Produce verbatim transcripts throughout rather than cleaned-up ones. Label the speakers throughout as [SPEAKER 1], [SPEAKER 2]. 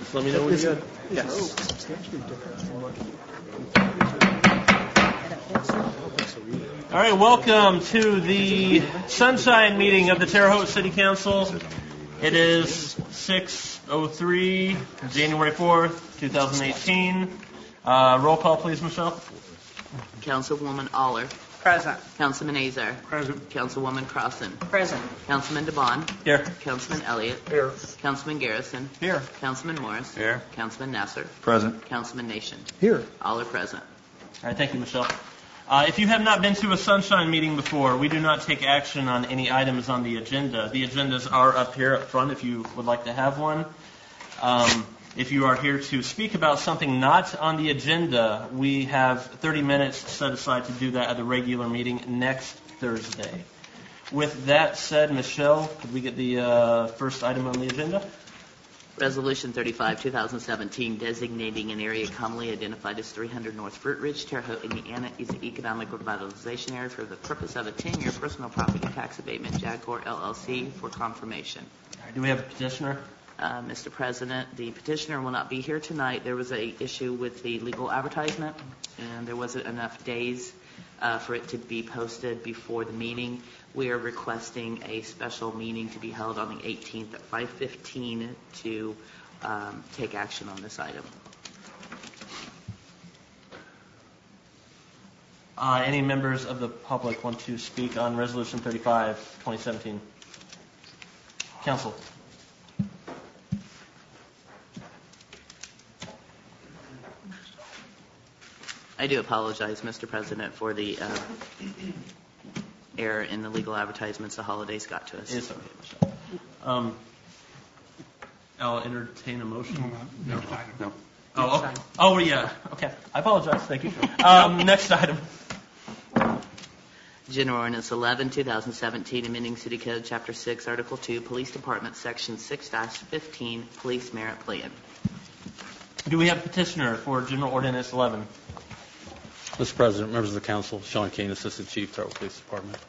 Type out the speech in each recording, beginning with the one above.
[SPEAKER 1] Just let me know when you're good.
[SPEAKER 2] Yes.
[SPEAKER 3] Substantially different from what.
[SPEAKER 1] All right, welcome to the Sunshine meeting of the Terre Haute City Council. It is six oh three, January fourth, twenty eighteen. Uh, roll call, please, Michelle.
[SPEAKER 4] Councilwoman Aller.
[SPEAKER 5] Present.
[SPEAKER 4] Councilman Azar.
[SPEAKER 1] Present.
[SPEAKER 4] Councilwoman Crossan.
[SPEAKER 5] Present.
[SPEAKER 4] Councilman DeBon.
[SPEAKER 1] Here.
[SPEAKER 4] Councilman Elliott.
[SPEAKER 3] Here.
[SPEAKER 4] Councilman Garrison.
[SPEAKER 1] Here.
[SPEAKER 4] Councilman Morris.
[SPEAKER 1] Here.
[SPEAKER 4] Councilman Nasser.
[SPEAKER 2] Present.
[SPEAKER 4] Councilman Nation.
[SPEAKER 3] Here.
[SPEAKER 4] All are present.
[SPEAKER 1] All right, thank you, Michelle. Uh, if you have not been to a Sunshine meeting before, we do not take action on any items on the agenda. The agendas are up here up front if you would like to have one. Um, if you are here to speak about something not on the agenda, we have thirty minutes set aside to do that at the regular meeting next Thursday. With that said, Michelle, could we get the uh, first item on the agenda?
[SPEAKER 4] Resolution thirty-five, twenty seventeen, designating an area commonly identified as three hundred North Fruit Ridge, Terre Haute, Indiana, as an economic revitalization area for the purpose of a ten-year personal property tax abatement, Jagcor L L C, for confirmation.
[SPEAKER 1] All right, do we have a petitioner?
[SPEAKER 4] Uh, Mister President, the petitioner will not be here tonight. There was a issue with the legal advertisement, and there wasn't enough days uh, for it to be posted before the meeting. We are requesting a special meeting to be held on the eighteenth at five fifteen to um, take action on this item.
[SPEAKER 1] Uh, any members of the public want to speak on Resolution thirty-five, twenty seventeen? Council.
[SPEAKER 4] I do apologize, Mister President, for the uh, error in the legal advertisements. The holidays got to us.
[SPEAKER 1] It's okay, Michelle. Um, I'll entertain a motion.
[SPEAKER 2] No. No.
[SPEAKER 1] Oh, okay. Oh, yeah. Okay. I apologize. Thank you. Um, next item.
[SPEAKER 4] General Ordinance eleven, twenty seventeen, amending City Code Chapter six, Article two, Police Department, Section six dash fifteen, Police Merit Plan.
[SPEAKER 1] Do we have a petitioner for General Ordinance eleven?
[SPEAKER 6] Mister President, members of the council, Sean Kane, Assistant Chief, Terre Haute Police Department.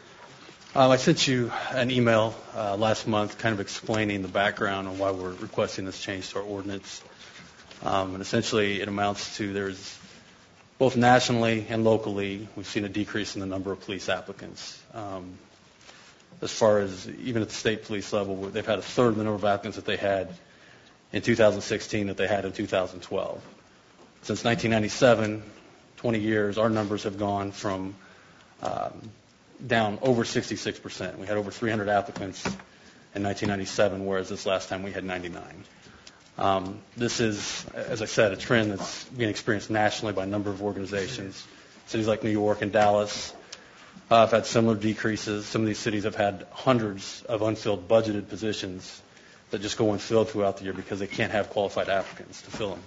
[SPEAKER 6] Um, I sent you an email uh, last month kind of explaining the background on why we're requesting this change to our ordinance. Um, and essentially it amounts to there's both nationally and locally, we've seen a decrease in the number of police applicants. Um, as far as even at the state police level, they've had a third of the number of applicants that they had in two thousand sixteen that they had in two thousand twelve. Since nineteen ninety-seven, twenty years, our numbers have gone from um, down over sixty-six percent. We had over three hundred applicants in nineteen ninety-seven, whereas this last time we had ninety-nine. Um, this is, as I said, a trend that's being experienced nationally by a number of organizations. Cities like New York and Dallas uh, have had similar decreases. Some of these cities have had hundreds of unfilled budgeted positions that just go unfilled throughout the year because they can't have qualified applicants to fill them.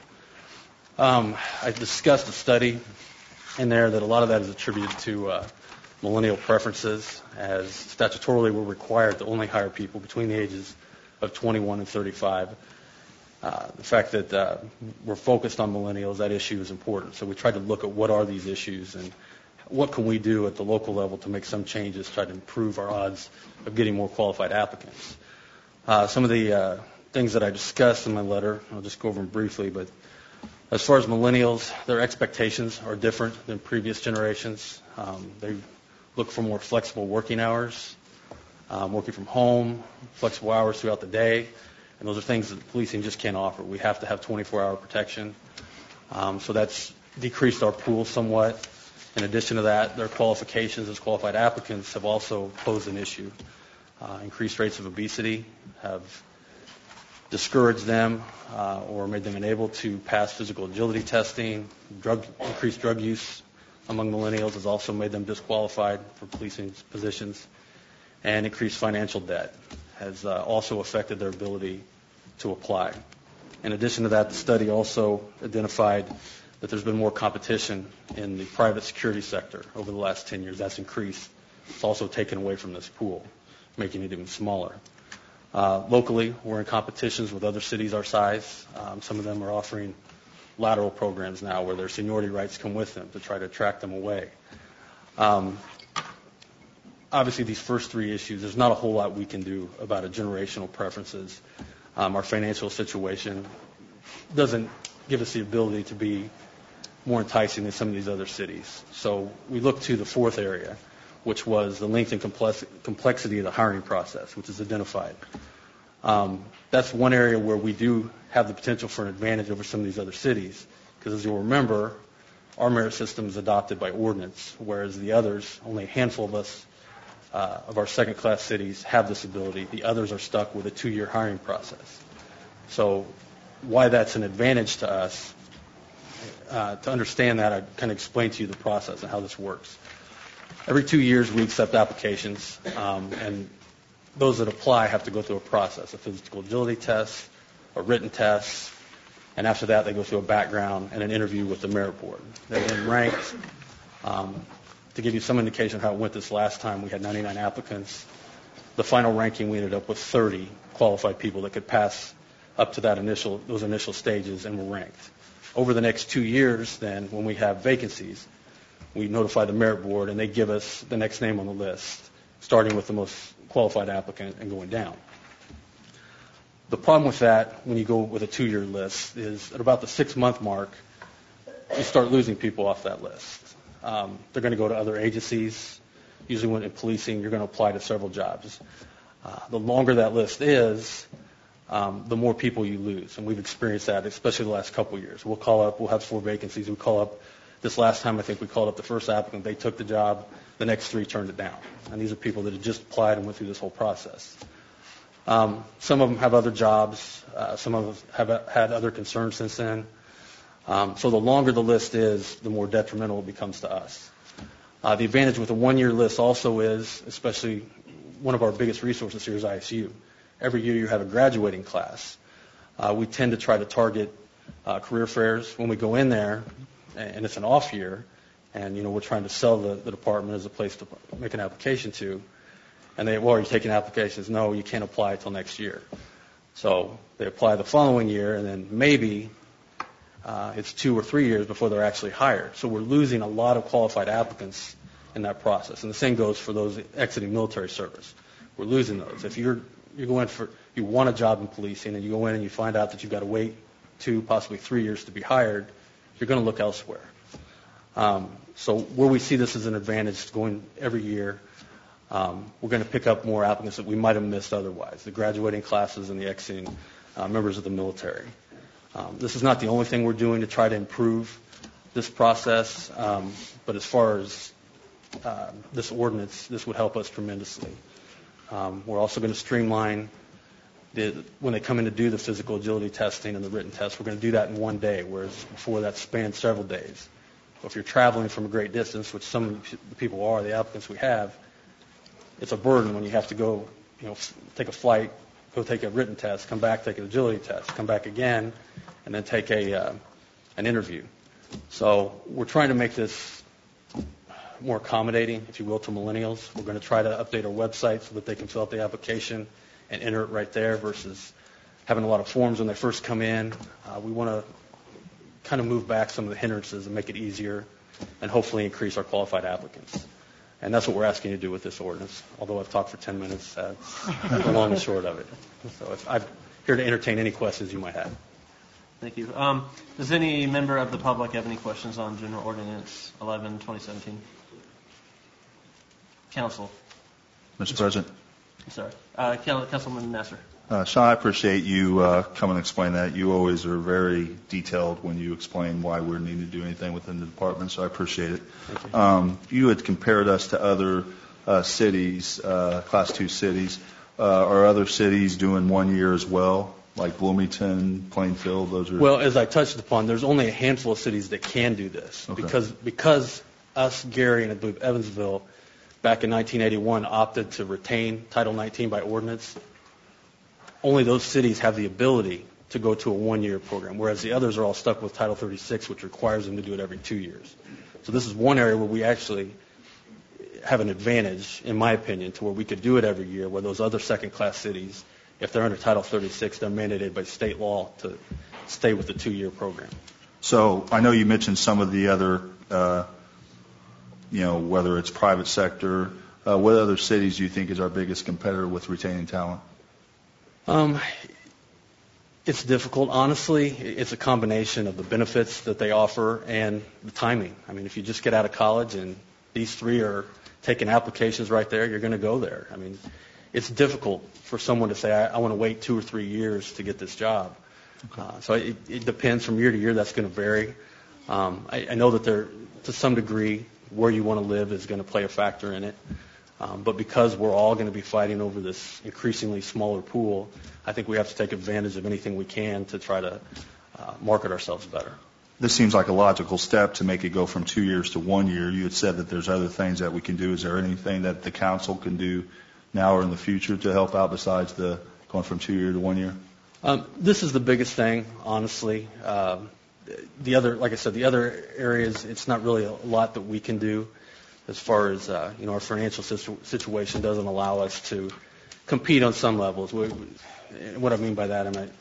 [SPEAKER 6] Um, I discussed a study in there that a lot of that is attributed to uh, millennial preferences, as statutorily we're required to only hire people between the ages of twenty-one and thirty-five. Uh, the fact that uh, we're focused on millennials, that issue is important. So we tried to look at what are these issues and what can we do at the local level to make some changes, try to improve our odds of getting more qualified applicants. Uh, some of the uh, things that I discussed in my letter, I'll just go over them briefly, but as far as millennials, their expectations are different than previous generations. Um, they look for more flexible working hours, um, working from home, flexible hours throughout the day, and those are things that policing just can't offer. We have to have twenty-four hour protection. Um, so that's decreased our pool somewhat. In addition to that, their qualifications as qualified applicants have also posed an issue. Uh, increased rates of obesity have discouraged them uh, or made them unable to pass physical agility testing. Drug, increased drug use among millennials has also made them disqualified for policing positions. And increased financial debt has uh, also affected their ability to apply. In addition to that, the study also identified that there's been more competition in the private security sector over the last ten years. That's increased. It's also taken away from this pool, making it even smaller. Uh, locally, we're in competitions with other cities our size. Um, some of them are offering lateral programs now where their seniority rights come with them to try to attract them away. Um, obviously, these first three issues, there's not a whole lot we can do about a generational preferences. Um, our financial situation doesn't give us the ability to be more enticing than some of these other cities. So we look to the fourth area, which was the length and complex, complexity of the hiring process, which is identified. Um, that's one area where we do have the potential for an advantage over some of these other cities, because as you'll remember, our merit system is adopted by ordinance, whereas the others, only a handful of us, uh, of our second-class cities have this ability. The others are stuck with a two-year hiring process. So why that's an advantage to us, uh, to understand that, I kind of explain to you the process and how this works. Every two years we accept applications, um, and those that apply have to go through a process, a physical agility test, a written test, and after that they go through a background and an interview with the merit board. They're then ranked. Um, to give you some indication of how it went this last time, we had ninety-nine applicants. The final ranking, we ended up with thirty qualified people that could pass up to that initial, those initial stages and were ranked. Over the next two years, then, when we have vacancies, we notify the merit board and they give us the next name on the list, starting with the most qualified applicant and going down. The problem with that, when you go with a two-year list, is at about the six-month mark, you start losing people off that list. Um, they're going to go to other agencies. Usually when in policing, you're going to apply to several jobs. Uh, the longer that list is, um, the more people you lose. And we've experienced that, especially the last couple of years. We'll call up, we'll have four vacancies. We call up, this last time I think we called up the first applicant. They took the job. The next three turned it down. And these are people that had just applied and went through this whole process. Um, some of them have other jobs. Uh, some of them have had other concerns since then. Um, so the longer the list is, the more detrimental it becomes to us. Uh, the advantage with a one-year list also is, especially one of our biggest resources here is I S U. Every year you have a graduating class. Uh, we tend to try to target uh, career fairs when we go in there, and it's an off year, and you know we're trying to sell the, the department as a place to make an application to. And they, well, are you taking applications? No, you can't apply until next year. So they apply the following year, and then maybe uh, it's two or three years before they're actually hired. So we're losing a lot of qualified applicants in that process. And the same goes for those exiting military service. We're losing those. If you're you're going for you want a job in policing, and you go in and you find out that you've got to wait two, possibly three years to be hired, you're going to look elsewhere. Um, so where we see this as an advantage going every year. Um, we're going to pick up more applicants that we might have missed otherwise, the graduating classes and the exiting uh, members of the military. Um, this is not the only thing we're doing to try to improve this process, um, but as far as uh, this ordinance, this would help us tremendously. Um, we're also going to streamline the, when they come in to do the physical agility testing and the written test, we're going to do that in one day, whereas before that spanned several days. So if you're traveling from a great distance, which some of the people are, the applicants we have, it's a burden when you have to go, you know, take a flight, go take a written test, come back, take an agility test, come back again, and then take a uh, an interview. So we're trying to make this more accommodating, if you will, to millennials. We're going to try to update our website so that they can fill out the application and enter it right there versus having a lot of forms when they first come in. Uh, we want to kind of move back some of the hindrances and make it easier and hopefully increase our qualified applicants. And that's what we're asking you to do with this ordinance. Although I've talked for ten minutes, uh, that's the long and short of it. So if I'm here to entertain any questions you might have.
[SPEAKER 1] Thank you. Um, does any member of the public have any questions on General Ordinance eleven, twenty seventeen? Council.
[SPEAKER 2] Mister President.
[SPEAKER 1] I'm sorry. Uh, Councilman Nasser.
[SPEAKER 2] Uh, Sean, I appreciate you uh, coming and explain that. You always are very detailed when you explain why we're needing to do anything within the department, so I appreciate it.
[SPEAKER 6] Thank you.
[SPEAKER 2] Um, you had compared us to other uh, cities, uh, Class two cities. Uh, are other cities doing one year as well, like Bloomington, Plainfield? Those are
[SPEAKER 6] Well, as I touched upon, there's only a handful of cities that can do this
[SPEAKER 2] Okay.
[SPEAKER 6] because because us, Gary, and I believe Evansville, back in nineteen eighty-one, opted to retain Title nineteen by ordinance. Only those cities have the ability to go to a one-year program, whereas the others are all stuck with Title thirty-six, which requires them to do it every two years. So this is one area where we actually have an advantage, in my opinion, to where we could do it every year, where those other second-class cities, if they're under Title thirty-six, they're mandated by state law to stay with the two-year program.
[SPEAKER 2] So I know you mentioned some of the other, uh, you know, whether it's private sector. Uh, what other cities do you think is our biggest competitor with retaining talent?
[SPEAKER 6] Um, It's difficult. Honestly, it's a combination of the benefits that they offer and the timing. I mean, if you just get out of college and these three are taking applications right there, you're going to go there. I mean, it's difficult for someone to say, I, I want to wait two or three years to get this job. Okay. Uh, so it, it depends from year to year. That's going to vary. Um, I, I know that there, to some degree, where you want to live is going to play a factor in it. Um, but because we're all going to be fighting over this increasingly smaller pool, I think we have to take advantage of anything we can to try to uh, market ourselves better.
[SPEAKER 2] This seems like a logical step to make it go from two years to one year. You had said that there's other things that we can do. Is there anything that the council can do now or in the future to help out besides the going from two year to one year?
[SPEAKER 6] Um, this is the biggest thing, honestly. Um, the other, like I said, the other areas, it's not really a lot that we can do as far as, uh, you know, our financial situ- situation doesn't allow us to compete on some levels. We, what I mean by that, I mean,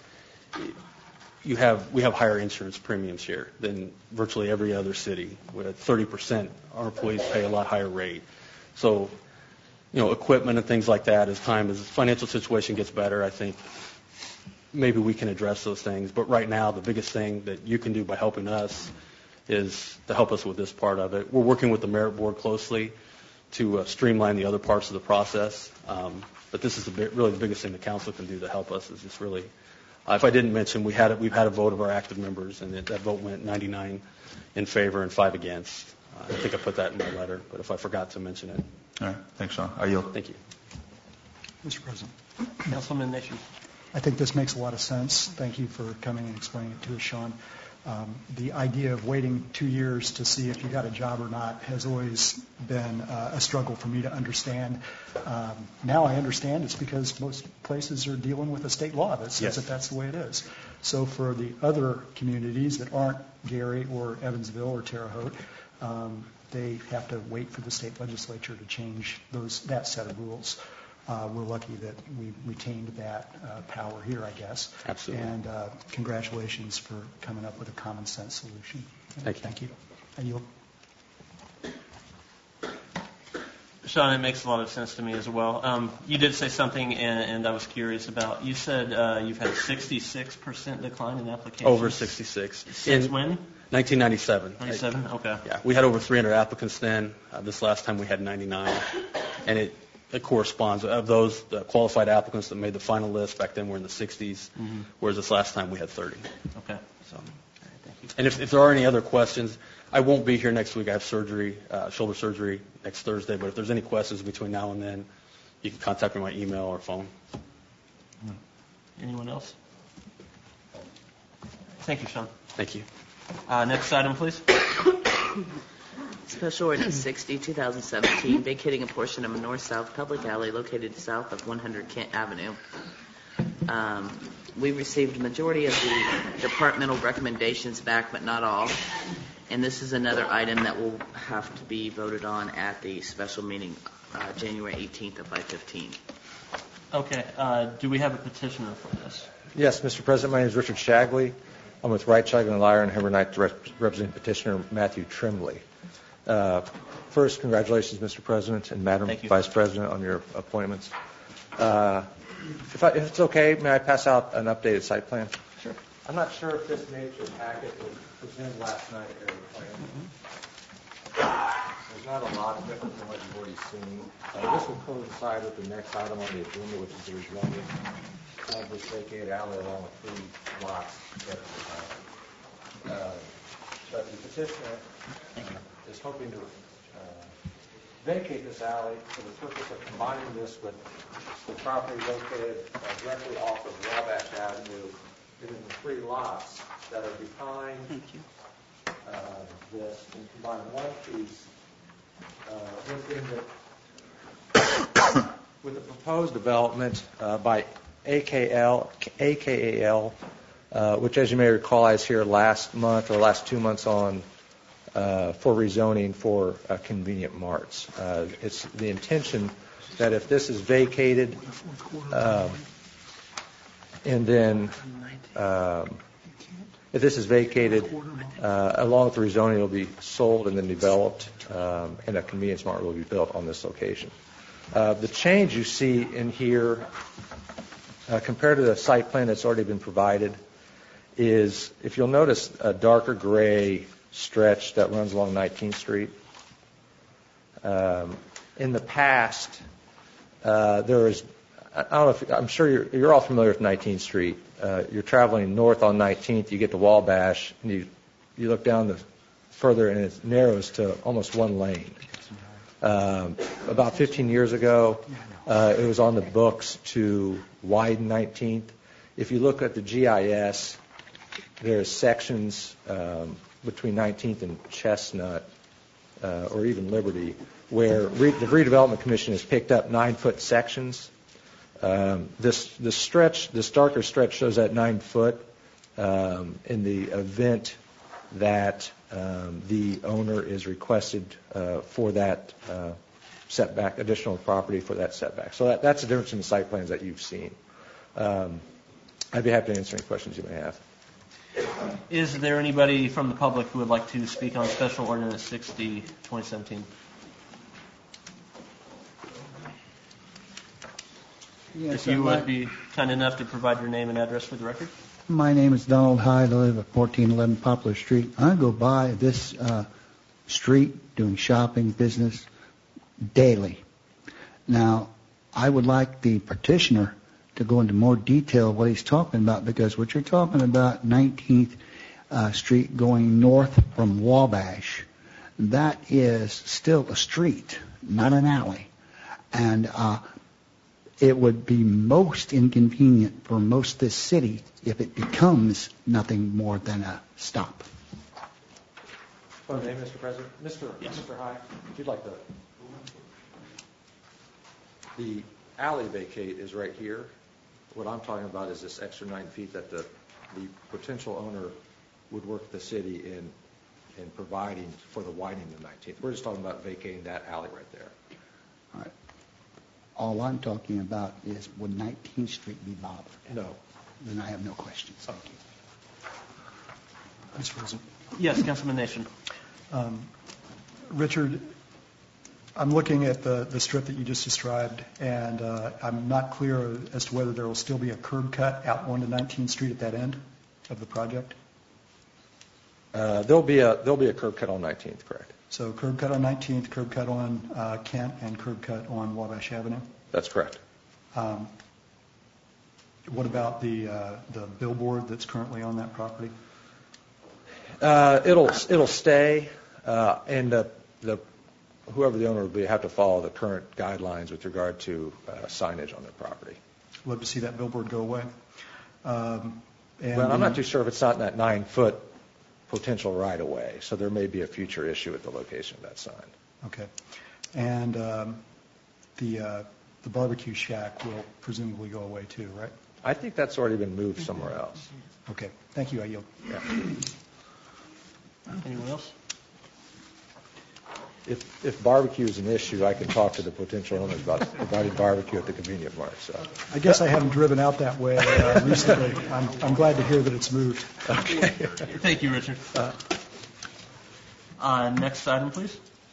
[SPEAKER 6] you have, we have higher insurance premiums here than virtually every other city. With thirty percent, our employees pay a lot higher rate. So, you know, equipment and things like that, as time, as the financial situation gets better, I think maybe we can address those things. But right now, the biggest thing that you can do by helping us is to help us with this part of it. We're working with the Merit Board closely to uh, streamline the other parts of the process. Um, but this is the bit, really the biggest thing the council can do to help us is just really, uh, if I didn't mention, we had a, we've had a vote of our active members, and it, that vote went ninety-nine in favor and five against. Uh, I think I put that in my letter, but if I forgot to mention it.
[SPEAKER 2] All right. Thanks, Sean. I yield.
[SPEAKER 6] Thank you.
[SPEAKER 3] Mister President,
[SPEAKER 1] Councilman Nation.
[SPEAKER 3] I think this makes a lot of sense. Thank you for coming and explaining it to us, Sean. Um, the idea of waiting two years to see if you got a job or not has always been uh, a struggle for me to understand. Um, now I understand it's because most places are dealing with a state law that says
[SPEAKER 2] Yes.
[SPEAKER 3] that that's the way it is. So for the other communities that aren't Gary or Evansville or Terre Haute, um, they have to wait for the state legislature to change those that set of rules. Uh, we're lucky that we retained that uh, power here, I guess.
[SPEAKER 6] Absolutely.
[SPEAKER 3] And uh, congratulations for coming up with a common sense solution.
[SPEAKER 6] Thank you.
[SPEAKER 3] Thank you. I yield.
[SPEAKER 1] Sean, it makes a lot of sense to me as well. Um, you did say something, and, and I was curious about. You said uh, you've had sixty-six percent decline in applications.
[SPEAKER 6] Over sixty-six.
[SPEAKER 1] Since
[SPEAKER 6] in
[SPEAKER 1] when?
[SPEAKER 6] nineteen ninety-seven.
[SPEAKER 1] ninety-seven? Okay.
[SPEAKER 6] Yeah, we had over three hundred applicants then. Uh, this last time we had ninety-nine, and it, it corresponds. Of those the qualified applicants that made the final list back then were in the sixties,
[SPEAKER 1] Mm-hmm.
[SPEAKER 6] whereas this last time we had thirty.
[SPEAKER 1] Okay.
[SPEAKER 6] So,
[SPEAKER 1] All right, thank you.
[SPEAKER 6] and if, if there are any other questions, I won't be here next week. I have surgery, uh, shoulder surgery next Thursday. But if there's any questions between now and then, you can contact me by email or phone.
[SPEAKER 1] Anyone else? Thank you, Sean.
[SPEAKER 6] Thank you.
[SPEAKER 1] Uh, next item, please.
[SPEAKER 4] Special Ordinance sixty, two thousand seventeen, vacating a portion of a north-south public alley located south of one hundred Kent Avenue. Um, we received a majority of the departmental recommendations back, but not all. And this is another item that will have to be voted on at the special meeting uh, January eighteenth at five fifteen.
[SPEAKER 1] Okay. Uh, do we have a petitioner for this?
[SPEAKER 5] Yes, Mister President, my name is Richard Shagley. I'm with Wright, Shagley and Lyer and Hebernight to rep- represent Petitioner Matthew Trimley. Uh, first, congratulations, Mister President and Madam
[SPEAKER 1] Thank you.
[SPEAKER 5] Vice President, on your appointments. Uh, if, I, if it's okay, may I pass out an updated site plan?
[SPEAKER 1] Sure.
[SPEAKER 5] I'm not sure if this made your packet was presented last night, Area Plan. There's not a lot different than what you've already seen. Uh, this will coincide with the next item on the agenda, which is the rezoning of this vacated alley along with three lots. That, uh, uh, but the petitioner is hoping to uh, vacate this alley for the purpose of combining this with the property located uh, directly off of Wabash Avenue, giving the three lots that are behind
[SPEAKER 4] Thank you.
[SPEAKER 5] uh, this, and combine one piece uh, within the with the proposed development uh, by A K L, A K A L, uh, which, as you may recall, I was here last month or last two months on uh, for rezoning for uh, convenient marts. Uh, it's the intention that if this is vacated, um, and then um, if this is vacated, uh, along with the rezoning, it will be sold and then developed, um, and a convenience mart will be built on this location. Uh, the change you see in here uh, compared to the site plan that's already been provided, is, if you'll notice, a darker gray stretch that runs along nineteenth Street. Um, in the past, uh, there was, I don't know if, I'm sure you're, you're all familiar with nineteenth Street. Uh, you're traveling north on nineteenth, you get to Wabash, and you, you look down the further, and it narrows to almost one lane. Um, about fifteen years ago, uh, it was on the books to widen nineteenth. If you look at the G I S, there's sections um, between nineteenth and Chestnut, uh, or even Liberty, where re- the Redevelopment Commission has picked up nine-foot sections. Um, this this stretch, this darker stretch, shows that nine foot um, in the event that um, the owner is requested uh, for that uh, setback, additional property for that setback. So that, that's the difference in the site plans that you've seen. Um, I'd be happy to answer any questions you may have.
[SPEAKER 1] Is there anybody from the public who would like to speak on Special Ordinance sixty, twenty seventeen?
[SPEAKER 7] Yes,
[SPEAKER 1] If you
[SPEAKER 7] I'd
[SPEAKER 1] would
[SPEAKER 7] like-
[SPEAKER 1] be kind enough to provide your name and address for the record.
[SPEAKER 7] My name is Donald Hyde. I live at fourteen eleven Poplar Street. I go by this uh, street doing shopping, business, daily. Now, I would like the petitioner to go into more detail of what he's talking about, because what you're talking about, nineteenth uh, Street going north from Wabash, that is still a street, not an alley. And uh, it would be most inconvenient for most of this city if it becomes nothing more than a stop.
[SPEAKER 5] Oh, name, Mister President? Mister
[SPEAKER 1] Yes.
[SPEAKER 5] Mister Hyde, if you'd like to. The alley vacate is right here. What I'm talking about is this extra nine feet that the, the potential owner would work with the city in in providing for the widening of nineteenth. We're just talking about vacating that alley right there.
[SPEAKER 7] All right. All I'm talking about is, would nineteenth Street be bothered?
[SPEAKER 5] No.
[SPEAKER 7] Then I have no questions. Thank you.
[SPEAKER 3] Mister President.
[SPEAKER 1] Yes, Councilman Nation.
[SPEAKER 3] Um, Richard, I'm looking at the, the strip that you just described, and uh, I'm not clear as to whether there will still be a curb cut out onto nineteenth Street at that end of the project.
[SPEAKER 5] Uh, there'll be a there'll be a curb cut on nineteenth, correct?
[SPEAKER 3] So curb cut on nineteenth, curb cut on uh, Kent, and curb cut on Wabash Avenue.
[SPEAKER 5] That's correct.
[SPEAKER 3] Um, what about the uh, the billboard that's currently on that property?
[SPEAKER 5] Uh, it'll it'll stay, uh, and the the whoever the owner will be have to follow the current guidelines with regard to uh, signage on their property.
[SPEAKER 3] Love to see that billboard go away. Um, and
[SPEAKER 5] Well, I'm
[SPEAKER 3] the-
[SPEAKER 5] not too sure if it's not in that nine foot potential right of way, so there may be a future issue with the location of that sign.
[SPEAKER 3] Okay. And um, the uh, the barbecue shack will presumably go away too, right?
[SPEAKER 5] I think that's already been moved somewhere else.
[SPEAKER 3] Okay. Thank you. I yield.
[SPEAKER 5] Yeah.
[SPEAKER 1] Anyone else?
[SPEAKER 5] If if barbecue is an issue, I can talk to the potential owners about providing barbecue at the convenience mart. So.
[SPEAKER 3] I guess I haven't driven out that way uh, recently. I'm, I'm glad to hear that it's moved.
[SPEAKER 5] Okay.
[SPEAKER 1] Thank you, Richard. Uh, next item, please.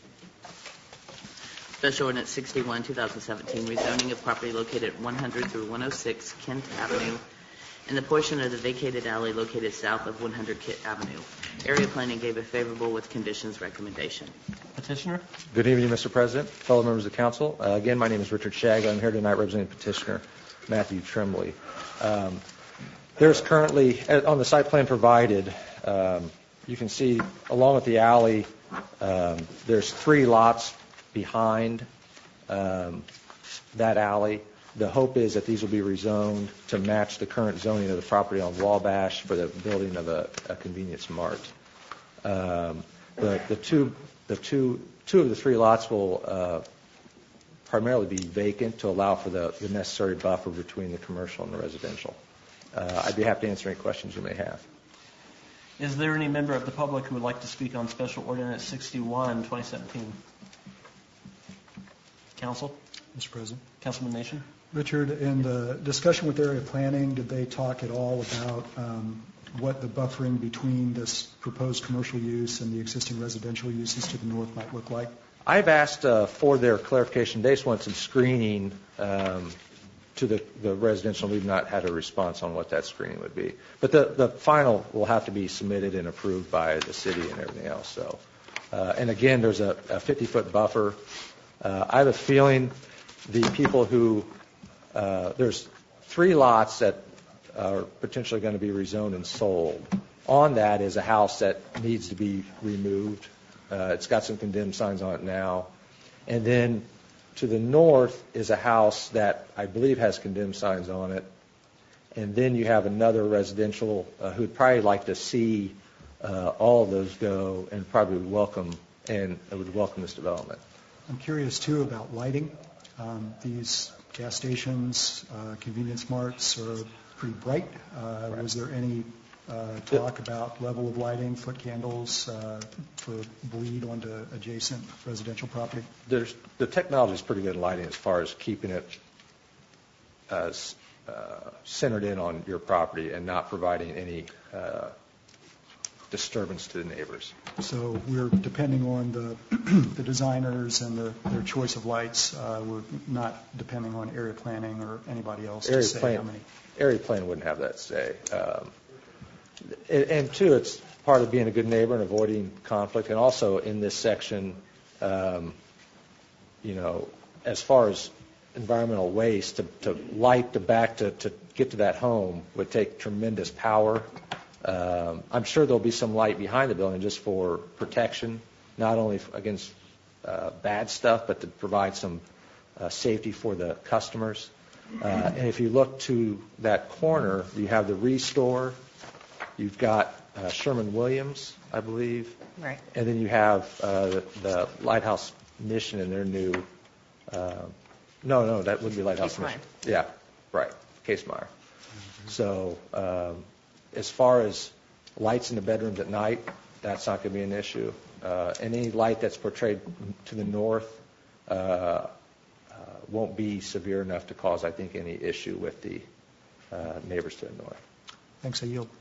[SPEAKER 4] Special Ordinance sixty-one, two thousand seventeen, rezoning of property located at one hundred through one oh six Kent Avenue and the portion of the vacated alley located south of one hundred Kent Avenue. Area planning gave a favorable with conditions recommendation.
[SPEAKER 1] Petitioner.
[SPEAKER 5] Good evening, Mister President, fellow members of the council. Uh, again, my name is Richard Shagg. I'm here tonight representing petitioner Matthew Trembley. Um, there's currently, on the site plan provided, um, you can see along with the alley, um, there's three lots behind um, that alley. The hope is that these will be rezoned to match the current zoning of the property on Wabash for the building of a, a convenience mart. Um, the, the two, the two, two of the three lots will uh, primarily be vacant to allow for the, the necessary buffer between the commercial and the residential. Uh, I'd be happy to answer any questions you may have.
[SPEAKER 1] Is there any member of the public who would like to speak on Special Ordinance sixty-one, twenty seventeen? Council?
[SPEAKER 3] Mister President.
[SPEAKER 1] Councilman Nation?
[SPEAKER 3] Richard, in the discussion with area planning, did they talk at all about um, what the buffering between this proposed commercial use and the existing residential uses to the north might look like?
[SPEAKER 5] I've asked uh, for their clarification. They just want some screening um, to the, the residential, we've not had a response on what that screening would be. But the, the final will have to be submitted and approved by the city and everything else. So, uh, and again, there's a fifty-foot buffer. Uh, I have a feeling the people who, uh, there's three lots that are potentially going to be rezoned and sold. On that is a house that needs to be removed. Uh, it's got some condemned signs on it now. And then to the north is a house that I believe has condemned signs on it. And then you have another residential uh, who'd probably like to see uh, all of those go and probably would welcome and would welcome this development.
[SPEAKER 3] I'm curious too about lighting. Um, these gas stations, uh, convenience marts are pretty bright. Uh,
[SPEAKER 5] right.
[SPEAKER 3] Was there any uh, talk about level of lighting, foot candles uh, for bleed onto adjacent residential property?
[SPEAKER 5] There's, the technology is pretty good in lighting as far as keeping it as uh, centered in on your property and not providing any uh, disturbance to the neighbors.
[SPEAKER 3] So we're depending on the the designers and the, their choice of lights. Uh, we're not depending on area planning or anybody else
[SPEAKER 5] Area
[SPEAKER 3] to say
[SPEAKER 5] plan,
[SPEAKER 3] how many.
[SPEAKER 5] Area plan wouldn't have that say. Um, and, and two, it's part of being a good neighbor and avoiding conflict. And also in this section, um, you know, as far as environmental waste, to, to light the back to, to get to that home would take tremendous power. Um, I'm sure there'll be some light behind the building just for protection, not only against uh, bad stuff, but to provide some uh, safety for the customers. Uh, and if you look to that corner, you have the Restore, you've got uh, Sherman-Williams, I believe,
[SPEAKER 8] Right.
[SPEAKER 5] and then you have uh, the, the Lighthouse Mission and their new. Uh, no, no, that wouldn't be Lighthouse
[SPEAKER 8] Case
[SPEAKER 5] Mission.
[SPEAKER 8] Meyer.
[SPEAKER 5] Yeah, right, Case Meyer. Mm-hmm. So. Um, As far as lights in the bedrooms at night, that's not going to be an issue. Uh, and any light that's portrayed to the north uh, uh, won't be severe enough to cause, I think, any issue with the uh, neighbors to the north.
[SPEAKER 3] Thanks, I yield.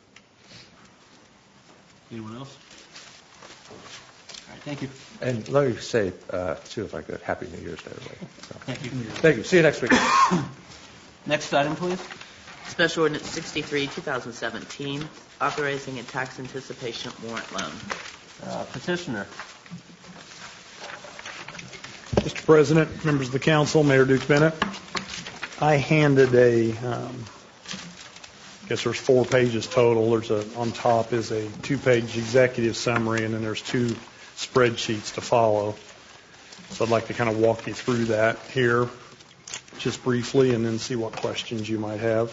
[SPEAKER 1] Anyone else? All right, thank you.
[SPEAKER 5] And let me say, uh, too, if I could, Happy New Year's to everybody. So,
[SPEAKER 1] Thank you.
[SPEAKER 5] thank you. See you next week.
[SPEAKER 1] Next item, please.
[SPEAKER 4] Special Ordinance sixty-three, two thousand seventeen, authorizing a tax anticipation warrant loan.
[SPEAKER 1] Uh, petitioner.
[SPEAKER 9] Mister President, members of the council, Mayor Dukes Bennett, I handed a, um, I guess there's four pages total. There's a, on top is a two-page executive summary, and then there's two spreadsheets to follow. So I'd like to kind of walk you through that here just briefly and then see what questions you might have.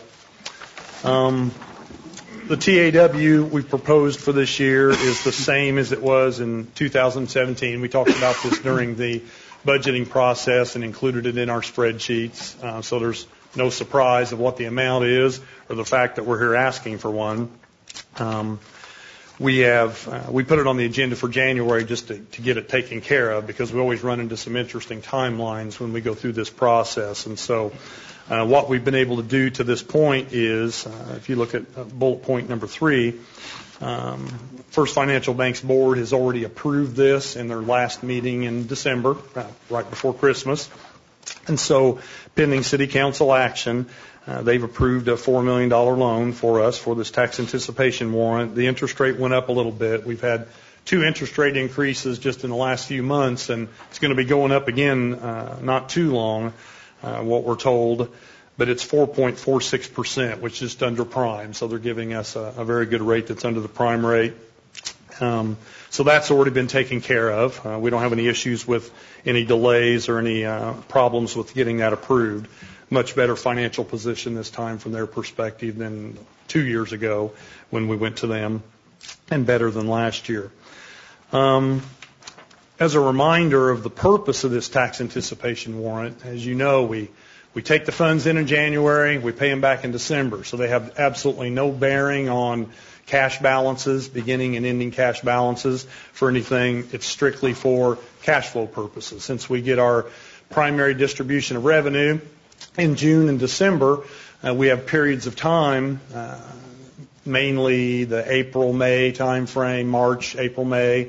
[SPEAKER 9] Um, the T A W we proposed for this year is the same as it was in two thousand seventeen. We talked about this during the budgeting process and included it in our spreadsheets. Uh, so there's no surprise of what the amount is or the fact that we're here asking for one. Um, we have uh, we put it on the agenda for January just to, to get it taken care of because we always run into some interesting timelines when we go through this process. And so uh, what we've been able to do to this point is, uh, if you look at uh, bullet point number three, um, First Financial Bank's board has already approved this in their last meeting in December, uh, right before Christmas. And so pending city council action, Uh, they've approved a four million dollars loan for us for this tax anticipation warrant. The interest rate went up a little bit. We've had two interest rate increases just in the last few months, and it's going to be going up again uh, not too long, uh, what we're told. But it's four point four six percent, which is just under prime. So they're giving us a, a very good rate that's under the prime rate. Um, so that's already been taken care of. Uh, we don't have any issues with any delays or any uh, problems with getting that approved. Much better financial position this time from their perspective than two years ago when we went to them, and better than last year. Um, as a reminder of the purpose of this tax anticipation warrant, as you know, we, we take the funds in in January, we pay them back in December, so they have absolutely no bearing on cash balances, beginning and ending cash balances for anything. It's strictly for cash flow purposes. Since we get our primary distribution of revenue in June and December, uh, we have periods of time, uh, mainly the April, May time frame, March, April, May,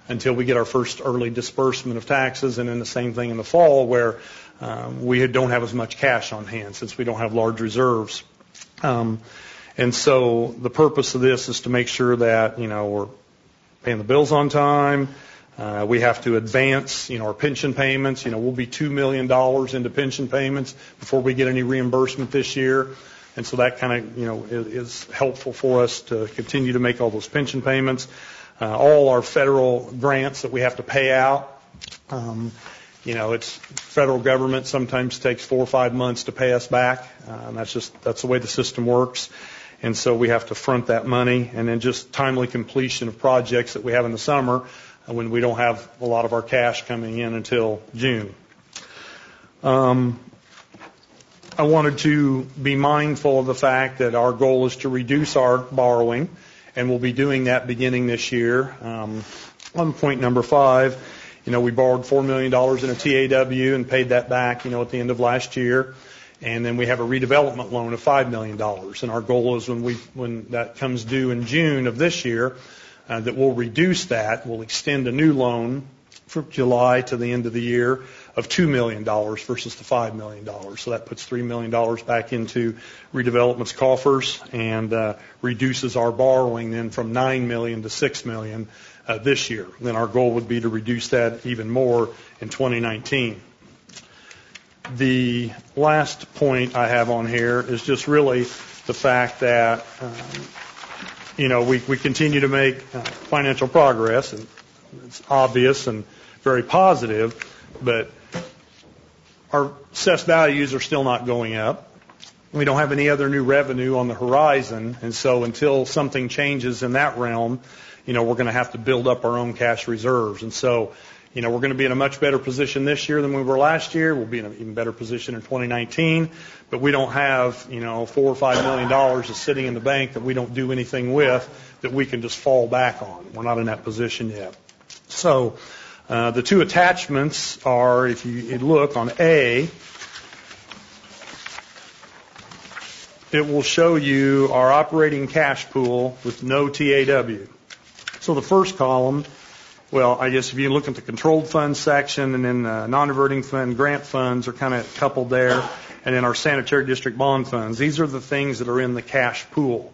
[SPEAKER 9] until we get our first early disbursement of taxes, and then the same thing in the fall where um, we don't have as much cash on hand since we don't have large reserves. Um, and so the purpose of this is to make sure that, you know, we're paying the bills on time. Uh, we have to advance, you know, our pension payments. You know, we'll be two million dollars into pension payments before we get any reimbursement this year. And so that kind of, you know, is, is helpful for us to continue to make all those pension payments. Uh, all our federal grants that we have to pay out, um, you know, it's federal government sometimes takes four or five months to pay us back. Uh, and that's just, that's the way the system works. And so we have to front that money, and then just timely completion of projects that we have in the summer when we don't have a lot of our cash coming in until June. Um, I wanted to be mindful of the fact that our goal is to reduce our borrowing, and we'll be doing that beginning this year. Um, on point number five, you know, we borrowed four million dollars in a T A W and paid that back, you know, at the end of last year. And then we have a redevelopment loan of five million dollars. And our goal is when we when that comes due in June of this year, uh, that we'll reduce that. We'll extend a new loan from July to the end of the year of two million dollars versus the five million dollars. So that puts three million dollars back into redevelopment's coffers and uh, reduces our borrowing then from nine million dollars to six million dollars uh, this year. Then our goal would be to reduce that even more in twenty nineteen. The last point I have on here is just really the fact that, um, you know, we, we continue to make uh, financial progress, and it's obvious and very positive, but our assessed values are still not going up. We don't have any other new revenue on the horizon, and so until something changes in that realm, you know, we're going to have to build up our own cash reserves. And so, you know, we're going to be in a much better position this year than we were last year. We'll be in an even better position in twenty nineteen, but we don't have, you know, four or five million dollars that's sitting in the bank that we don't do anything with that we can just fall back on. We're not in that position yet. So uh, the two attachments are, if you, you look on A, it will show you our operating cash pool with no T A W. So the first column, well, I guess if you look at the controlled funds section, and then uh, non-diverting fund grant funds are kind of coupled there, and then our sanitary district bond funds. These are the things that are in the cash pool.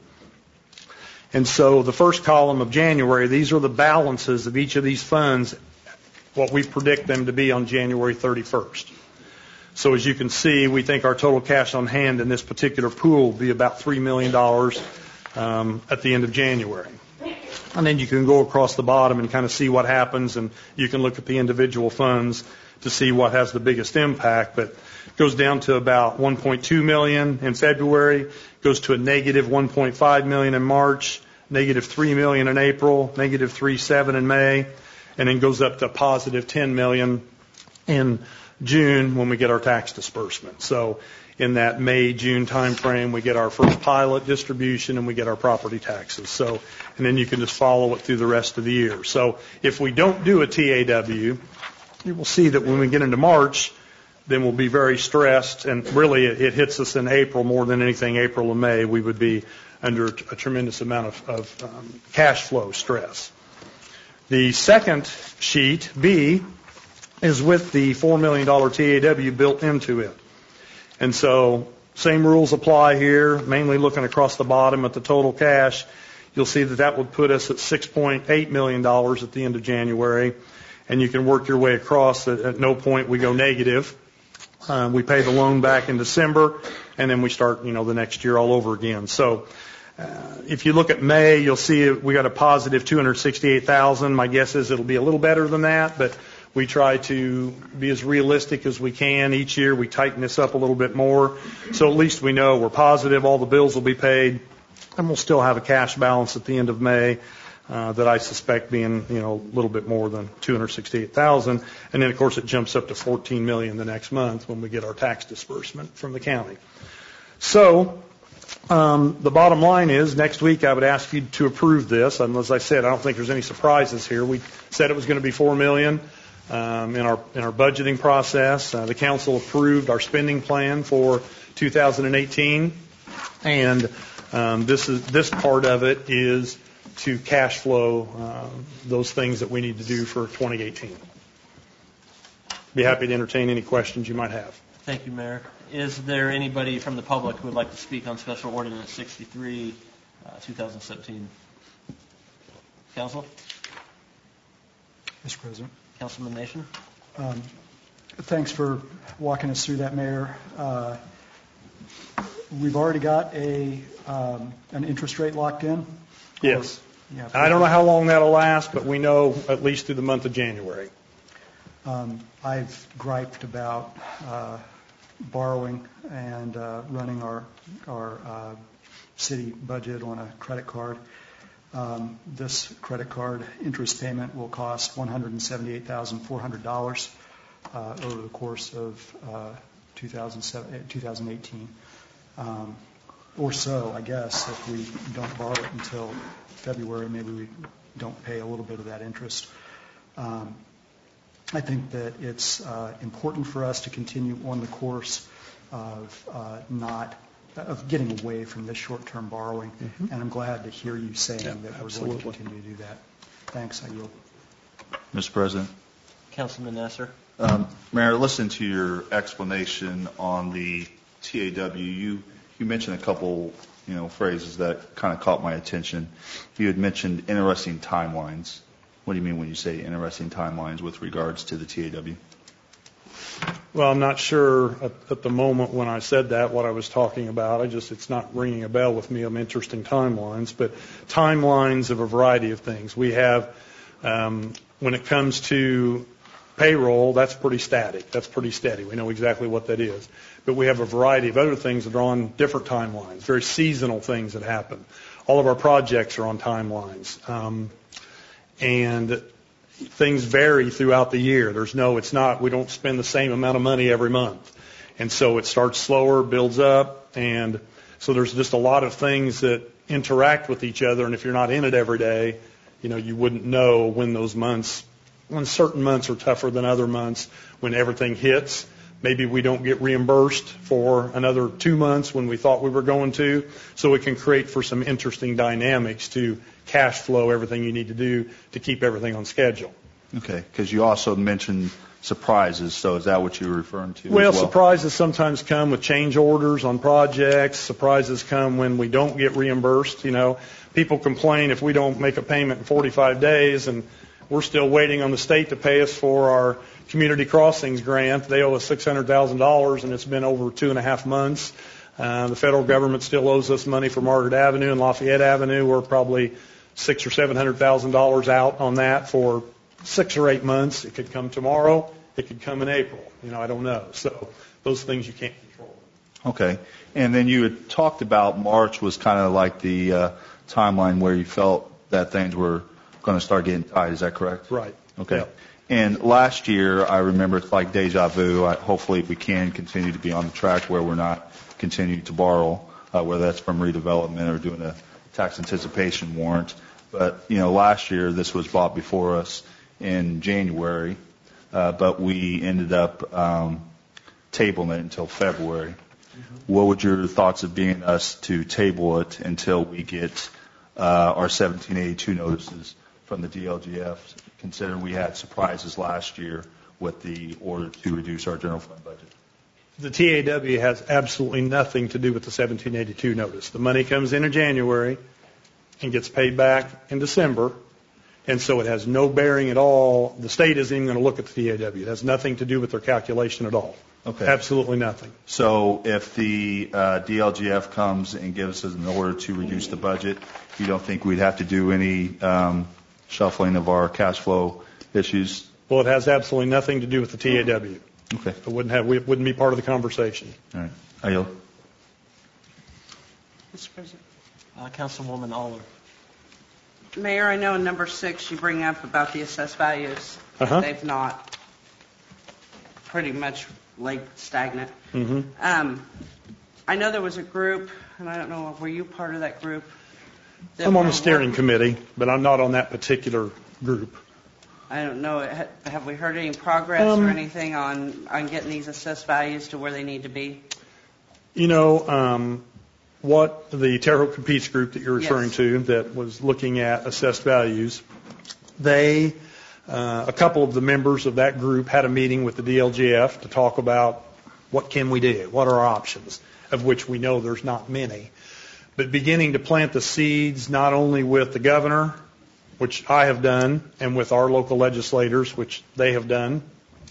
[SPEAKER 9] And so the first column of January, these are the balances of each of these funds, what we predict them to be on January thirty-first. So as you can see, we think our total cash on hand in this particular pool will be about three million dollars um, at the end of January. And then you can go across the bottom and kind of see what happens, and you can look at the individual funds to see what has the biggest impact. But it goes down to about one point two million dollars in February, goes to a negative one point five million dollars in March, negative three million dollars in April, negative three point seven in May, and then goes up to positive ten million dollars in June when we get our tax disbursement. So in that May, June time frame, we get our first pilot distribution and we get our property taxes. So, and then you can just follow it through the rest of the year. So if we don't do a T A W, you will see that when we get into March, then we'll be very stressed, and really it, it hits us in April more than anything. April and May, we would be under a tremendous amount of, of um, cash flow stress. The second sheet, B, is with the four million dollars T A W built into it. And so same rules apply here, mainly looking across the bottom at the total cash. You'll see that that would put us at six point eight million dollars at the end of January. And you can work your way across. At, at no point we go negative. Uh, we pay the loan back in December, and then we start, you know, the next year all over again. So uh, if you look at May, you'll see we got a positive two hundred sixty-eight thousand. My guess is it'll be a little better than that, but we try to be as realistic as we can. Each year we tighten this up a little bit more. So at least we know we're positive all the bills will be paid, and we'll still have a cash balance at the end of May uh, that I suspect being, you know, a little bit more than two hundred sixty-eight thousand. And then, of course, it jumps up to fourteen million dollars the next month when we get our tax disbursement from the county. So um, the bottom line is next week I would ask you to approve this. And as I said, I don't think there's any surprises here. We said it was going to be four million dollars. Um, in our in our budgeting process. Uh, the council approved our spending plan for two thousand eighteen, and um, this is this part of it is to cash flow uh, those things that we need to do for twenty eighteen. Be happy to entertain any questions you might have.
[SPEAKER 1] Thank you, Mayor. Is there anybody from the public who would like to speak on Special Ordinance sixty-three, uh, two thousand seventeen? Council?
[SPEAKER 3] Mister President.
[SPEAKER 1] Councilman Nation?
[SPEAKER 3] Um, Thanks for walking us through that, Mayor. Uh, We've already got a um, an interest rate locked in?
[SPEAKER 9] Yes.
[SPEAKER 3] Or, yeah,
[SPEAKER 9] I don't know how long that'll last, but we know at least through the month of January.
[SPEAKER 3] Um, I've griped about uh, borrowing and uh, running our, our uh, city budget on a credit card. Um, this credit card interest payment will cost one hundred seventy-eight thousand four hundred dollars uh, over the course of uh, two thousand eighteen. Um, or so, I guess, if we don't borrow it until February, maybe we don't pay a little bit of that interest. Um, I think that it's uh, important for us to continue on the course of uh, not of getting away from this short-term borrowing, mm-hmm. and I'm glad to hear you saying
[SPEAKER 9] yeah,
[SPEAKER 3] that
[SPEAKER 9] absolutely.
[SPEAKER 3] we're going to continue to do that. Thanks. I yield.
[SPEAKER 2] Mister President.
[SPEAKER 1] Councilman Nasser?
[SPEAKER 2] Um, Mayor, listen to your explanation on the T A W. You you mentioned a couple you know phrases that kind of caught my attention. You had mentioned interesting timelines. What do you mean when you say interesting timelines with regards to the T A W?
[SPEAKER 9] Well, I'm not sure at, at the moment when I said that what I was talking about. I just it's not ringing a bell with me on interesting timelines, but timelines of a variety of things. We have um, when it comes to payroll, that's pretty static. That's pretty steady. We know exactly what that is. But we have a variety of other things that are on different timelines, very seasonal things that happen. All of our projects are on timelines. Um, and things vary throughout the year. There's no, it's not, we don't spend the same amount of money every month. And so it starts slower, builds up, and so there's just a lot of things that interact with each other, and if you're not in it every day, you know, you wouldn't know when those months, when certain months are tougher than other months, when everything hits. Maybe we don't get reimbursed for another two months when we thought we were going to, so it can create for some interesting dynamics to cash flow everything you need to do to keep everything on schedule.
[SPEAKER 2] Okay, because you also mentioned surprises, so is that what you were referring to?
[SPEAKER 9] Well,
[SPEAKER 2] as well?
[SPEAKER 9] Surprises sometimes come with change orders on projects. Surprises come when we don't get reimbursed. You know, people complain if we don't make a payment in forty-five days, and we're still waiting on the state to pay us for our community crossings grant. They owe us six hundred thousand dollars, and it's been over two and a half months. Uh, the federal government still owes us money for Margaret Avenue and Lafayette Avenue. We're probably six or seven hundred thousand dollars out on that for six or eight months. It could come tomorrow. It could come in April. You know, I don't know. So those things you can't control.
[SPEAKER 2] Okay. And then you had talked about March was kind of like the uh, timeline where you felt that things were going to start getting tight. Is that correct?
[SPEAKER 9] Right.
[SPEAKER 2] Okay.
[SPEAKER 9] Yep.
[SPEAKER 2] And last year, I remember it's like deja vu. I, hopefully we can continue to be on the track where we're not continuing to borrow, uh, whether that's from redevelopment or doing a tax anticipation warrant. But, you know, last year this was brought before us in January, uh, but we ended up um, tabling it until February. Mm-hmm. What would your thoughts of being us to table it until we get uh, our seventeen eighty-two notices from the D L G F, considering we had surprises last year with the order to reduce our general fund budget?
[SPEAKER 9] The T A W has absolutely nothing to do with the seventeen eighty-two notice. The money comes in in January and gets paid back in December, and so it has no bearing at all. The state isn't even going to look at the T A W. It has nothing to do with their calculation at all.
[SPEAKER 2] Okay.
[SPEAKER 9] Absolutely nothing.
[SPEAKER 2] So if the uh, D L G F comes and gives us an order to reduce the budget, you don't think we'd have to do any um, shuffling of our cash flow issues?
[SPEAKER 9] Well, it has absolutely nothing to do with the T A W.
[SPEAKER 2] Okay.
[SPEAKER 9] It wouldn't have. It wouldn't be part of the conversation.
[SPEAKER 2] All right. I yield.
[SPEAKER 8] Mister President.
[SPEAKER 1] Uh, Councilwoman Aller.
[SPEAKER 8] Mayor, I know in number six you bring up about the assessed values.
[SPEAKER 9] Uh-huh.
[SPEAKER 8] They've not pretty much laid stagnant.
[SPEAKER 9] Mm-hmm.
[SPEAKER 8] Um, I know there was a group, and I don't know, were you part of that group? that
[SPEAKER 9] I'm on
[SPEAKER 8] were
[SPEAKER 9] the steering
[SPEAKER 8] working-
[SPEAKER 9] committee, but I'm not on that particular group.
[SPEAKER 8] I don't know, ha- have we heard any progress
[SPEAKER 9] Um,
[SPEAKER 8] or anything on, on getting these assessed values to where they need to be?
[SPEAKER 9] You know, um, what the Terre Haute Competes group that you're referring
[SPEAKER 8] Yes.
[SPEAKER 9] to that was looking at assessed values, they, uh, a couple of the members of that group had a meeting with the D L G F to talk about what can we do, what are our options, of which we know there's not many. But beginning to plant the seeds not only with the governor, which I have done, and with our local legislators, which they have done,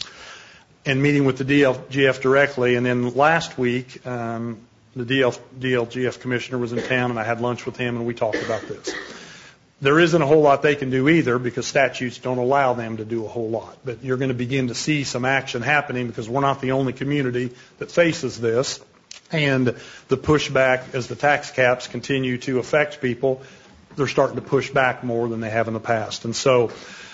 [SPEAKER 9] and meeting with the D L G F directly. And then last week, um, the D L G F commissioner was in town, and I had lunch with him, and we talked about this. There isn't a whole lot they can do either because statutes don't allow them to do a whole lot. But you're going to begin to see some action happening because we're not the only community that faces this. And the pushback as the tax caps continue to affect people, they're starting to push back more than they have in the past. And so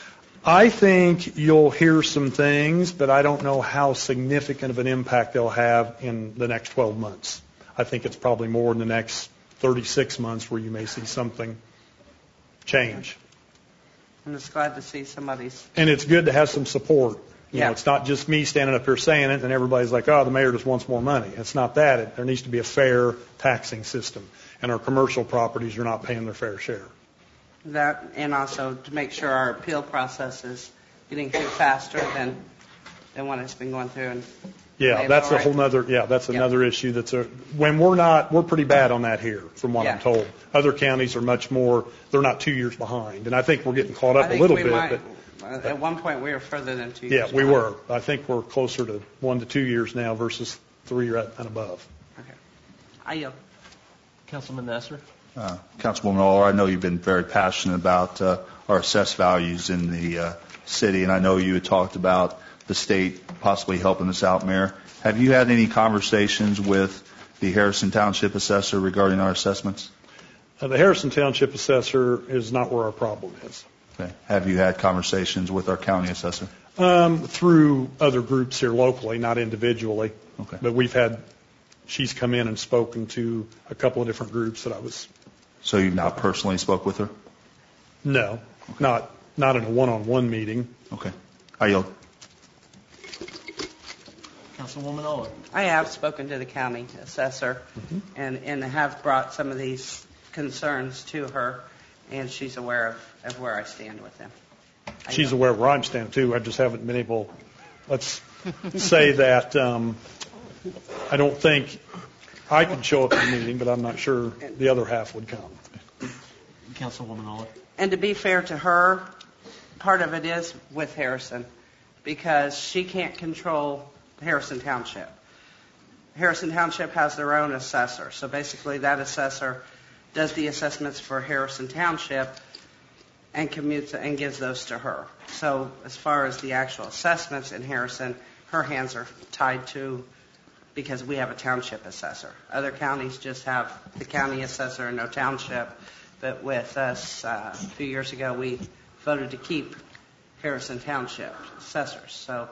[SPEAKER 9] I think you'll hear some things, but I don't know how significant of an impact they'll have in the next twelve months. I think it's probably more in the next thirty-six months where you may see something change.
[SPEAKER 8] I'm just glad to see somebody's.
[SPEAKER 9] And it's good to have some support. You
[SPEAKER 8] Yeah.
[SPEAKER 9] know, it's not just me standing up here saying it and everybody's like, oh, the mayor just wants more money. It's not that. It, there needs to be a fair taxing system. And our commercial properties are not paying their fair share.
[SPEAKER 8] That, and also to make sure our appeal process is getting through faster than, than what it's been going through. And
[SPEAKER 9] Yeah,
[SPEAKER 8] Right,
[SPEAKER 9] that's
[SPEAKER 8] all
[SPEAKER 9] a
[SPEAKER 8] right.
[SPEAKER 9] whole nother, yeah, that's
[SPEAKER 8] Yeah.
[SPEAKER 9] another issue that's a, when we're not, we're pretty bad on that here, from what I'm
[SPEAKER 8] Yeah.
[SPEAKER 9] told. Other counties are much more, they're not two years behind. And I think we're getting caught
[SPEAKER 8] I
[SPEAKER 9] up a
[SPEAKER 8] think
[SPEAKER 9] little
[SPEAKER 8] we
[SPEAKER 9] bit,
[SPEAKER 8] might,
[SPEAKER 9] but
[SPEAKER 8] uh, at one point we were further than two
[SPEAKER 9] yeah,
[SPEAKER 8] years.
[SPEAKER 9] we
[SPEAKER 8] behind.
[SPEAKER 9] were. I think we're closer to one to two years now versus three and above.
[SPEAKER 8] Okay. I yield.
[SPEAKER 1] Councilman Nasser?
[SPEAKER 2] Uh, Councilwoman Aller, I know you've been very passionate about uh, our assessed values in the uh, city, and I know you had talked about the state possibly helping us out, Mayor. Have you had any conversations with the Harrison Township assessor regarding our assessments?
[SPEAKER 9] Uh, the Harrison Township assessor is not where our problem is.
[SPEAKER 2] Okay. Have you had conversations with our county assessor?
[SPEAKER 9] Um, through other groups here locally, not individually.
[SPEAKER 2] Okay.
[SPEAKER 9] But we've had, she's come in and spoken to a couple of different groups that I was,
[SPEAKER 2] So you've not personally spoke with her?
[SPEAKER 9] no, not, not in a one-on-one meeting.
[SPEAKER 2] Okay. I yield.
[SPEAKER 1] Councilwoman Aller?
[SPEAKER 8] I have spoken to the county assessor
[SPEAKER 9] Mm-hmm.
[SPEAKER 8] and, and have brought some of these concerns to her, and she's aware of, of where I stand with them. I
[SPEAKER 9] She's
[SPEAKER 8] yield.
[SPEAKER 9] aware of where I'm standing too. I just haven't been able, let's say that, um, I don't think I could show up at the meeting, but I'm not sure the other half would come.
[SPEAKER 1] Councilwoman Aller?
[SPEAKER 8] And to be fair to her, part of it is with Harrison, because she can't control Harrison Township. Harrison Township has their own assessor, so basically that assessor does the assessments for Harrison Township and commutes and gives those to her. So as far as the actual assessments in Harrison, her hands are tied to, because we have a township assessor. Other counties just have the county assessor and no township. But with us, uh, a few years ago, we voted to keep Harrison Township assessors. So,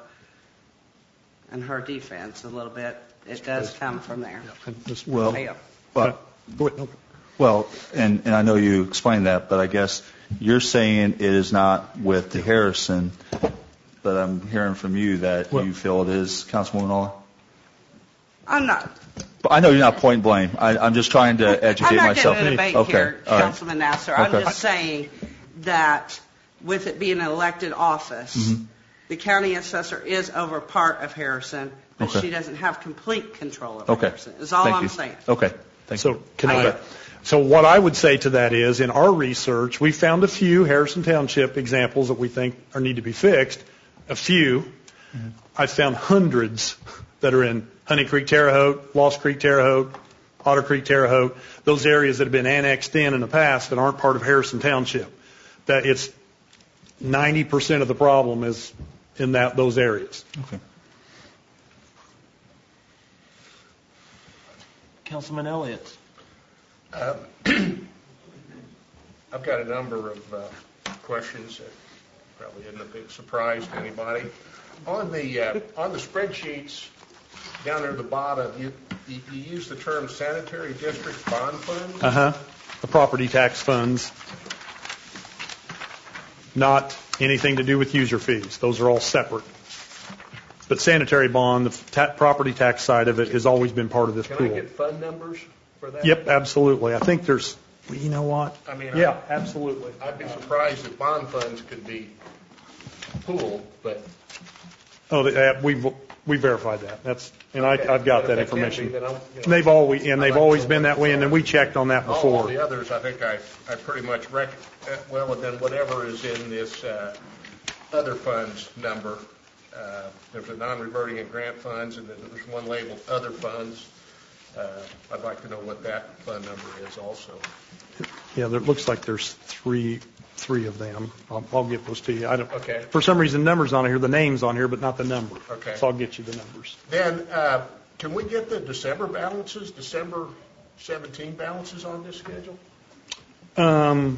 [SPEAKER 8] in her defense, a little bit, it does come from there.
[SPEAKER 9] And just-
[SPEAKER 2] Well,
[SPEAKER 8] I, uh,
[SPEAKER 2] well,
[SPEAKER 9] Go ahead. Okay.
[SPEAKER 2] well, and, and I know you explained that, but I guess you're saying it is not with the Harrison, but I'm hearing from you that
[SPEAKER 9] Well-
[SPEAKER 2] you feel it is, Councilwoman Aller?
[SPEAKER 8] I'm not.
[SPEAKER 2] But I know you're not point blame. I, I'm just trying to educate
[SPEAKER 8] I'm not
[SPEAKER 2] myself.
[SPEAKER 8] getting a debate
[SPEAKER 2] Okay,
[SPEAKER 8] here,
[SPEAKER 2] all right.
[SPEAKER 8] Councilman Nasser. I'm
[SPEAKER 2] Okay.
[SPEAKER 8] just saying that with it being an elected office,
[SPEAKER 2] Mhm.
[SPEAKER 8] the county assessor is over part of Harrison, but
[SPEAKER 2] Okay.
[SPEAKER 8] she doesn't have complete control over
[SPEAKER 2] Okay.
[SPEAKER 8] Harrison, is all
[SPEAKER 2] Thank
[SPEAKER 8] I'm
[SPEAKER 2] you.
[SPEAKER 8] saying.
[SPEAKER 2] Okay. Thank
[SPEAKER 9] So
[SPEAKER 2] you.
[SPEAKER 9] can
[SPEAKER 8] I-
[SPEAKER 9] I, so what I would say to that is, in our research, we found a few Harrison Township examples that we think are need to be fixed. A few. I found hundreds that are in Honey Creek, Terre Haute, Lost Creek, Terre Haute, Otter Creek, Terre Haute, those areas that have been annexed in in the past that aren't part of Harrison Township. That it's ninety percent of the problem is in that those areas.
[SPEAKER 2] Okay.
[SPEAKER 1] Councilman Elliott?
[SPEAKER 10] Uh, I've got a number of uh, questions that probably isn't a big surprise to anybody. On the uh, on the spreadsheets down there at the bottom, you, you, you use the term sanitary district bond funds.
[SPEAKER 9] Uh huh. The property tax funds, not anything to do with user fees. Those are all separate. But sanitary bond, the ta- property tax side of it, has always been part of this
[SPEAKER 10] Can
[SPEAKER 9] pool.
[SPEAKER 10] I get fund numbers? for that?
[SPEAKER 9] Yep, absolutely. I think there's, well, you know what?
[SPEAKER 10] I mean,
[SPEAKER 9] Yeah, absolutely.
[SPEAKER 10] I'd be surprised if bond funds could be pooled, but.
[SPEAKER 9] Oh, they- uh, we've, we verified that. That's, and I,
[SPEAKER 10] Okay.
[SPEAKER 9] I've got
[SPEAKER 10] But
[SPEAKER 9] that
[SPEAKER 10] if they can be,
[SPEAKER 9] information.
[SPEAKER 10] then I'm, you know,
[SPEAKER 9] And they've always, and
[SPEAKER 10] I'd
[SPEAKER 9] they've
[SPEAKER 10] like to
[SPEAKER 9] always
[SPEAKER 10] know
[SPEAKER 9] been
[SPEAKER 10] what
[SPEAKER 9] that way, and then we checked on that
[SPEAKER 10] All
[SPEAKER 9] before.
[SPEAKER 10] the others, I think I, I pretty much rec, uh, well, and then whatever is in this uh, other funds number, uh, there's a non-reverting and grant funds, and then there's one labeled other funds. Uh, I'd like to know what that fund number is also.
[SPEAKER 9] Yeah, there, it looks like there's three, three of them. I'll, I'll get those to you. I don't,
[SPEAKER 10] Okay.
[SPEAKER 9] for some reason, numbers on here, the name's on here, but not the number.
[SPEAKER 10] Okay.
[SPEAKER 9] So I'll get you the numbers.
[SPEAKER 10] Then, uh, can we get the December balances, December seventeen balances on this schedule?
[SPEAKER 9] Um,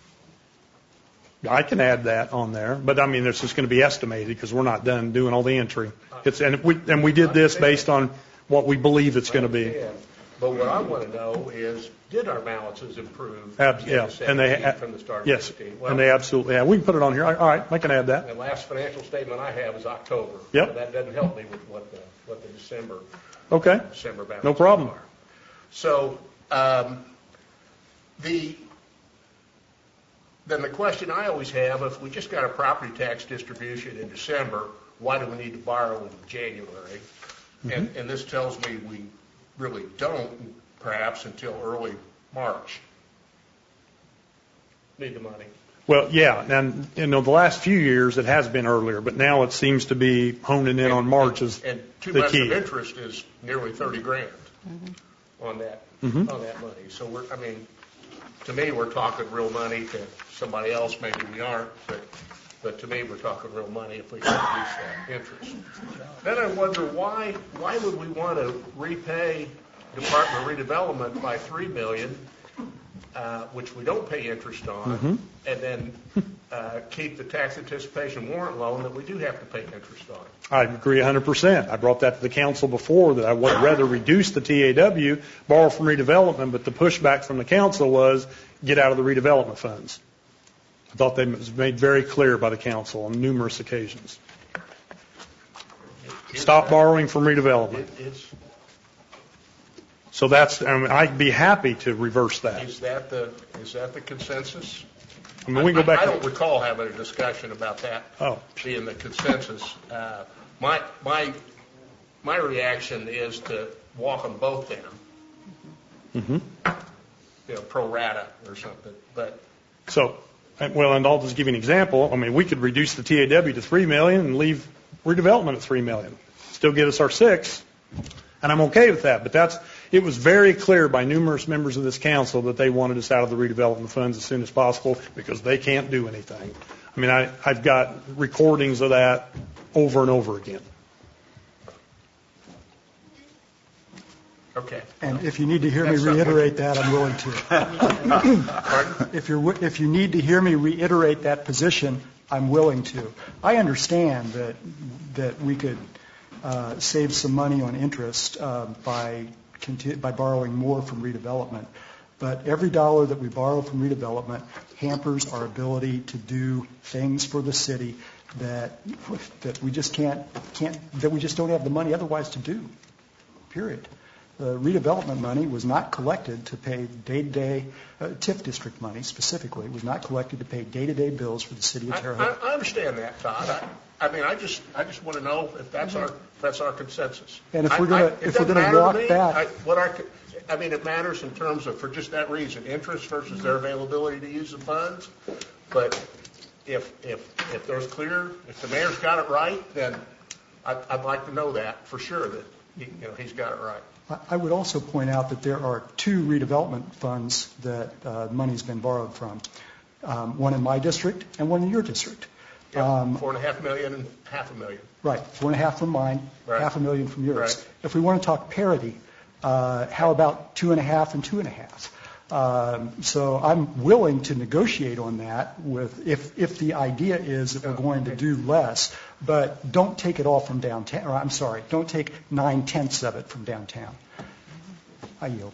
[SPEAKER 9] I can add that on there, but I mean, it's just going to be estimated because we're not done doing all the entry. It's, and we, and we did this based on what we believe it's going to be.
[SPEAKER 10] Yeah. But what I want to know is, did our balances improve?
[SPEAKER 9] Ab-
[SPEAKER 10] in
[SPEAKER 9] yeah, and they,
[SPEAKER 10] seventeen from the start of
[SPEAKER 9] yes,
[SPEAKER 10] sixteen?
[SPEAKER 9] and they absolutely have. We can put it on here. All right, I can add that.
[SPEAKER 10] The last financial statement I have is October.
[SPEAKER 9] Yep.
[SPEAKER 10] So that doesn't help me with what the, what the December,
[SPEAKER 9] Okay,
[SPEAKER 10] December balances
[SPEAKER 9] no problem.
[SPEAKER 10] are. So, um, the, then the question I always have, if we just got a property tax distribution in December, why do we need to borrow in January? And, and this tells me we really don't, perhaps, until early March. Need the money.
[SPEAKER 9] Well, yeah, and you know, the last few years it has been earlier, but now it seems to be honing in on March as
[SPEAKER 10] And two
[SPEAKER 9] the
[SPEAKER 10] months
[SPEAKER 9] key.
[SPEAKER 10] of interest is nearly thirty grand on that,
[SPEAKER 9] Mhm.
[SPEAKER 10] on that money. So we're, I mean, to me, we're talking real money. To somebody else, maybe we aren't, but, but to me, we're talking real money if we can reduce that interest. Then I wonder why, why would we want to repay Department of Redevelopment by three million, uh, which we don't pay interest on,
[SPEAKER 9] Mhm.
[SPEAKER 10] and then uh, keep the tax anticipation warrant loan that we do have to pay interest on?
[SPEAKER 9] I agree one hundred percent. I brought that to the council before, that I would rather reduce the T A W, borrow from redevelopment, but the pushback from the council was get out of the redevelopment funds. I thought that was made very clear by the council on numerous occasions. Stop borrowing from redevelopment.
[SPEAKER 10] It, it's,
[SPEAKER 9] So that's, I mean, I'd be happy to reverse that.
[SPEAKER 10] is that the, is that the consensus?
[SPEAKER 9] I mean, we can go back.
[SPEAKER 10] I don't recall having a discussion about that
[SPEAKER 9] Oh,
[SPEAKER 10] being the consensus. Uh, My, my, my reaction is to walk them both down,
[SPEAKER 9] mhm.
[SPEAKER 10] you know, pro rata or something, but
[SPEAKER 9] So, well, and I'll just give you an example. I mean, we could reduce the T A W to three million and leave redevelopment at three million. Still get us our six, and I'm okay with that. But that's, it was very clear by numerous members of this council that they wanted us out of the redevelopment funds as soon as possible because they can't do anything. I mean, I, I've got recordings of that over and over again.
[SPEAKER 10] okay.
[SPEAKER 3] And if you need to hear me
[SPEAKER 10] That's something.
[SPEAKER 3] reiterate that, I'm willing to. If you're, if you need to hear me reiterate that position, I'm willing to. I understand that, that we could uh, save some money on interest uh, by, conti- by borrowing more from redevelopment. But every dollar that we borrow from redevelopment hampers our ability to do things for the city that, that we just can't, can't, that we just don't have the money otherwise to do, period. The redevelopment money was not collected to pay day-to-day, uh, T I F district money specifically, was not collected to pay day-to-day bills for the city of
[SPEAKER 10] I,
[SPEAKER 3] Terre
[SPEAKER 10] I,
[SPEAKER 3] Haute.
[SPEAKER 10] I understand that, Todd. I, I mean, I just, I just want to know if that's our, if that's our consensus.
[SPEAKER 3] And if
[SPEAKER 10] I-
[SPEAKER 3] we're gonna-
[SPEAKER 10] I- it
[SPEAKER 3] if we're
[SPEAKER 10] doesn't
[SPEAKER 3] gonna
[SPEAKER 10] matter to
[SPEAKER 3] walk
[SPEAKER 10] me.
[SPEAKER 3] back-
[SPEAKER 10] I, what our, I mean, it matters in terms of, for just that reason, interest versus their availability to use the funds. But if, if, if there's clear, if the mayor's got it right, then I'd, I'd like to know that for sure, that, he, you know, he's got it right.
[SPEAKER 3] I would also point out that there are two redevelopment funds that uh, money's been borrowed from, um, one in my district and one in your district.
[SPEAKER 10] Yeah,
[SPEAKER 3] Um,
[SPEAKER 10] four and a half million and half a million.
[SPEAKER 3] Right, four and a half from mine,
[SPEAKER 10] Right.
[SPEAKER 3] half a million from yours.
[SPEAKER 10] Right.
[SPEAKER 3] If we want to talk parity, uh, how about two and a half and two and a half? Um, so I'm willing to negotiate on that with, if, if the idea is that we're going to do less, but don't take it all from downtown, or I'm sorry, don't take nine tenths of it from downtown. I yield.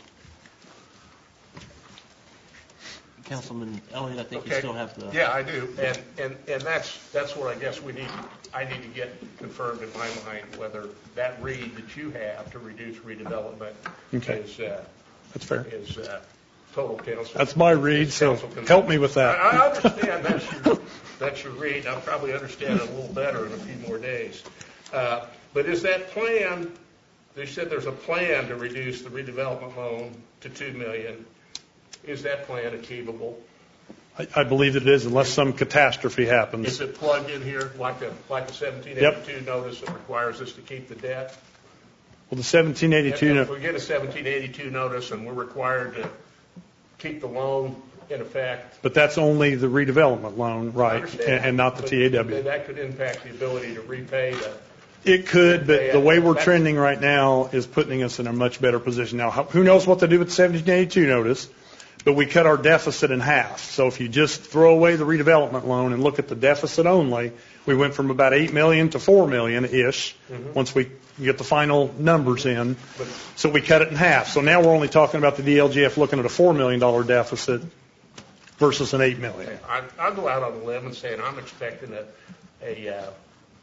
[SPEAKER 1] Councilman Elliott, I think you
[SPEAKER 10] Okay.
[SPEAKER 1] still have the.
[SPEAKER 10] Yeah, I do, and, and, and that's, that's what I guess we need, I need to get confirmed in my mind, whether that read that you have to reduce redevelopment
[SPEAKER 9] Okay.
[SPEAKER 10] is, uh,
[SPEAKER 9] That's fair.
[SPEAKER 10] is uh, total council.
[SPEAKER 9] That's my read, so
[SPEAKER 10] council con-
[SPEAKER 9] help me with that.
[SPEAKER 10] I, I understand that's your, that's your read. I'll probably understand it a little better in a few more days. Uh, but is that plan, they said there's a plan to reduce the redevelopment loan to two million dollars. Is that plan achievable?
[SPEAKER 9] I, I believe that it is, unless some catastrophe happens.
[SPEAKER 10] Is it plugged in here like a like a seventeen eighty-two notice that requires us to keep the debt?
[SPEAKER 9] Well, the seventeen eighty-two.
[SPEAKER 10] If, if we get a seventeen eighty-two notice and we're required to keep the loan in effect.
[SPEAKER 9] But that's only the redevelopment loan, right, and, and not the
[SPEAKER 10] but
[SPEAKER 9] T A W.
[SPEAKER 10] That could impact the ability to repay the.
[SPEAKER 9] It could, but the way we're trending right now is putting us in a much better position. Now, who knows what to do with the seventeen eighty-two notice, but we cut our deficit in half. So if you just throw away the redevelopment loan and look at the deficit only, we went from about eight million dollars to four million dollars ish mm-hmm. once we get the final numbers in. But, so we cut it in half. So now we're only talking about the D L G F looking at a four million dollars deficit versus an eight million dollars.
[SPEAKER 10] I, I'll go out on a limb and say I'm expecting a, a, uh,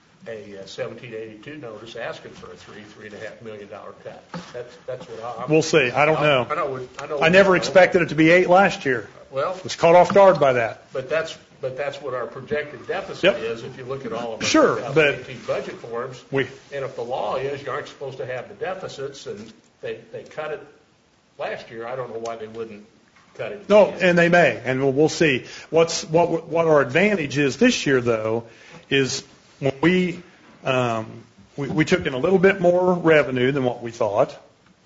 [SPEAKER 10] a seventeen eighty-two notice asking for a three, three and a half million dollar cut. That's that's what I'm.
[SPEAKER 9] We'll see. I don't know.
[SPEAKER 10] I know. I, know
[SPEAKER 9] I never expected it to be eight last year.
[SPEAKER 10] Well,
[SPEAKER 9] I was caught off guard by that.
[SPEAKER 10] But that's but that's what our projected deficit
[SPEAKER 9] yep.
[SPEAKER 10] is. If you look at all of our
[SPEAKER 9] sure,
[SPEAKER 10] twenty eighteen budget forms,
[SPEAKER 9] we,
[SPEAKER 10] and if the law is you aren't supposed to have the deficits, and they they cut it last year, I don't know why they wouldn't. Cut it.
[SPEAKER 9] No, and they may, and we'll, we'll see. What's what what our advantage is this year, though, is when we, um, we we took in a little bit more revenue than what we thought.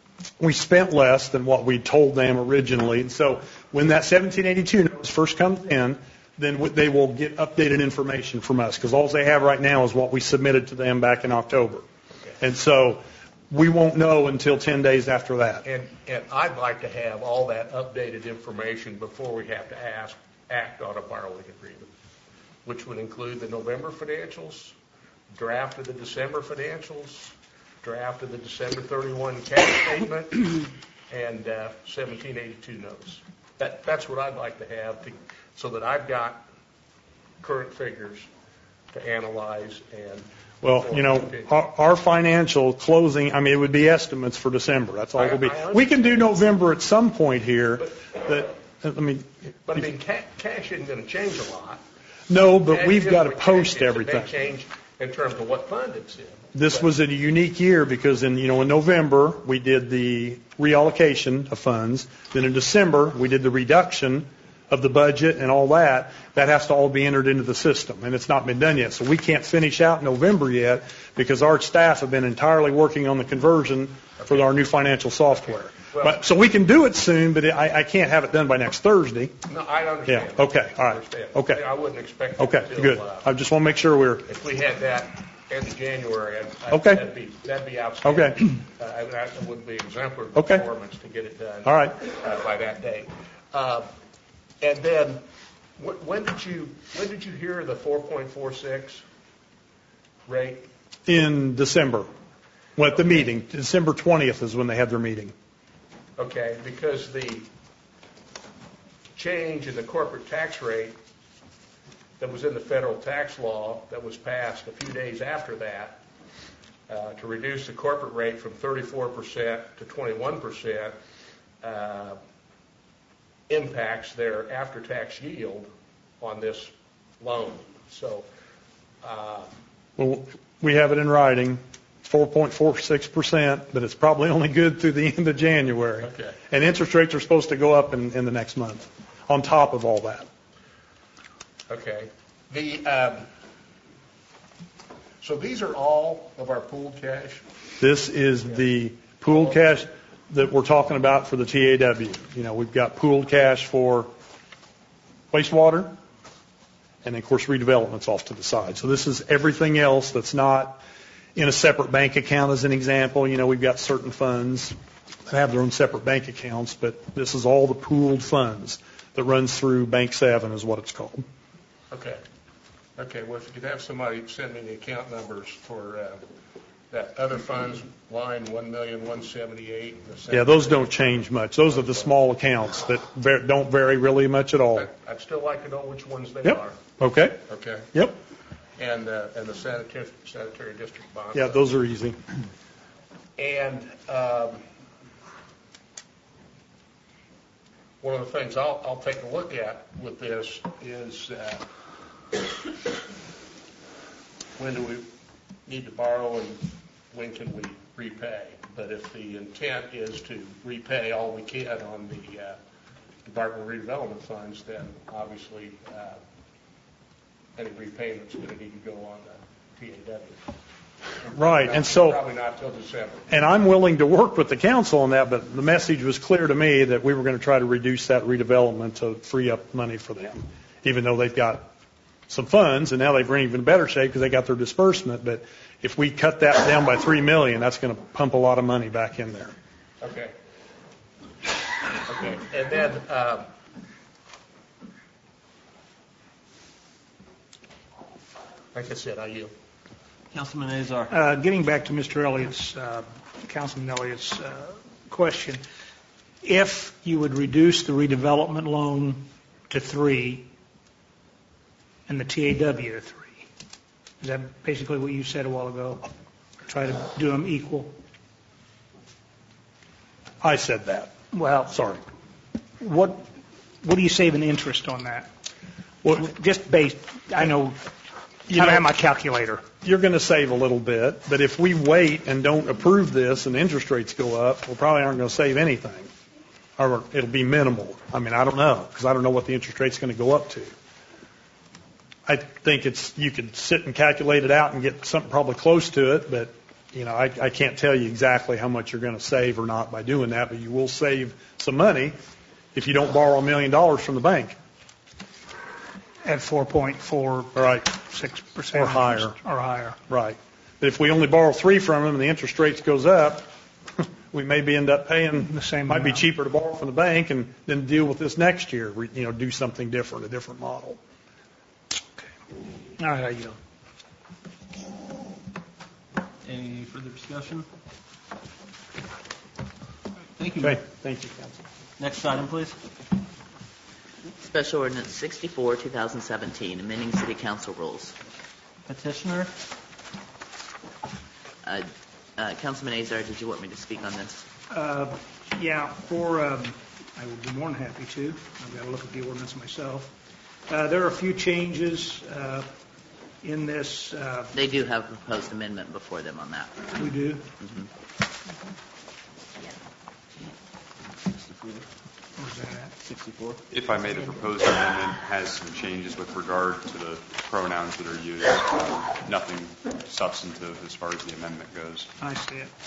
[SPEAKER 9] We spent less than what we told them originally, and so when that seventeen eighty-two notice first comes in, then they will get updated information from us because all they have right now is what we submitted to them back in October, okay. And so. We won't know until ten days after that.
[SPEAKER 10] And, and I'd like to have all that updated information before we have to ask, act on a borrowing agreement, which would include the November financials, draft of the December financials, draft of the December thirty-one cash statement, and uh, seventeen eighty-two notice. That, that's what I'd like to have to, so that I've got current figures to analyze and
[SPEAKER 9] Well, you know, our, our financial closing, I mean, it would be estimates for December. That's all it'll be. We can do November at some point here. But, that, I mean,
[SPEAKER 10] but I mean, ca- cash isn't going to change a lot.
[SPEAKER 9] No, but
[SPEAKER 10] cash
[SPEAKER 9] we've got to post
[SPEAKER 10] change,
[SPEAKER 9] everything.
[SPEAKER 10] It may change in terms of what fund it's in.
[SPEAKER 9] This
[SPEAKER 10] but.
[SPEAKER 9] was a unique year because in, you know, in November, we did the reallocation of funds. Then in December, we did the reduction of the budget and all that. That has to all be entered into the system, and it's not been done yet. So we can't finish out November yet because our staff have been entirely working on the conversion okay. for our new financial software. Okay. Well, but, so we can do it soon, but I, I can't have it done by next Thursday.
[SPEAKER 10] No, I understand.
[SPEAKER 9] Yeah. Okay. All right.
[SPEAKER 10] I
[SPEAKER 9] okay.
[SPEAKER 10] I wouldn't expect it
[SPEAKER 9] Okay.
[SPEAKER 10] until,
[SPEAKER 9] Good.
[SPEAKER 10] Uh,
[SPEAKER 9] I just want to make sure we're.
[SPEAKER 10] If we had that end of January, I'd, I'd,
[SPEAKER 9] okay.
[SPEAKER 10] that'd be that'd be outstanding.
[SPEAKER 9] Okay.
[SPEAKER 10] Uh, that would be exemplary
[SPEAKER 9] okay.
[SPEAKER 10] performance to get it done.
[SPEAKER 9] All right.
[SPEAKER 10] Uh, by that date. Uh, and then. When did you when did you hear the four point four six rate?
[SPEAKER 9] In December. Well, at the meeting. December twentieth is when they had their meeting.
[SPEAKER 10] Okay, because the change in the corporate tax rate that was in the federal tax law that was passed a few days after that uh, to reduce the corporate rate from thirty-four percent to twenty-one percent uh, impacts their after-tax yield on this loan. So, uh,
[SPEAKER 9] well, we have it in writing. It's four point four six percent, but it's probably only good through the end of January.
[SPEAKER 10] Okay.
[SPEAKER 9] And interest rates are supposed to go up in, in the next month on top of all that.
[SPEAKER 10] Okay. The um, so these are all of our pooled cash?
[SPEAKER 9] This is yeah. the pooled cash that we're talking about for the T A W. You know, we've got pooled cash for wastewater, and of course redevelopment's off to the side. So this is everything else that's not in a separate bank account as an example. You know, we've got certain funds that have their own separate bank accounts, but this is all the pooled funds that runs through Bank seven is what it's called.
[SPEAKER 10] Okay. Okay, well, if you could have somebody send me the account numbers for uh, that other funds, line one million one seventy-eight.
[SPEAKER 9] Yeah, those don't change much. Those are the small accounts that ver- don't vary really much at all.
[SPEAKER 10] I'd, I'd still like to know which ones they
[SPEAKER 9] yep.
[SPEAKER 10] are.
[SPEAKER 9] Okay.
[SPEAKER 10] Okay.
[SPEAKER 9] Yep.
[SPEAKER 10] And uh, and the sanitary, sanitary district bonds.
[SPEAKER 9] Yeah, those are easy.
[SPEAKER 10] And um, one of the things I'll, I'll take a look at with this is uh, when do we need to borrow and when can we repay? But if the intent is to repay all we can on the uh, Department of Redevelopment funds, then obviously uh, any repayment's going to need to go on the T A W.
[SPEAKER 9] Right,
[SPEAKER 10] Not-
[SPEAKER 9] and so-
[SPEAKER 10] Probably not till December.
[SPEAKER 9] And I'm willing to work with the council on that, but the message was clear to me that we were going to try to reduce that redevelopment to free up money for them, even though they've got some funds, and now they're in even better shape because they got their disbursement. But if we cut that down by three million dollars, that's going to pump a lot of money back in there.
[SPEAKER 10] Okay. Okay, and then, um, like I said, I yield.
[SPEAKER 1] Councilman Azar.
[SPEAKER 11] Uh, Getting back to Mister Elliott's, uh, Councilman Elliott's uh, question, if you would reduce the redevelopment loan to three and the T A W to three, is that basically what you said a while ago? Try to do them equal?
[SPEAKER 9] I said that.
[SPEAKER 11] Well,
[SPEAKER 9] Sorry.
[SPEAKER 11] what what do you save in interest on that?
[SPEAKER 9] Well,
[SPEAKER 11] Just based, I know,
[SPEAKER 9] you
[SPEAKER 11] I don't
[SPEAKER 9] know,
[SPEAKER 11] have my calculator.
[SPEAKER 9] you're going to save a little bit, but if we wait and don't approve this and interest rates go up, we probably aren't going to save anything, or it'll be minimal. I mean, I don't know, because I don't know what the interest rate's going to go up to. I think it's, you could sit and calculate it out and get something probably close to it, but, you know, I, I can't tell you exactly how much you're going to save or not by doing that, but you will save some money if you don't borrow a million dollars from the bank.
[SPEAKER 11] At four point four
[SPEAKER 9] Right.
[SPEAKER 11] six percent.
[SPEAKER 9] Or higher.
[SPEAKER 11] Or higher.
[SPEAKER 9] Right. But if we only borrow three from them and the interest rates goes up, we maybe end up paying,
[SPEAKER 11] The same
[SPEAKER 9] might be
[SPEAKER 11] amount.
[SPEAKER 9] cheaper to borrow from the bank and then deal with this next year, Re- you know, do something different, a different model.
[SPEAKER 11] All right, I yield.
[SPEAKER 1] Any further discussion? Thank you.
[SPEAKER 9] Okay, thank you, Council.
[SPEAKER 1] Next item, please.
[SPEAKER 4] Special Ordinance sixty-four, two thousand seventeen, amending City Council rules.
[SPEAKER 1] Petitioner.
[SPEAKER 4] Uh, uh, Councilman Azar, did you want me to speak on this?
[SPEAKER 11] Uh, Yeah, for, um, I would be more than happy to. I've got to look at the ordinance myself. Uh, There are a few changes uh, in this. uh,
[SPEAKER 4] They do have a proposed amendment before them on that.
[SPEAKER 11] We do. Where's that at?
[SPEAKER 1] sixty-four.
[SPEAKER 12] If I may, the proposed amendment has some changes with regard to the pronouns that are used. Uh, Nothing substantive as far as the amendment goes.
[SPEAKER 11] I see it.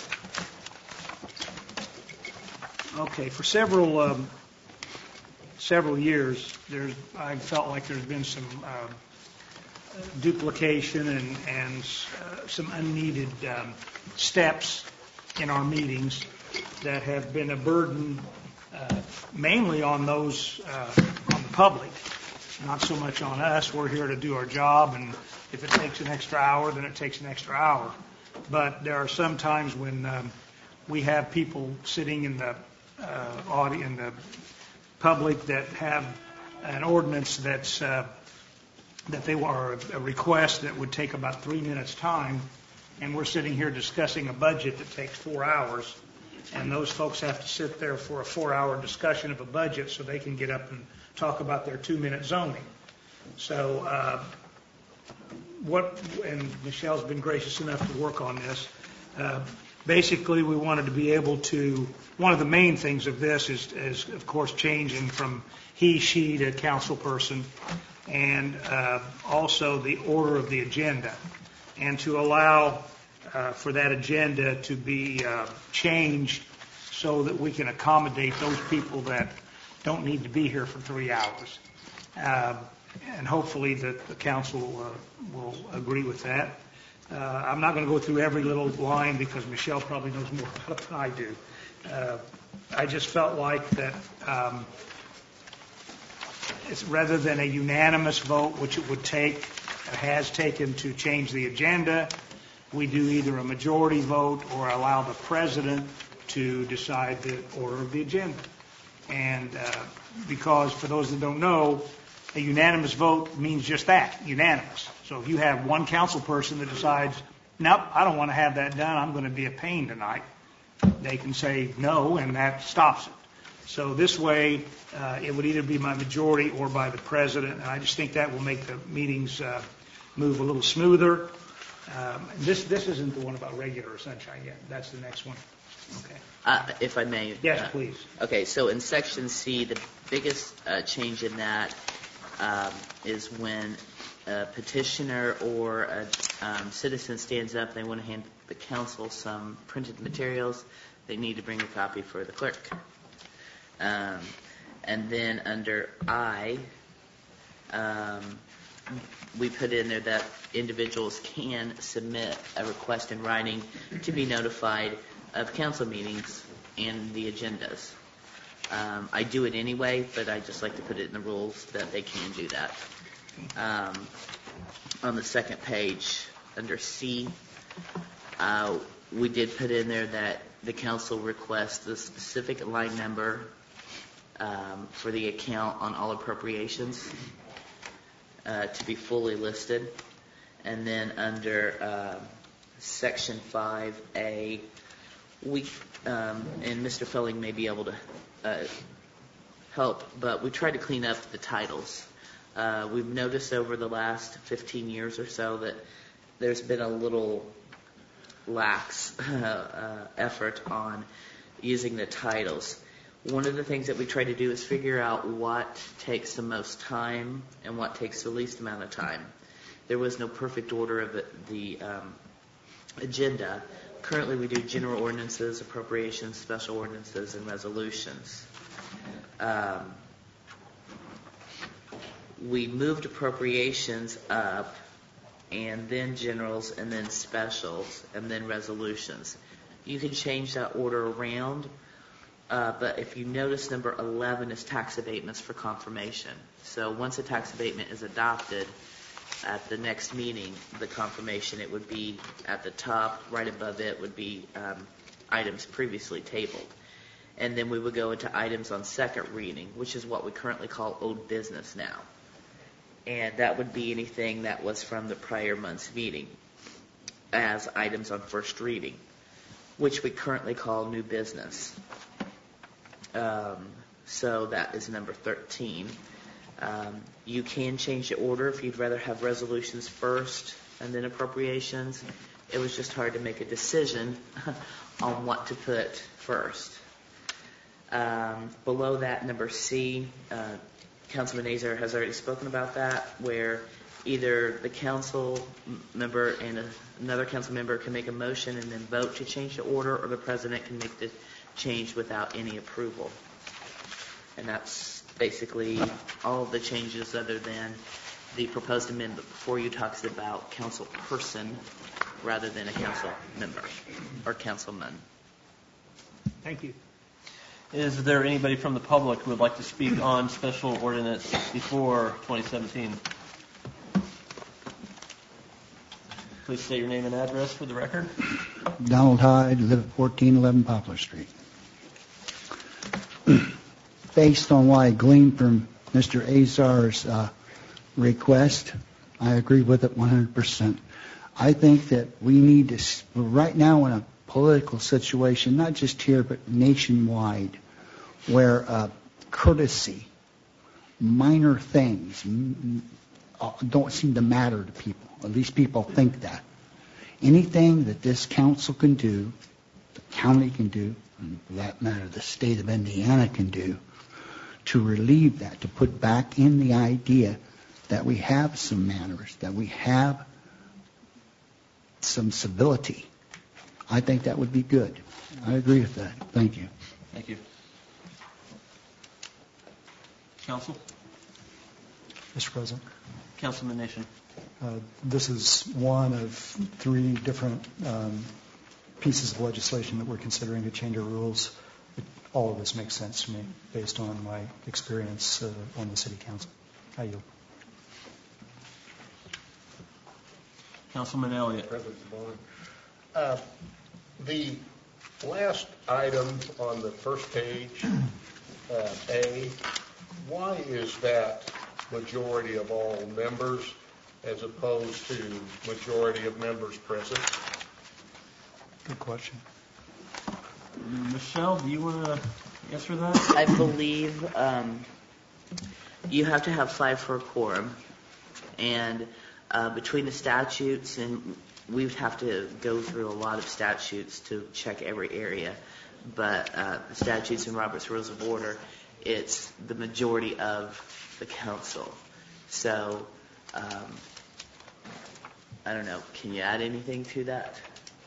[SPEAKER 11] Okay, for several, um, several years, there's, I felt like there's been some um, duplication and, and uh, some unneeded um, steps in our meetings that have been a burden uh, mainly on those, uh, on the public, not so much on us. We're here to do our job, and if it takes an extra hour, then it takes an extra hour. But there are some times when um, we have people sitting in the uh, audi- in the public that have an ordinance that's uh, that they want a request that would take about three minutes time, and we're sitting here discussing a budget that takes four hours, and those folks have to sit there for a four-hour discussion of a budget so they can get up and talk about their two-minute zoning. So uh, what, and Michelle's been gracious enough to work on this. Uh, basically, we wanted to be able to, one of the main things of this is, is of course, changing from he, she to council person, and uh, also the order of the agenda, and to allow uh, for that agenda to be uh, changed so that we can accommodate those people that don't need to be here for three hours. Uh, and hopefully the, the council uh, will agree with that. Uh, I'm not going to go through every little line because Michelle probably knows more about it than I do. Uh, I just felt like that um, it's rather than a unanimous vote, which it would take, it has taken to change the agenda, we do either a majority vote or allow the president to decide the order of the agenda. And uh, because, for those that don't know, a unanimous vote means just that, unanimous. So if you have one council person that decides, nope, I don't want to have that done, I'm going to be a pain tonight, they can say no, and that stops it. So this way, uh, it would either be by majority or by the president. And I just think that will make the meetings uh, move a little smoother. Um, this this isn't the one about regular sunshine yet. That's the next one. Okay.
[SPEAKER 4] Uh, if I may.
[SPEAKER 11] Yes,
[SPEAKER 4] uh,
[SPEAKER 11] please.
[SPEAKER 4] Okay, so in section C, the biggest uh, change in that um, is when a petitioner or a um, citizen stands up, they want to hand the council some printed materials, they need to bring a copy for the clerk. Um, and then under I, um, we put in there that individuals can submit a request in writing to be notified of council meetings and the agendas. Um, I do it anyway, but I just like to put it in the rules that they can do that. Um, on the second page, under C, uh, we did put in there that the council requests the specific line number um, for the account on all appropriations uh, to be fully listed. And then under uh, section five A, we um, and Mister Felling may be able to uh, help, but we tried to clean up the titles. Uh, we've noticed over the last fifteen years or so that there's been a little lax uh, effort on using the titles. One of the things that we try to do is figure out what takes the most time and what takes the least amount of time. There was no perfect order of the, the um, agenda. Currently, we do general ordinances, appropriations, special ordinances, and resolutions. Um, we moved appropriations up, and then generals, and then specials, and then resolutions. You can change that order around, uh, but if you notice, number eleven is tax abatements for confirmation. So once a tax abatement is adopted, at the next meeting, the confirmation, it would be at the top, right above it would be um, items previously tabled. And then we would go into items on second reading, which is what we currently call old business now. And that would be anything that was from the prior month's meeting as items on first reading, which we currently call new business. Um, so that is number thirteen. Um, you can change the order if you'd rather have resolutions first and then appropriations. It was just hard to make a decision on what to put first. Um, below that, number C, uh, Councilman Azar has already spoken about that, where either the council member and a, another council member can make a motion and then vote to change the order, or the president can make the change without any approval. And that's basically all of the changes, other than the proposed amendment before you talks about council person rather than a council member or councilman.
[SPEAKER 11] Thank you.
[SPEAKER 1] Is there anybody from the public who would like to speak on Special Ordinance sixty-four, twenty seventeen? Please state your name and address for the record.
[SPEAKER 7] Donald Hyde, live at fourteen eleven Poplar Street. Based on what I gleaned from Mister Azar's uh, request, I agree with it one hundred percent. I think that we need to, right now in a political situation, not just here but nationwide, where uh, courtesy, minor things m- m- don't seem to matter to people. At least people think that. Anything that this council can do, the county can do, and for that matter the state of Indiana can do, to relieve that, to put back in the idea that we have some manners, that we have some civility. I think that would be good. I agree with that. Thank you.
[SPEAKER 1] Thank you. Council?
[SPEAKER 3] Mister President,
[SPEAKER 1] Councilman Nation.
[SPEAKER 3] uh, this is one of three different um, pieces of legislation that we're considering to change our rules. It, all of this makes sense to me based on my experience uh, on the City Council. I yield.
[SPEAKER 1] Councilman Elliott.
[SPEAKER 10] President Vaughn. Uh, the last item on the first page, uh, A, why is that majority of all members as opposed to majority of members present?
[SPEAKER 3] Good question.
[SPEAKER 1] Michelle, do you want to answer that?
[SPEAKER 4] I believe um, you have to have five for a quorum, and uh, between the statutes, and we would have to go through a lot of statutes to check every area, but uh, the statutes and Robert's Rules of Order, it's the majority of the council. So, um, I don't know, can you add anything to that?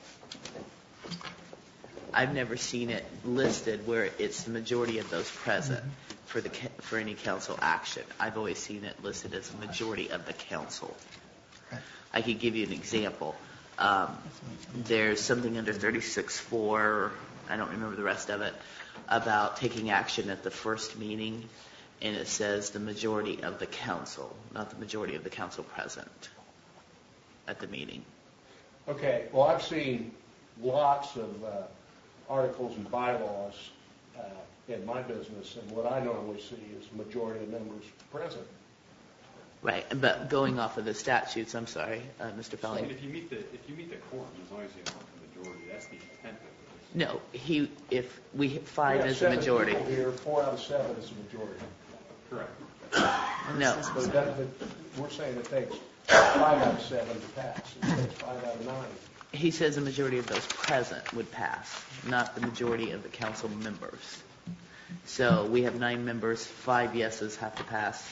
[SPEAKER 4] I've never seen it listed where it's the majority of those present mm-hmm. for the for any council action. I've always seen it listed as a majority of the council. I could give you an example. Um, there's something under thirty-six four, I don't remember the rest of it, about taking action at the first meeting, and it says the majority of the council, not the majority of the council present at the meeting.
[SPEAKER 10] Okay, well, I've seen lots of uh, articles and bylaws uh, in my business, and what I normally see is majority of members present.
[SPEAKER 4] Right, but going off of the statutes, I'm sorry, uh, Mister
[SPEAKER 12] So
[SPEAKER 4] Felling.
[SPEAKER 12] if you meet the if you meet the quorum, as long as you have the majority, that's the intent of it.
[SPEAKER 4] No, he if we hit five
[SPEAKER 10] We have
[SPEAKER 4] is a majority.
[SPEAKER 10] seven people here, four out of seven is a majority.
[SPEAKER 12] Correct.
[SPEAKER 4] No.
[SPEAKER 10] But that, that, we're saying it takes five out of seven to pass. It takes five out of nine.
[SPEAKER 4] He says a majority of those present would pass, not the majority of the council members. So we have nine members, five yeses have to pass.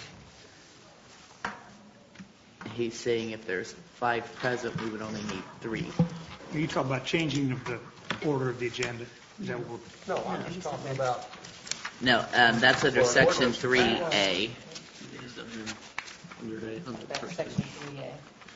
[SPEAKER 4] He's saying if there's five present, we would only need three.
[SPEAKER 11] Are you talking about changing of the order of the agenda? Is that what we're...
[SPEAKER 10] No, I'm just talking about.
[SPEAKER 4] No, um, that's under section three A.
[SPEAKER 13] Section three A.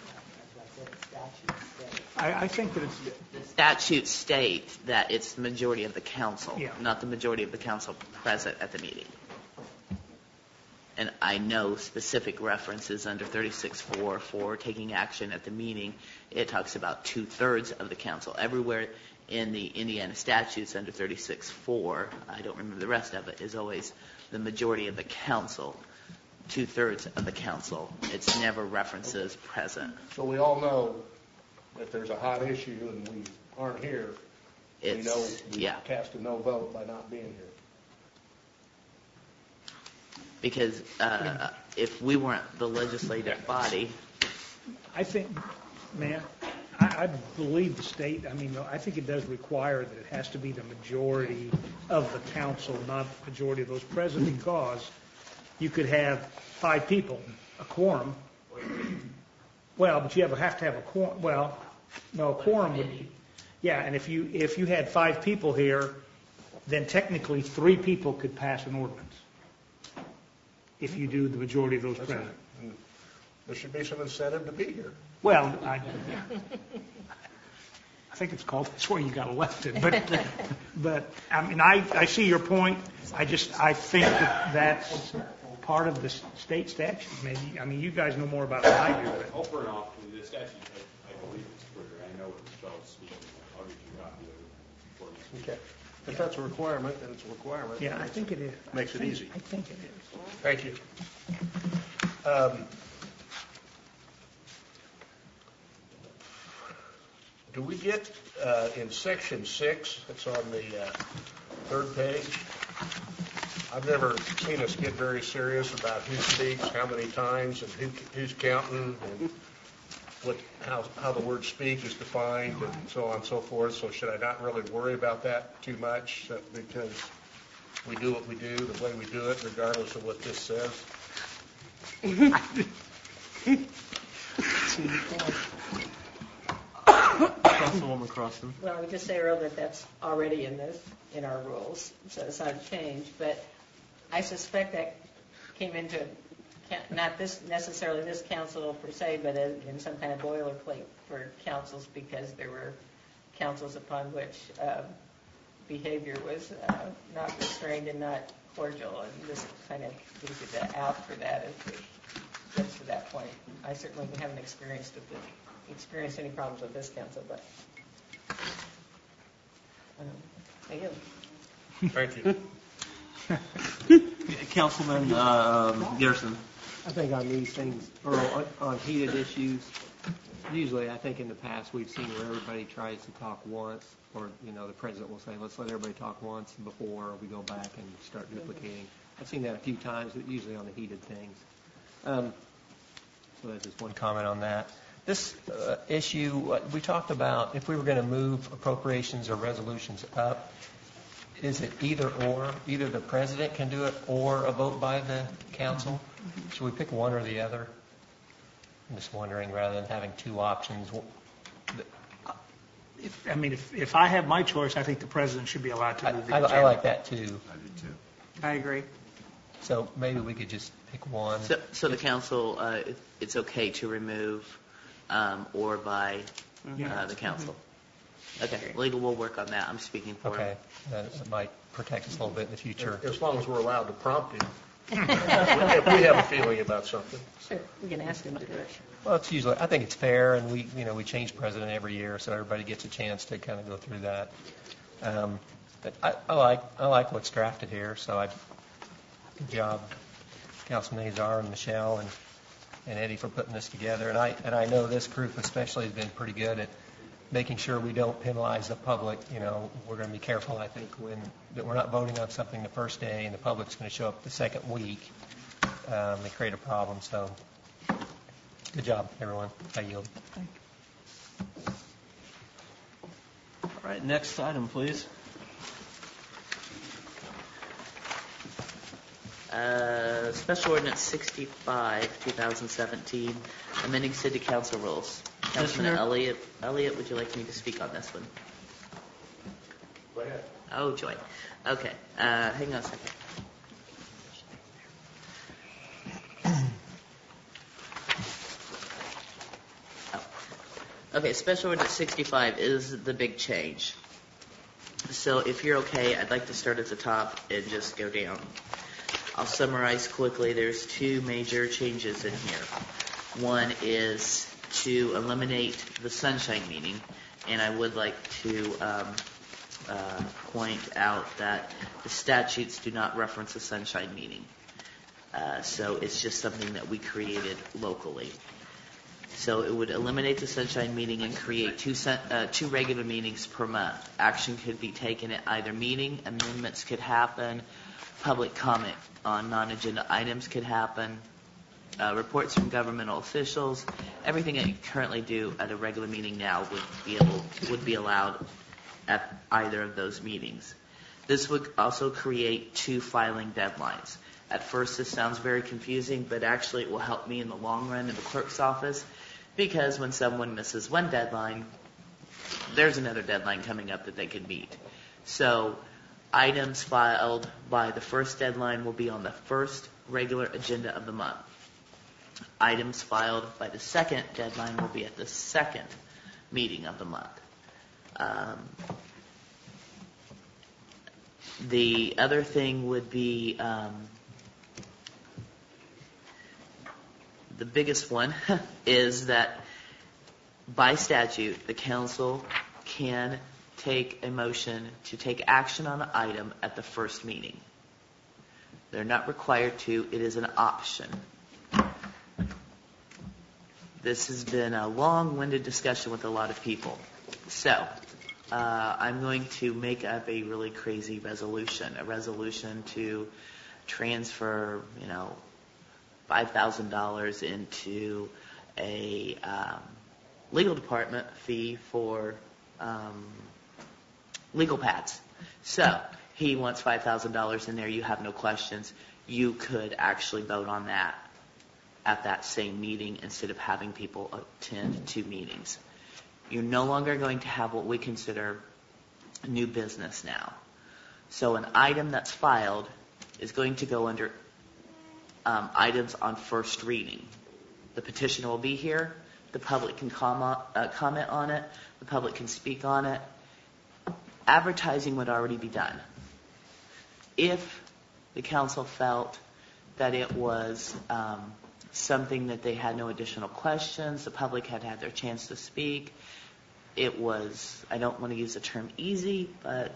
[SPEAKER 11] I, I think that it's...
[SPEAKER 4] The statutes state that it's the majority of the council,
[SPEAKER 11] Yeah.
[SPEAKER 4] not the majority of the council present at the meeting. And I know specific references under thirty-six four for taking action at the meeting. It talks about two-thirds of the council. Everywhere in the Indiana statutes under thirty-six four, I don't remember the rest of it, is always the majority of the council, two-thirds of the council. It's never references present.
[SPEAKER 10] So we all know if there's a hot issue and we aren't here,
[SPEAKER 4] It's,
[SPEAKER 10] we know we
[SPEAKER 4] yeah.
[SPEAKER 10] cast a no vote by not being here.
[SPEAKER 4] Because uh, if we weren't the legislative body,
[SPEAKER 11] I think, man, I, I believe the state, I mean, I think it does require that it has to be the majority of the council, not the majority of those present, because you could have five people, a quorum. Well, but you have, have to have a quorum, well, no, a quorum would, yeah, and if you, if you had five people here, then technically three people could pass an ordinance, if you do the majority of those
[SPEAKER 10] That's
[SPEAKER 11] present.
[SPEAKER 10] right. There should be some incentive to be here.
[SPEAKER 11] Well, I, I think it's called, that's where you got elected, but, but, I mean, I, I see your point. I just, I think that that's part of the state statute, maybe. I mean, you guys know more about it than I do, but.
[SPEAKER 12] Over and off, the statute, I, I believe it's clear. I know what Michelle's speaking. I'll get you a copy of it.
[SPEAKER 10] Okay. If that's a requirement, then it's a requirement.
[SPEAKER 11] Yeah, I think it is.
[SPEAKER 10] Makes it
[SPEAKER 11] I think-
[SPEAKER 10] easy.
[SPEAKER 11] I think it is.
[SPEAKER 10] Thank you. Um, do we get uh, in section six, it's on the uh, third page, I've never seen us get very serious about who speaks, how many times, and who, who's counting, and what, how, how the word speak is defined, and so on and so forth. So should I not really worry about that too much, uh, because we do what we do, the way we do it, regardless of what this says?
[SPEAKER 1] Councilwoman Crossen.
[SPEAKER 13] Well, I would just say, Earl, that that's already in this, in our rules, so it's not a change, but I suspect that came into, not this, necessarily this council per se, but in some kind of boilerplate for councils, because there were councils upon which uh, behavior was uh, not restrained and not cordial, and this kind of gives you the out for that as it gets to that point. I certainly haven't experienced it, experienced any problems with this council, but um, I am.
[SPEAKER 10] Thank you.
[SPEAKER 1] Councilman uh, Garrison.
[SPEAKER 14] I think on these things, or on, on heated issues, usually I think in the past we've seen where everybody tries to talk once, or, you know, the president will say, let's let everybody talk once before we go back and start duplicating. I've seen that a few times, but usually on the heated things. Um, so that's just one comment on that. This uh, issue, uh, we talked about if we were going to move appropriations or resolutions up, is it either or? Either the president can do it or a vote by the council? Should we pick one or the other? I'm just wondering, rather than having two options.
[SPEAKER 11] If, I mean, if, if I have my choice, I think the president should be allowed to move the
[SPEAKER 1] I,
[SPEAKER 11] agenda.
[SPEAKER 1] I like that too.
[SPEAKER 2] I do too.
[SPEAKER 8] I agree.
[SPEAKER 1] So maybe we could just pick one.
[SPEAKER 4] So, so the council, uh, it's okay to remove um, or by uh, the council. Okay, legal will work on that. I'm speaking for
[SPEAKER 1] Okay,
[SPEAKER 4] him.
[SPEAKER 1] that might protect us a little bit in the future.
[SPEAKER 10] As long as we're allowed to prompt him. If we have a feeling about something.
[SPEAKER 13] Sure, we can ask him to do it.
[SPEAKER 1] Well, it's usually, I think it's fair, and we, you know, we change president every year, so everybody gets a chance to kind of go through that. Um, but I, I like, I like what's drafted here, so I, good job, Councilman Azar and Michelle and, and Eddie for putting this together. And I, and I know this group especially has been pretty good at making sure we don't penalize the public. You know, we're going to be careful, I think, when that we're not voting on something the first day and the public's going to show up the second week um, and create a problem. So, good job, everyone. I yield. All right, next item, please.
[SPEAKER 4] Uh, Special Ordinance sixty-five, two thousand seventeen, amending City Council rules. Councilman
[SPEAKER 1] Commissioner?
[SPEAKER 4] Elliott, Elliott, would you like me to speak on this one?
[SPEAKER 10] Go ahead.
[SPEAKER 4] Oh, joy. Okay, uh, hang on a second. Oh. Okay, Special Ordinance sixty-five is the big change. So if you're okay, I'd like to start at the top and just go down. I'll summarize quickly. There's two major changes in here. One is to eliminate the sunshine meeting, and I would like to um, uh, point out that the statutes do not reference a sunshine meeting. Uh, so it's just something that we created locally. So it would eliminate the sunshine meeting and create two, sun, uh, two regular meetings per month. Action could be taken at either meeting, amendments could happen, public comment on non-agenda items could happen, uh, reports from governmental officials, everything that you currently do at a regular meeting now would be able would be allowed at either of those meetings. This would also create two filing deadlines. At first, this sounds very confusing, but actually it will help me in the long run in the clerk's office, because when someone misses one deadline, there's another deadline coming up that they can meet. So items filed by the first deadline will be on the first regular agenda of the month. Items filed by the second deadline will be at the second meeting of the month. Um, the other thing would be um, the biggest one is that by statute, the council can take a motion to take action on an item at the first meeting. They're not required to. It is an option. This has been a long-winded discussion with a lot of people. So uh, I'm going to make up a really crazy resolution, a resolution to transfer, you know, five thousand dollars into a um, legal department fee for um, legal pads. So he wants five thousand dollars in there. You have no questions. You could actually vote on that at that same meeting instead of having people attend two meetings. You're no longer going to have what we consider new business now. So an item that's filed is going to go under um, items on first reading. The petitioner will be here. The public can comment, uh, comment on it. The public can speak on it. Advertising would already be done. If the council felt that it was um, something that they had no additional questions, the public had had their chance to speak, it was, I don't want to use the term easy, but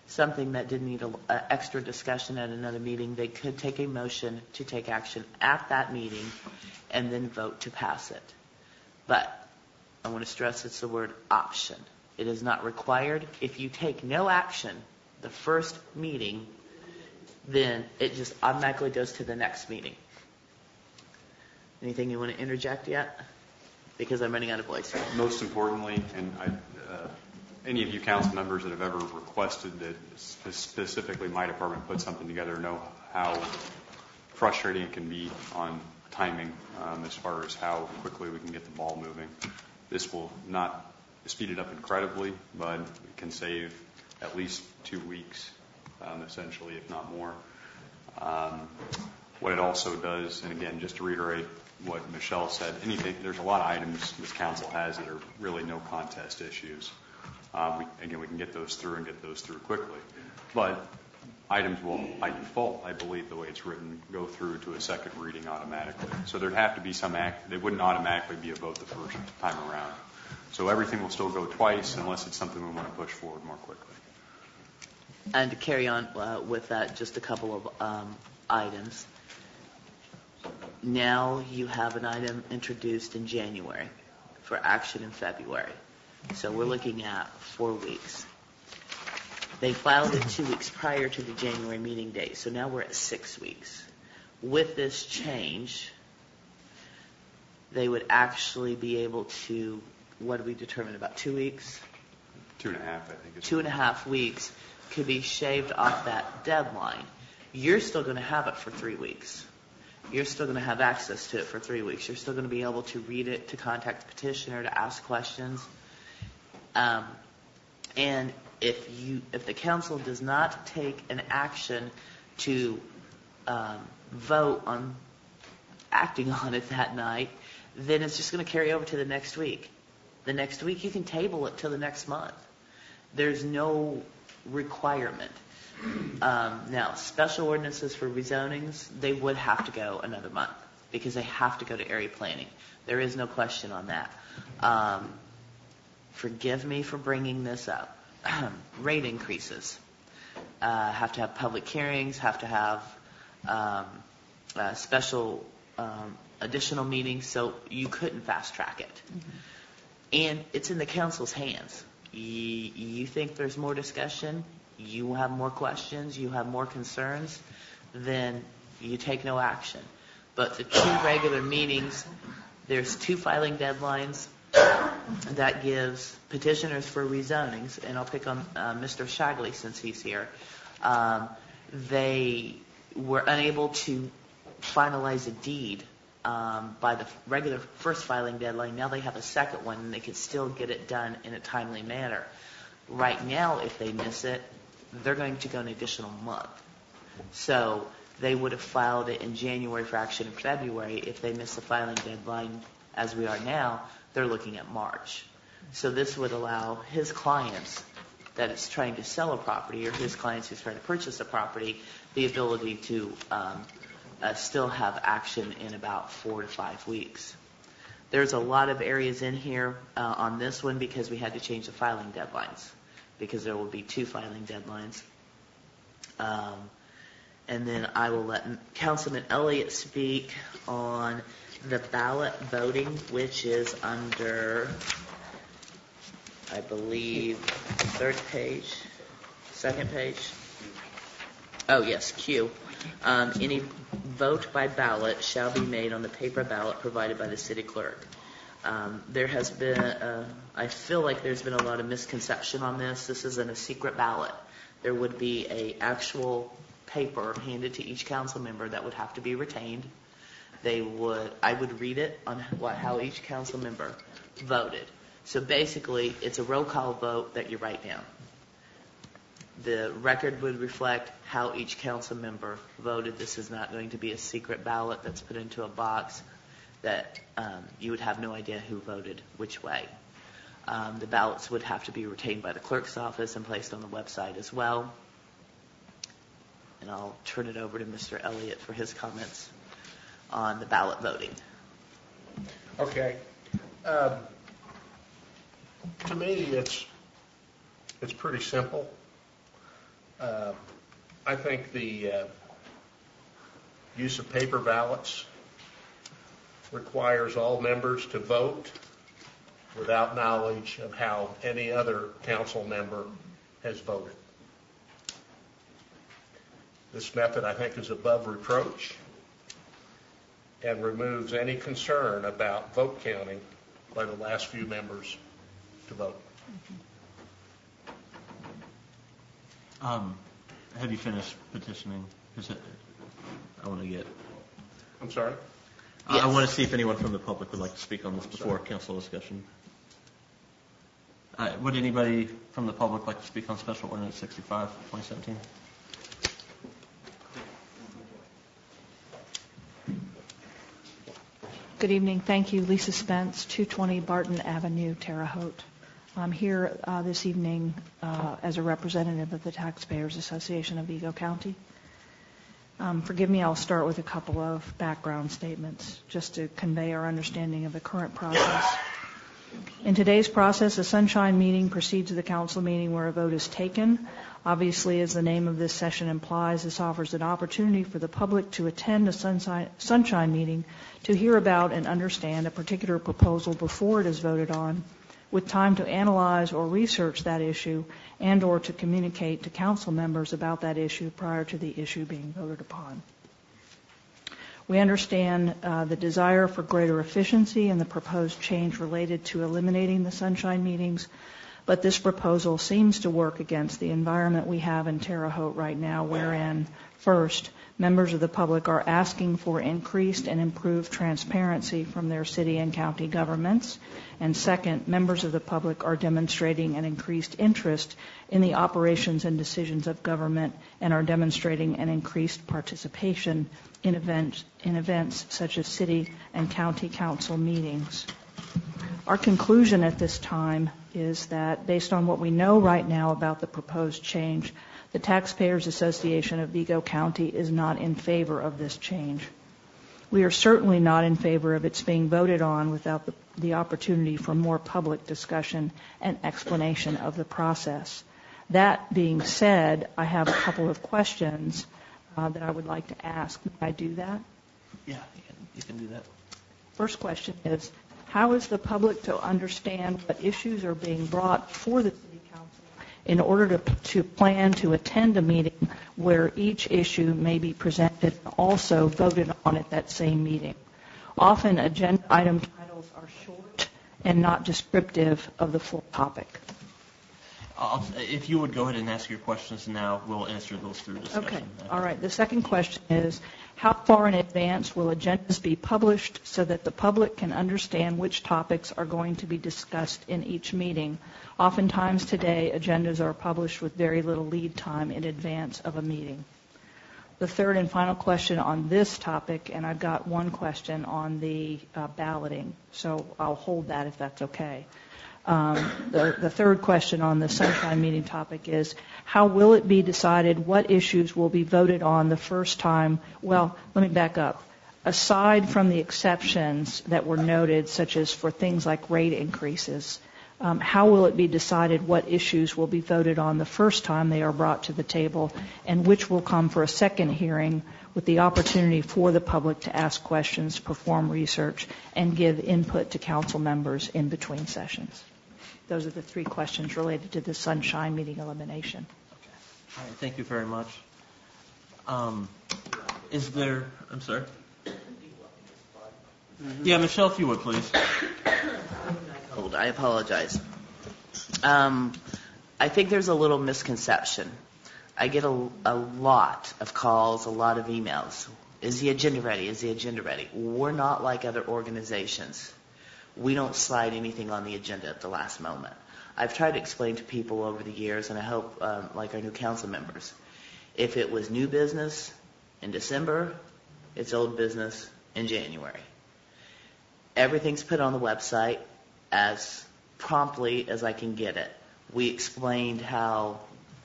[SPEAKER 4] something that didn't need a, a extra discussion at another meeting, they could take a motion to take action at that meeting and then vote to pass it. But I want to stress it's the word option. It is not required. If you take no action the first meeting, then it just automatically goes to the next meeting. Anything you want to interject yet? Because I'm running out of voice.
[SPEAKER 12] Most importantly, and I, uh, any of you council members that have ever requested that spe- specifically my department put something together know how frustrating it can be on timing um, as far as how quickly we can get the ball moving. This will not speed it up incredibly, but it can save at least two weeks, um, essentially, if not more. Um, what it also does, and again, just to reiterate what Michelle said, anything, there's a lot of items this council has that are really no contest issues. Um, we, again, we can get those through and get those through quickly. But items will, by default, I believe the way it's written, go through to a second reading automatically. So there'd have to be some act, they wouldn't automatically be a vote the first time around. So everything will still go twice unless it's something we want to push forward more quickly.
[SPEAKER 4] And to carry on uh, with that, just a couple of um, items. Now you have an item introduced in January for action in February. So we're looking at four weeks. They filed it two weeks prior to the January meeting date, so now we're at six weeks. With this change, they would actually be able to, what did we determine, about two weeks?
[SPEAKER 12] Two and a half, I think. It's
[SPEAKER 4] Two and a half weeks could be shaved off that deadline. You're still going to have it for three weeks. You're still going to have access to it for three weeks. You're still going to be able to read it, to contact the petitioner, to ask questions. Um, and if you, if the council does not take an action to um, vote on acting on it that night, then it's just going to carry over to the next week. The next week you can table it till the next month. There's no requirement. Um, now, special ordinances for rezonings, they would have to go another month because they have to go to area planning. There is no question on that. Um, forgive me for bringing this up. Rate increases. Uh, have to have public hearings, have to have um, uh, special um, additional meetings, so you couldn't fast track it. Mm-hmm. And it's in the council's hands. You, you think there's more discussion, you have more questions, you have more concerns, then you take no action. But the two regular meetings, there's two filing deadlines. That gives petitioners for rezonings, and I'll pick on uh, Mister Shagley since he's here. Um, they were unable to finalize a deed um, by the regular first filing deadline. Now they have a second one, and they can still get it done in a timely manner. Right now, if they miss it, they're going to go an additional month. So they would have filed it in January for action in February. If they miss the filing deadline, as we are now, they're looking at March. So this would allow his clients that is trying to sell a property or his clients who's trying to purchase a property the ability to um, uh, still have action in about four to five weeks. There's a lot of areas in here uh, on this one because we had to change the filing deadlines because there will be two filing deadlines. Um, and then I will let Councilman Elliott speak on the ballot voting, which is under, I believe, third page, second page. Oh, yes, Q. Um, any vote by ballot shall be made on the paper ballot provided by the city clerk. Um, there has been, a, I feel like there's been a lot of misconception on this. This isn't a secret ballot. There would be a actual paper handed to each council member that would have to be retained. They would, I would read it on what, how each council member voted. So basically, it's a roll call vote that you write down. The record would reflect how each council member voted. This is not going to be a secret ballot that's put into a box that um, you would have no idea who voted which way. Um, the ballots would have to be retained by the clerk's office and placed on the website as well. And I'll turn it over to Mister Elliott for his comments on the ballot voting.
[SPEAKER 10] Okay. Um, to me, it's it's pretty simple. Uh, I think the uh, use of paper ballots requires all members to vote without knowledge of how any other council member has voted. This method, I think, is above reproach and removes any concern about vote counting by the last few members to vote.
[SPEAKER 1] Um, have you finished petitioning? Is it, I want to get.
[SPEAKER 10] I'm sorry?
[SPEAKER 1] I- I want to see if anyone from the public would like to speak on this before council discussion. Uh, would anybody from the public like to speak on Special Ordinance sixty-five, twenty seventeen?
[SPEAKER 15] Good evening. Thank you. Lisa Spence, two twenty Barton Avenue, Terre Haute. I'm here uh, this evening uh, as a representative of the Taxpayers Association of Vigo County. Um, forgive me, I'll start with a couple of background statements just to convey our understanding of the current process. In today's process, a sunshine meeting precedes the council meeting where a vote is taken. Obviously, as the name of this session implies, this offers an opportunity for the public to attend a sunshine, sunshine meeting to hear about and understand a particular proposal before it is voted on, with time to analyze or research that issue and or to communicate to council members about that issue prior to the issue being voted upon. We understand uh, the desire for greater efficiency and the proposed change related to eliminating the sunshine meetings, but this proposal seems to work against the environment we have in Terre Haute right now, wherein, first, members of the public are asking for increased and improved transparency from their city and county governments, and second, members of the public are demonstrating an increased interest in the operations and decisions of government and are demonstrating an increased participation in events, in events such as city and county council meetings. Our conclusion at this time is that, based on what we know right now about the proposed change, the Taxpayers Association of Vigo County is not in favor of this change. We are certainly not in favor of its being voted on without the, the opportunity for more public discussion and explanation of the process. That being said, I have a couple of questions uh, that I would like to ask. May I do that?
[SPEAKER 1] Yeah, you can, you can do that.
[SPEAKER 15] First question is, how is the public to understand what issues are being brought for the City Council in order to, to plan to attend a meeting where each issue may be presented and also voted on at that same meeting? Often agenda item titles are short and not descriptive of the full topic.
[SPEAKER 1] I'll, if you would go ahead and ask your questions now, we'll answer those through discussion.
[SPEAKER 15] Okay. All right. The second question is, how far in advance will agendas be published so that the public can understand which topics are going to be discussed in each meeting? Oftentimes today, agendas are published with very little lead time in advance of a meeting. The third and final question on this topic, and I've got one question on the uh, balloting, so I'll hold that if that's okay. Um, the, the third question on the sunshine meeting topic is, how will it be decided what issues will be voted on the first time? Well, let me back up. Aside from the exceptions that were noted, such as for things like rate increases, um, how will it be decided what issues will be voted on the first time they are brought to the table, and which will come for a second hearing with the opportunity for the public to ask questions, perform research, and give input to council members in between sessions? Those are the three questions related to the sunshine meeting elimination.
[SPEAKER 1] Okay. All right. Thank you very much. Um, is there? I'm sorry. Mm-hmm. Yeah, Michelle, if you would, please.
[SPEAKER 4] I apologize. Um, I think there's a little misconception. I get a, a lot of calls, a lot of emails. Is the agenda ready? Is the agenda ready? We're not like other organizations. We don't slide anything on the agenda at the last moment. I've tried to explain to people over the years, and I hope, um, like our new council members, if it was new business in December, it's old business in January. Everything's put on the website as promptly as I can get it. We explained how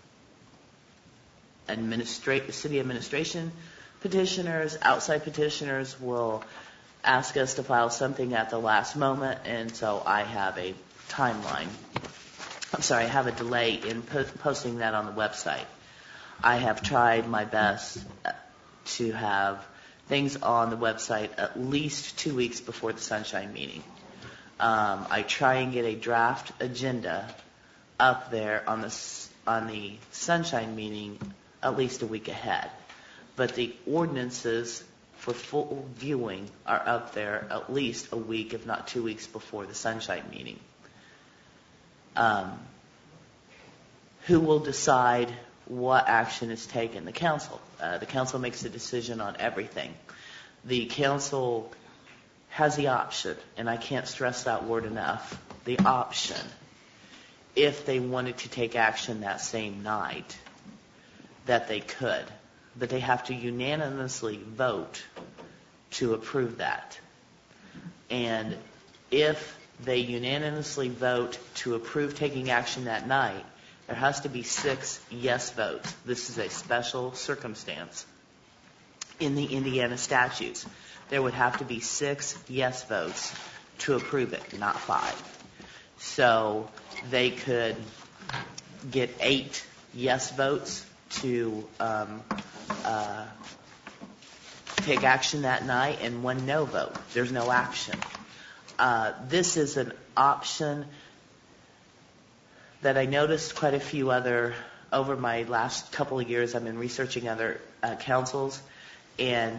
[SPEAKER 4] administra- city administration petitioners, outside petitioners will ask us to file something at the last moment, and so I have a timeline. I'm sorry, I have a delay in po- posting that on the website. I have tried my best to have things on the website at least two weeks before the Sunshine meeting. Um, I try and get a draft agenda up there on the on the Sunshine meeting at least a week ahead. But the ordinances for full viewing are up there at least a week, if not two weeks, before the Sunshine meeting. Um, who will decide what action is taken? The council. Uh, the council makes a decision on everything. The council has the option, and I can't stress that word enough, the option, if they wanted to take action that same night, that they could. But they have to unanimously vote to approve that. And if they unanimously vote to approve taking action that night, there has to be six yes votes. This is a special circumstance in the Indiana statutes. There would have to be six yes votes to approve it, not five. So they could get eight yes votes to um, uh, take action that night and one no vote. There's no action. Uh, this is an option that I noticed quite a few other, over my last couple of years, I've been researching other uh, councils, and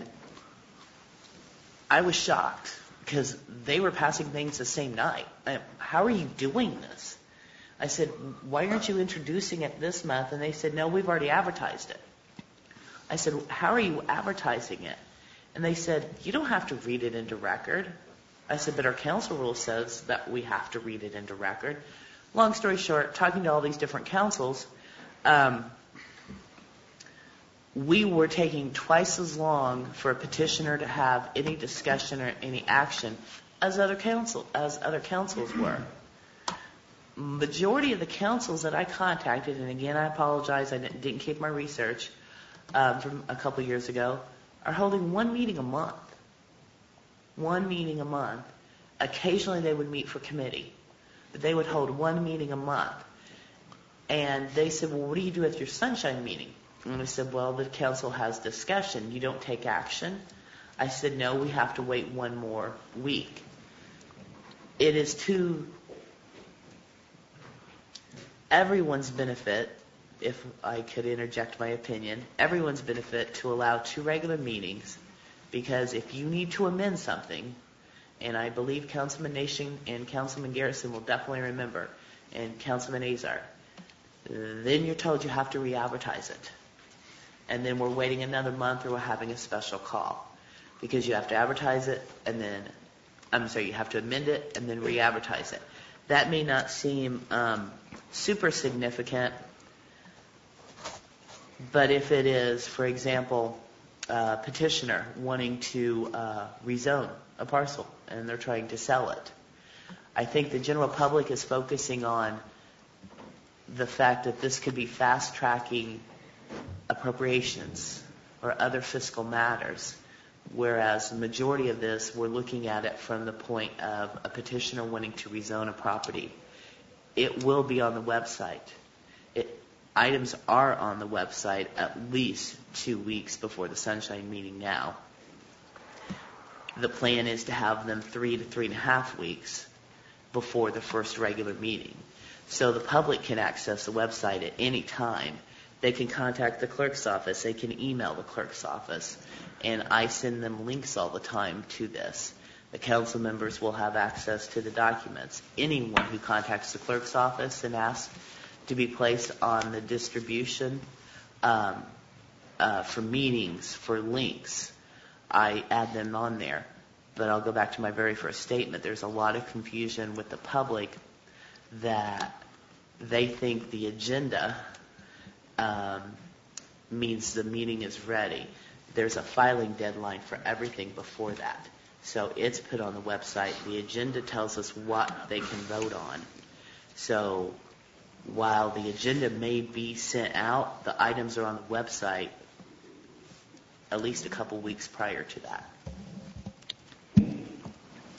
[SPEAKER 4] I was shocked because they were passing things the same night. I, how are you doing this? I said, why aren't you introducing it this month? And they said, no, we've already advertised it. I said, how are you advertising it? And they said, you don't have to read it into record. I said, but our council rule says that we have to read it into record. Long story short, talking to all these different councils, um, we were taking twice as long for a petitioner to have any discussion or any action as other council as other councils were. Majority of the councils that I contacted, and again, I apologize, I didn't, didn't keep my research um, from a couple years ago, are holding one meeting a month. One meeting a month. Occasionally they would meet for committee. But they would hold one meeting a month. And they said, well, what do you do at your Sunshine meeting? And I said, well, the council has discussion. You don't take action. I said, no, we have to wait one more week. It is to everyone's benefit, if I could interject my opinion, everyone's benefit to allow two regular meetings, because if you need to amend something, and I believe Councilman Nation and Councilman Garrison will definitely remember, and Councilman Azar, then you're told you have to re-advertise it. And then we're waiting another month, or we're having a special call, because you have to advertise it, and then, I'm sorry, you have to amend it, and then re-advertise it. That may not seem um, super significant, but if it is, for example, a petitioner wanting to uh, rezone a parcel, and they're trying to sell it, I think the general public is focusing on the fact that this could be fast-tracking appropriations or other fiscal matters, whereas the majority of this, we're looking at it from the point of a petitioner wanting to rezone a property. It will be on the website. It, items are on the website at least two weeks before the Sunshine meeting now. The plan is to have them three to three and a half weeks before the first regular meeting. So the public can access the website at any time. They can contact the clerk's office. They can email the clerk's office. And I send them links all the time to this. The council members will have access to the documents. Anyone who contacts the clerk's office and asks to be placed on the distribution um, uh, for meetings, for links, I add them on there. But I'll go back to my very first statement. There's a lot of confusion with the public that they think the agenda um, means the meeting is ready. There's a filing deadline for everything before that. So it's put on the website. The agenda tells us what they can vote on. So while the agenda may be sent out, the items are on the website at least a couple weeks prior to that.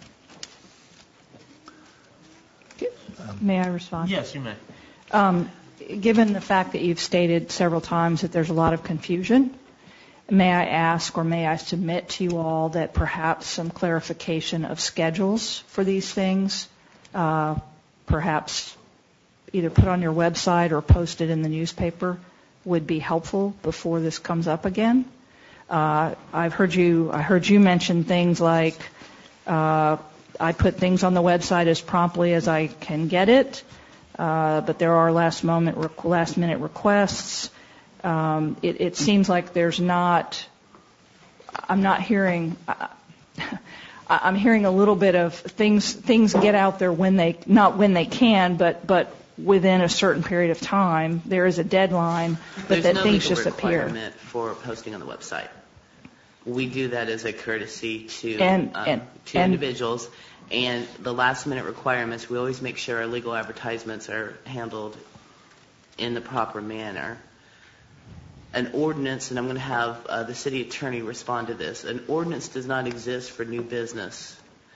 [SPEAKER 15] May I respond?
[SPEAKER 1] Yes, you may.
[SPEAKER 15] Um, given the fact that you've stated several times that there's a lot of confusion, may I ask or may I submit to you all that perhaps some clarification of schedules for these things, uh, perhaps either put on your website or posted in the newspaper, would be helpful before this comes up again? Uh, I've heard you. I heard you mention things like uh, I put things on the website as promptly as I can get it, uh, but there are last moment, last minute requests. Um, it, it seems like there's not. I'm not hearing. I, I'm hearing a little bit of things. Things get out there when they, not when they can, but but within a certain period of time. There is a deadline, but
[SPEAKER 4] There's
[SPEAKER 15] that
[SPEAKER 4] no
[SPEAKER 15] things
[SPEAKER 4] legal
[SPEAKER 15] just appear.
[SPEAKER 4] requirement for posting on the website. We do that as a courtesy to
[SPEAKER 15] And-
[SPEAKER 4] um,
[SPEAKER 15] and-
[SPEAKER 4] to
[SPEAKER 15] and-
[SPEAKER 4] individuals. And the last minute requirements, we always make sure our legal advertisements are handled in the proper manner. An ordinance, and I'm going to have uh, the city attorney respond to this, an ordinance does not exist for new business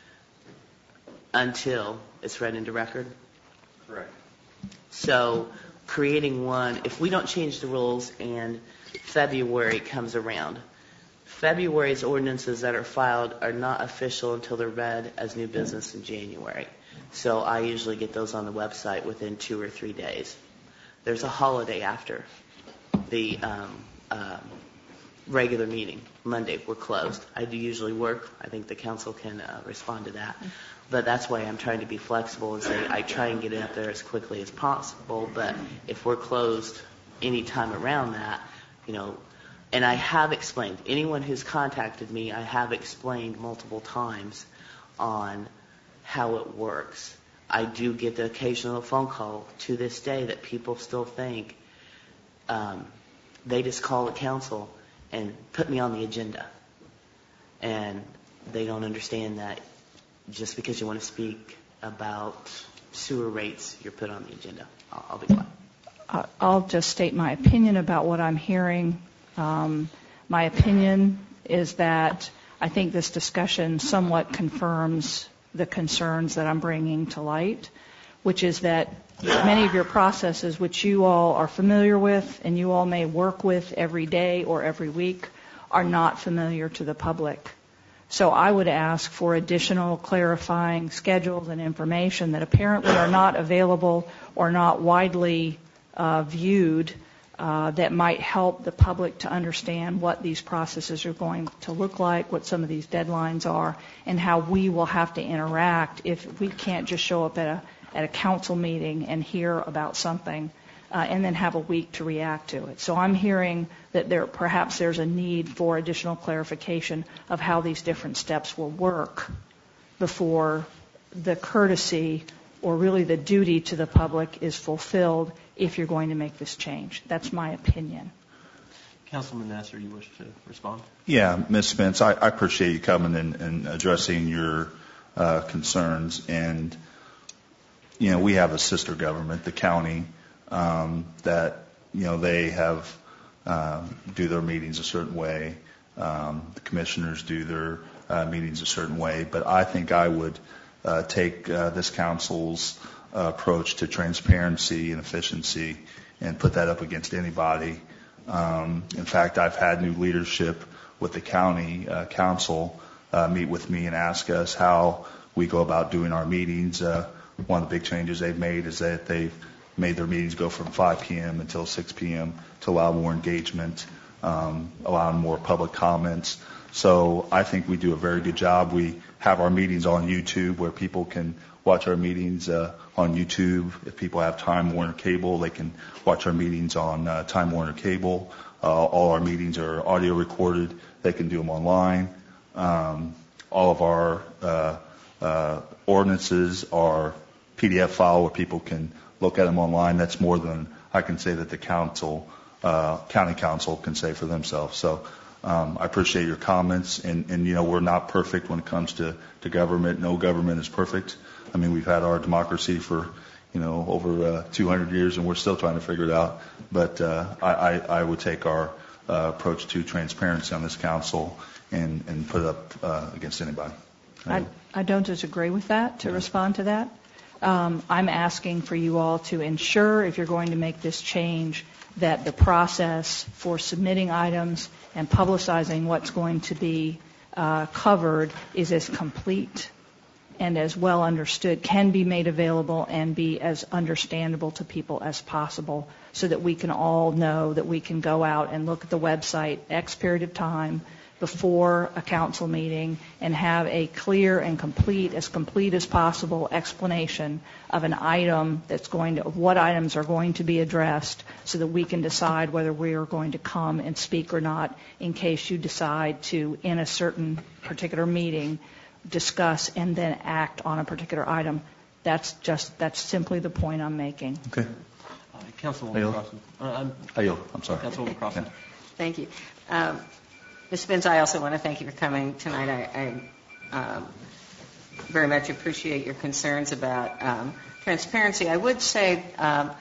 [SPEAKER 4] until it's read into record.
[SPEAKER 12] Correct.
[SPEAKER 4] So creating one, if we don't change the rules and February comes around, February's ordinances that are filed are not official until they're read as new business in January. So I usually get those on the website within two or three days. There's a holiday after the um, um, regular meeting. Monday, we're closed. I do usually work. I think the council can uh, respond to that. But that's why I'm trying to be flexible and say I try and get it up there as quickly as possible. But if we're closed any time around that, you know, and I have explained, anyone who's contacted me, I have explained multiple times on how it works. I do get the occasional phone call to this day that people still think um, they just call the council and put me on the agenda. And they don't understand that just because you want to speak about sewer rates, you're put on the agenda. I'll, I'll be quiet.
[SPEAKER 15] Uh, I'll just state my opinion about what I'm hearing. Um, my opinion is that I think this discussion somewhat confirms the concerns that I'm bringing to light, which is that many of your processes, which you all are familiar with and you all may work with every day or every week, are not familiar to the public. So I would ask for additional clarifying schedules and information that apparently are not available or not widely uh, viewed uh, that might help the public to understand what these processes are going to look like, what some of these deadlines are, and how we will have to interact if we can't just show up at a, at a council meeting and hear about something uh, and then have a week to react to it. So I'm hearing that there perhaps there's a need for additional clarification of how these different steps will work before the courtesy or really the duty to the public is fulfilled if you're going to make this change. That's my opinion.
[SPEAKER 1] Councilman Nasser, you wish to respond?
[SPEAKER 2] Yeah, Miz Spence, I, I appreciate you coming and, and addressing your uh, concerns. And, you know, we have a sister government, the county, um, that, you know, they have um, do their meetings a certain way. Um, the commissioners do their uh, meetings a certain way. But I think I would uh, take uh, this council's uh, approach to transparency and efficiency and put that up against anybody. Um, in fact, I've had new leadership with the county uh, council uh, meet with me and ask us how we go about doing our meetings. Uh, one of the big changes they've made is that they've made their meetings go from five p.m. until six p.m. to allow more engagement, um, allowing more public comments. So I think we do a very good job. We have our meetings on YouTube where people can watch our meetings uh, on YouTube. If people have Time Warner Cable, they can watch our meetings on uh, Time Warner Cable. Uh, all our meetings are audio recorded. They can do them online. Um, all of our uh, uh, ordinances are P D F file where people can look at them online. That's more than I can say that the council, uh, county council can say for themselves. So um, I appreciate your comments. And, and, you know, we're not perfect when it comes to, to government. No government is perfect. I mean, we've had our democracy for, you know, over uh, two hundred years, and we're still trying to figure it out. But uh, I, I, I would take our uh, approach to transparency on this council and, and put it up uh, against anybody.
[SPEAKER 15] I, I don't disagree with that, to respond to that. Um, I'm asking for you all to ensure, if you're going to make this change, that the process for submitting items and publicizing what's going to be uh, covered is as complete and as well understood, can be made available and be as understandable to people as possible, so that we can all know that we can go out and look at the website X period of time before a council meeting and have a clear and complete, as complete as possible, explanation of an item that's going to, of what items are going to be addressed, so that we can decide whether we are going to come and speak or not, in case you decide to, in a certain particular meeting, discuss and then act on a particular item. That's just, that's simply the point I'm making.
[SPEAKER 2] Okay.
[SPEAKER 1] Uh, Councilwoman Crossen. Uh, I'm,
[SPEAKER 2] Ayo, I'm sorry.
[SPEAKER 1] Councilwoman Crossen.
[SPEAKER 2] Yeah.
[SPEAKER 13] Thank you. Um, Miz Spence, I also want to thank you for coming tonight. I, I um, very much appreciate your concerns about um, transparency. I would say um,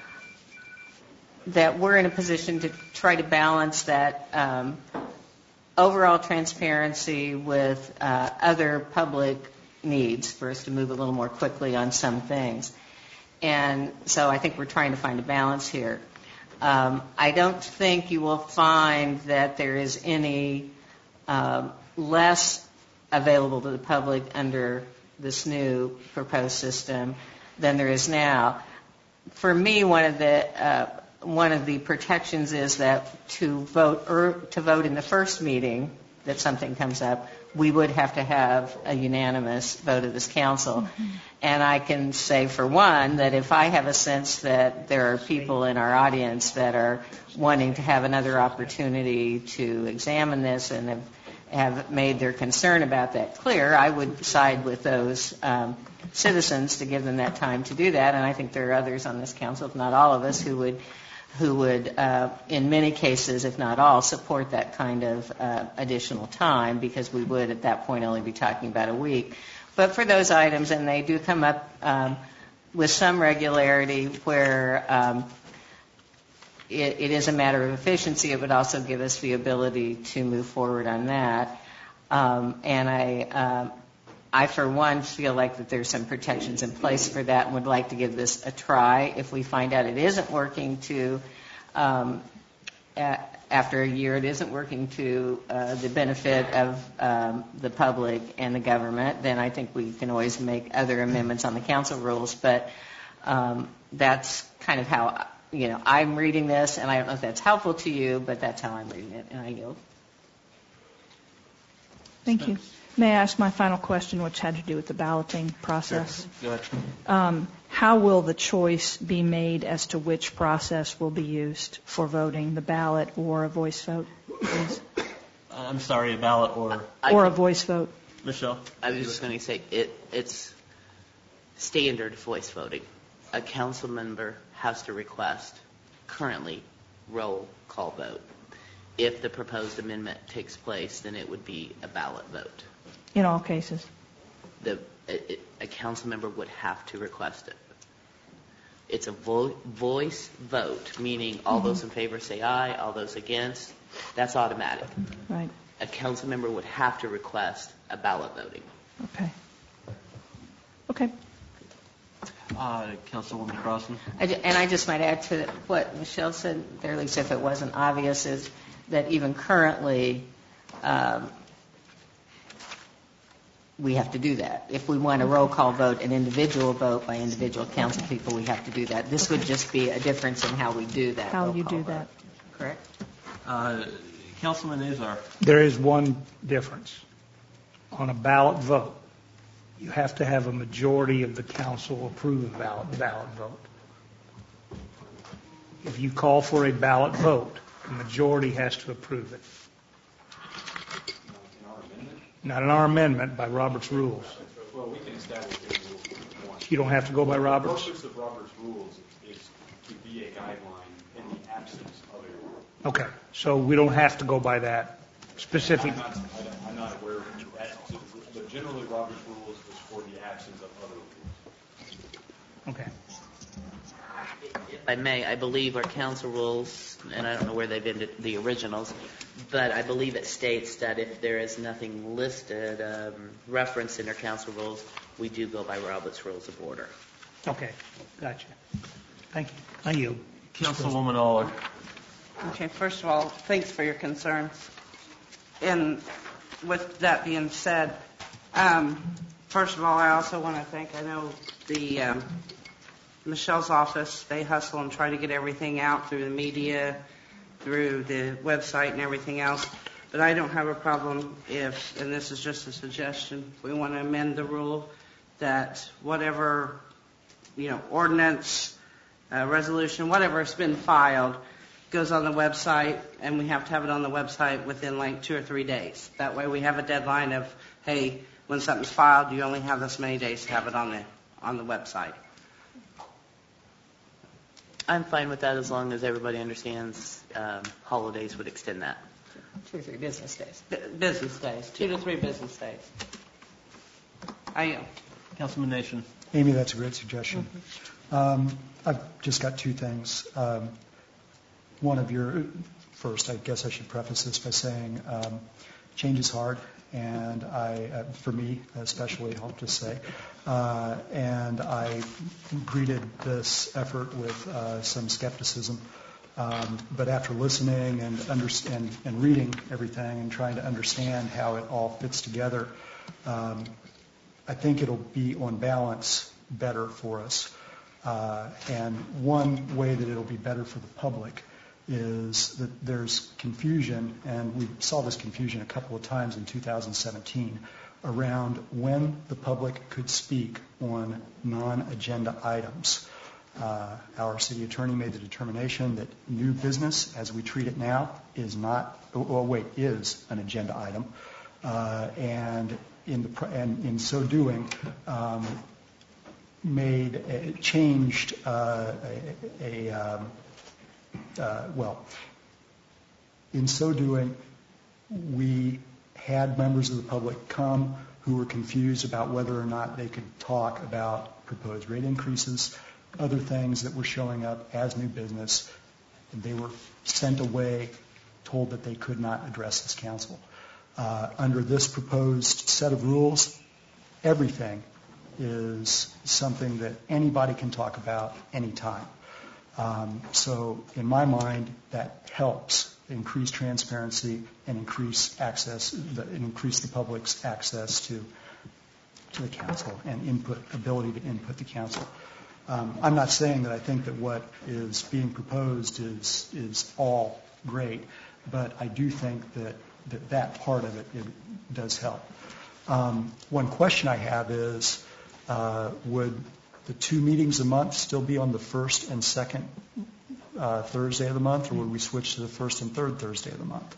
[SPEAKER 13] that we're in a position to try to balance that um, overall transparency with uh, other public needs for us to move a little more quickly on some things. And so I think we're trying to find a balance here. Um, I don't think you will find that there is any um, less available to the public under this new proposed system than there is now. For me, one of the uh, one of the protections is that to vote or to vote in the first meeting that something comes up, we would have to have a unanimous vote of this council. Mm-hmm. And I can say, for one, that if I have a sense that there are people in our audience that are wanting to have another opportunity to examine this and have, have made their concern about that clear, I would side with those um, citizens to give them that time to do that. And I think there are others on this council, if not all of us, who would who would, uh, in many cases, if not all, support that kind of uh, additional time, because we would at that point only be talking about a week. But for those items, and they do come up um, with some regularity where um, it, it is a matter of efficiency, it would also give us the ability to move forward on that. Um, and I, uh, I, for one, feel like that there's some protections in place for that and would like to give this a try. If we find out it isn't working to, um, a, after a year, it isn't working to uh, the benefit of um, the public and the government, then I think we can always make other amendments on the council rules. But um, that's kind of how, you know, I'm reading this, and I don't know if that's helpful to you, but that's how I'm reading it, and I yield.
[SPEAKER 15] Thank you. May I ask my final question, which had to do with the balloting process?
[SPEAKER 1] Sure. Go ahead.
[SPEAKER 15] Um, how will the choice be made as to which process will be used for voting, the ballot or a voice vote, please?
[SPEAKER 1] I'm sorry, a ballot or...
[SPEAKER 15] Or a voice vote.
[SPEAKER 1] Michelle?
[SPEAKER 4] I was just going to say, it, it's standard voice voting. A council member has to request, currently, roll call vote. If the proposed amendment takes place, then it would be a ballot vote.
[SPEAKER 15] In all cases?
[SPEAKER 4] The, a, a council member would have to request it. It's a vo- voice vote, meaning all mm-hmm. those in favor say aye, all those against. That's automatic.
[SPEAKER 15] Right.
[SPEAKER 4] A council member would have to request a ballot voting.
[SPEAKER 15] Okay. Okay.
[SPEAKER 1] Uh, Councilwoman Crossen.
[SPEAKER 13] I ju- and I just might add to what Michelle said there, at least if it wasn't obvious, is that even currently um, we have to do that. If we want a roll call vote, an individual vote by individual council people, we have to do that. This would just be a difference in how we do that.
[SPEAKER 15] How
[SPEAKER 13] roll
[SPEAKER 15] you
[SPEAKER 13] call
[SPEAKER 15] do
[SPEAKER 13] vote.
[SPEAKER 15] that.
[SPEAKER 13] Correct?
[SPEAKER 1] Uh, Councilman Azar.
[SPEAKER 11] There is one difference. On a ballot vote, you have to have a majority of the council approve a ballot, ballot vote. If you call for a ballot vote, the majority has to approve it. Not in our amendment, by Robert's rules.
[SPEAKER 12] Well, we can establish those rules if we want.
[SPEAKER 11] You don't have to go by Robert's?
[SPEAKER 12] The purpose of Robert's rules is to be a guideline in the absence of a rule.
[SPEAKER 11] Okay, so we don't have to go by that specific.
[SPEAKER 12] I'm not, I'm not aware of that, but generally Robert's rules is for the absence of other rules.
[SPEAKER 11] Okay.
[SPEAKER 4] If I may, I believe our council rules, and I don't know where they've been, the originals, but I believe it states that if there is nothing listed, um, referenced in our council rules, we do go by Robert's Rules of Order.
[SPEAKER 11] Okay, gotcha. Thank you. I yield.
[SPEAKER 1] Councilwoman Aller.
[SPEAKER 8] Okay, first of all, thanks for your concerns. And with that being said, um, first of all, I also want to thank, I know the um, Michelle's office, they hustle and try to get everything out through the media, through the website and everything else. But I don't have a problem if, and this is just a suggestion, we want to amend the rule that whatever, you know, ordinance, uh, resolution, whatever has been filed goes on the website, and we have to have it on the website within like two or three days. That way we have a deadline of, hey, when something's filed, you only have this many days to have it on the on the website.
[SPEAKER 4] I'm fine with that as long as everybody understands um, holidays would extend that.
[SPEAKER 13] Two or three business days.
[SPEAKER 8] B- business days, two to three business days. I am.
[SPEAKER 1] Councilman Nation.
[SPEAKER 3] Amy, that's a great suggestion. Mm-hmm. Um, I've just got two things. Um, one of your, first, I guess I should preface this by saying um, change is hard, and I, uh, for me especially, I'll just say, uh, and I greeted this effort with uh, some skepticism. Um, but after listening and, understand, and reading everything and trying to understand how it all fits together, um, I think it'll be on balance better for us. Uh, and one way that it'll be better for the public is that there's confusion, and we saw this confusion a couple of times in two thousand seventeen, around when the public could speak on non-agenda items. Uh, our city attorney made the determination that new business, as we treat it now, is not, oh wait, is an agenda item, uh, and in the and in so doing, um, made uh, changed uh, a, a um, uh, well. In so doing, we had members of the public come who were confused about whether or not they could talk about proposed rate increases, other things that were showing up as new business, and they were sent away, told that they could not address this council. Uh, under this proposed set of rules, everything is something that anybody can talk about anytime. Um, so in my mind, that helps increase transparency and increase access, the, increase the public's access to to the council and input, ability to input the council. Um, I'm not saying that I think that what is being proposed is is all great, but I do think that that, that part of it, it does help. Um, one question I have is, uh, would the two meetings a month still be on the first and second uh, Thursday of the month, or would we switch to the first and third Thursday of the month?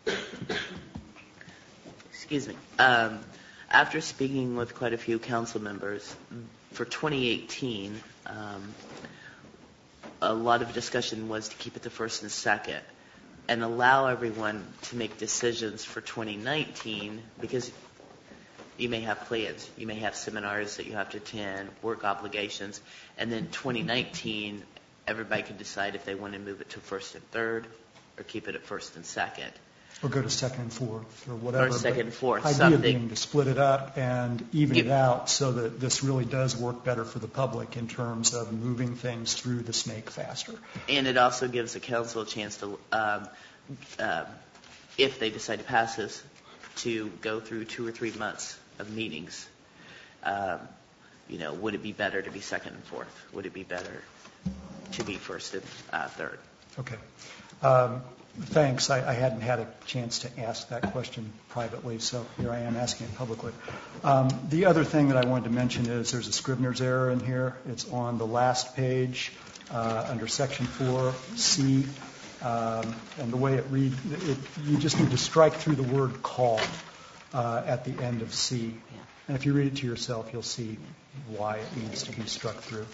[SPEAKER 4] Excuse me. Um, after speaking with quite a few council members, for twenty eighteen, um, a lot of discussion was to keep it the first and second and allow everyone to make decisions for twenty nineteen, because you may have plans, you may have seminars that you have to attend, work obligations, and then twenty nineteen, everybody can decide if they want to move it to first and third or keep it at first and second.
[SPEAKER 3] Or go to second and fourth, or whatever.
[SPEAKER 4] Or second and fourth.
[SPEAKER 3] Idea
[SPEAKER 4] something.
[SPEAKER 3] being to split it up and even
[SPEAKER 4] Yep.
[SPEAKER 3] it out so that this really does work better for the public in terms of moving things through the snake faster.
[SPEAKER 4] And it also gives the council a chance to, um, uh, if they decide to pass this, to go through two or three months of meetings. Um, you know, would it be better to be second and fourth? Would it be better to be first and uh, third?
[SPEAKER 3] Okay. Um, thanks. I, I hadn't had a chance to ask that question privately, so here I am asking it publicly. Um, the other thing that I wanted to mention is there's a Scrivener's error in here. It's on the last page uh, under Section four C. Um, and the way it reads, it, you just need to strike through the word called uh, at the end of C.
[SPEAKER 4] Yeah.
[SPEAKER 3] And if you read it to yourself, you'll see why it needs to be struck through.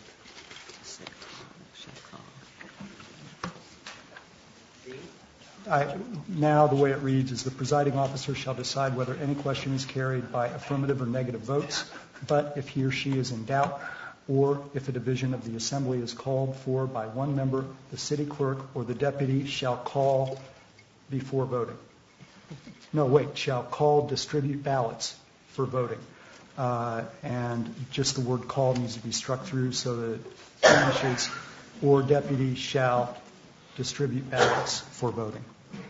[SPEAKER 3] I, now the way it reads is the presiding officer shall decide whether any question is carried by affirmative or negative votes, but if he or she is in doubt, or if a division of the assembly is called for by one member, the city clerk or the deputy shall call before voting. No, wait, shall call, distribute ballots for voting. uh, and just the word call needs to be struck through so that it finishes, or deputy shall distribute ballots for voting.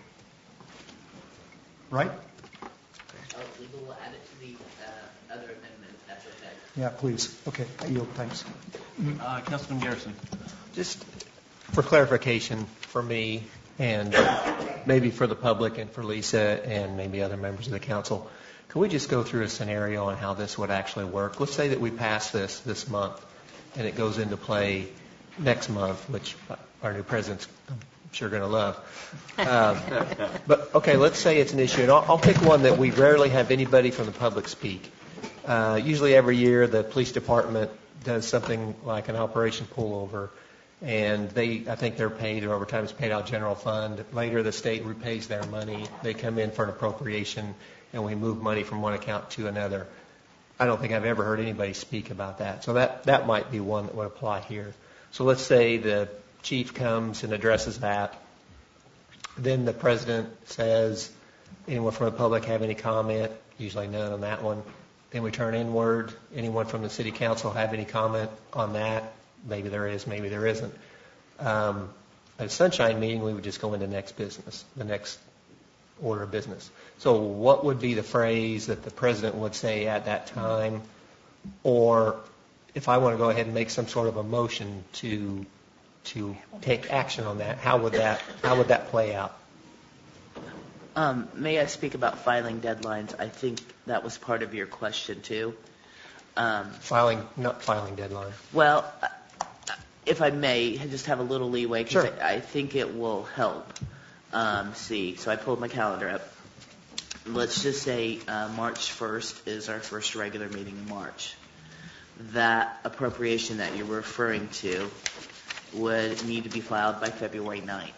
[SPEAKER 3] Right?
[SPEAKER 4] Oh, we will add it to the uh, other amendment, if that's okay.
[SPEAKER 3] Yeah, please. Okay, I yield. Thanks.
[SPEAKER 1] Uh, Councilman Garrison.
[SPEAKER 14] Just for clarification for me and maybe for the public and for Lisa and maybe other members of the council, can we just go through a scenario on how this would actually work? Let's say that we pass this this month and it goes into play next month, which our new president's I'm sure going to love. Um, but, okay, let's say it's an issue. And I'll, I'll pick one that we rarely have anybody from the public speak. Uh, usually every year the police department does something like an operation pullover, and they, I think they're paid, or overtime is paid out general fund. Later the state repays their money. They come in for an appropriation, and we move money from one account to another. I don't think I've ever heard anybody speak about that. So that, that might be one that would apply here. So let's say the chief comes and addresses that. Then the president says, anyone from the public have any comment? Usually none on that one. Then we turn inward. Anyone from the city council have any comment on that? Maybe there is, maybe there isn't. Um, at a sunshine meeting, we would just go into next business, the next order of business. So what would be the phrase that the president would say at that time? Or if I want to go ahead and make some sort of a motion to to take action on that, how would that how would that play out?
[SPEAKER 4] Um, may I speak about filing deadlines? I think that was part of your question too. Um,
[SPEAKER 14] filing, not filing deadline.
[SPEAKER 4] Well, if I may, just have a little leeway because
[SPEAKER 14] Sure.
[SPEAKER 4] I, I think it will help. Um, see, so I pulled my calendar up. Let's just say uh, March first is our first regular meeting in March. That appropriation that you're referring to would need to be filed by February ninth.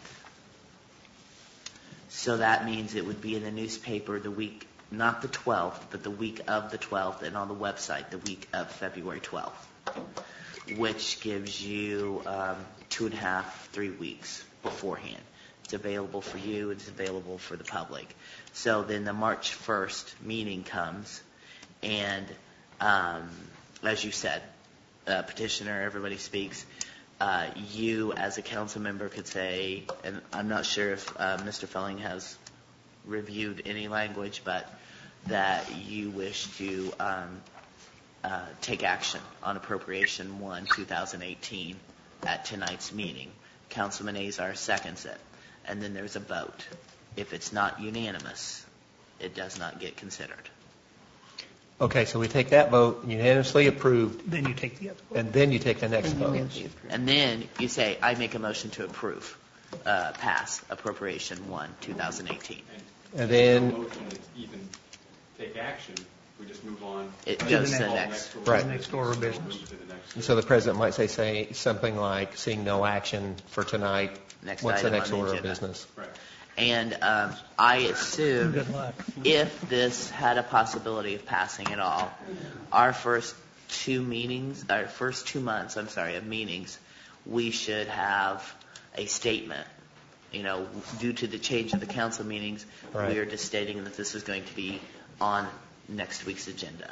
[SPEAKER 4] So that means it would be in the newspaper the week, not the twelfth, but the week of the twelfth, and on the website the week of February twelfth, which gives you um, two and a half, three weeks beforehand. It's available for you. It's available for the public. So then the March first meeting comes, and um, as you said, uh, petitioner, everybody speaks. Uh, you, as a council member, could say, and I'm not sure if uh, Mister Felling has reviewed any language, but that you wish to um, uh, take action on Appropriation one, two thousand eighteen at tonight's meeting. Councilman Azar seconds it, and then there's a vote. If it's not unanimous, it does not get considered.
[SPEAKER 14] Okay, so we take that vote, unanimously approved.
[SPEAKER 11] Then you take the other vote.
[SPEAKER 14] And then you take the next vote.
[SPEAKER 4] And then you say, I make a motion to approve, uh, pass Appropriation one, two thousand eighteen.
[SPEAKER 14] And then
[SPEAKER 12] No motion to even take action. We just move on.
[SPEAKER 4] It
[SPEAKER 12] To
[SPEAKER 4] goes
[SPEAKER 12] the
[SPEAKER 4] to the
[SPEAKER 12] next.
[SPEAKER 4] next.
[SPEAKER 14] Right.
[SPEAKER 11] Next order of business.
[SPEAKER 12] Move to the next.
[SPEAKER 14] And so the president might say, say something like, seeing no action for tonight,
[SPEAKER 4] Next
[SPEAKER 14] what's the
[SPEAKER 4] item
[SPEAKER 14] next
[SPEAKER 4] on the
[SPEAKER 14] order of
[SPEAKER 4] agenda.
[SPEAKER 14] business?
[SPEAKER 12] Right.
[SPEAKER 4] And um, I assume
[SPEAKER 11] Good luck.
[SPEAKER 4] if this had a possibility of passing at all, our first two meetings, our first two months, I'm sorry, of meetings, we should have a statement. You know, due to the change of the council meetings,
[SPEAKER 14] Right.
[SPEAKER 4] we are just stating that this is going to be on next week's agenda.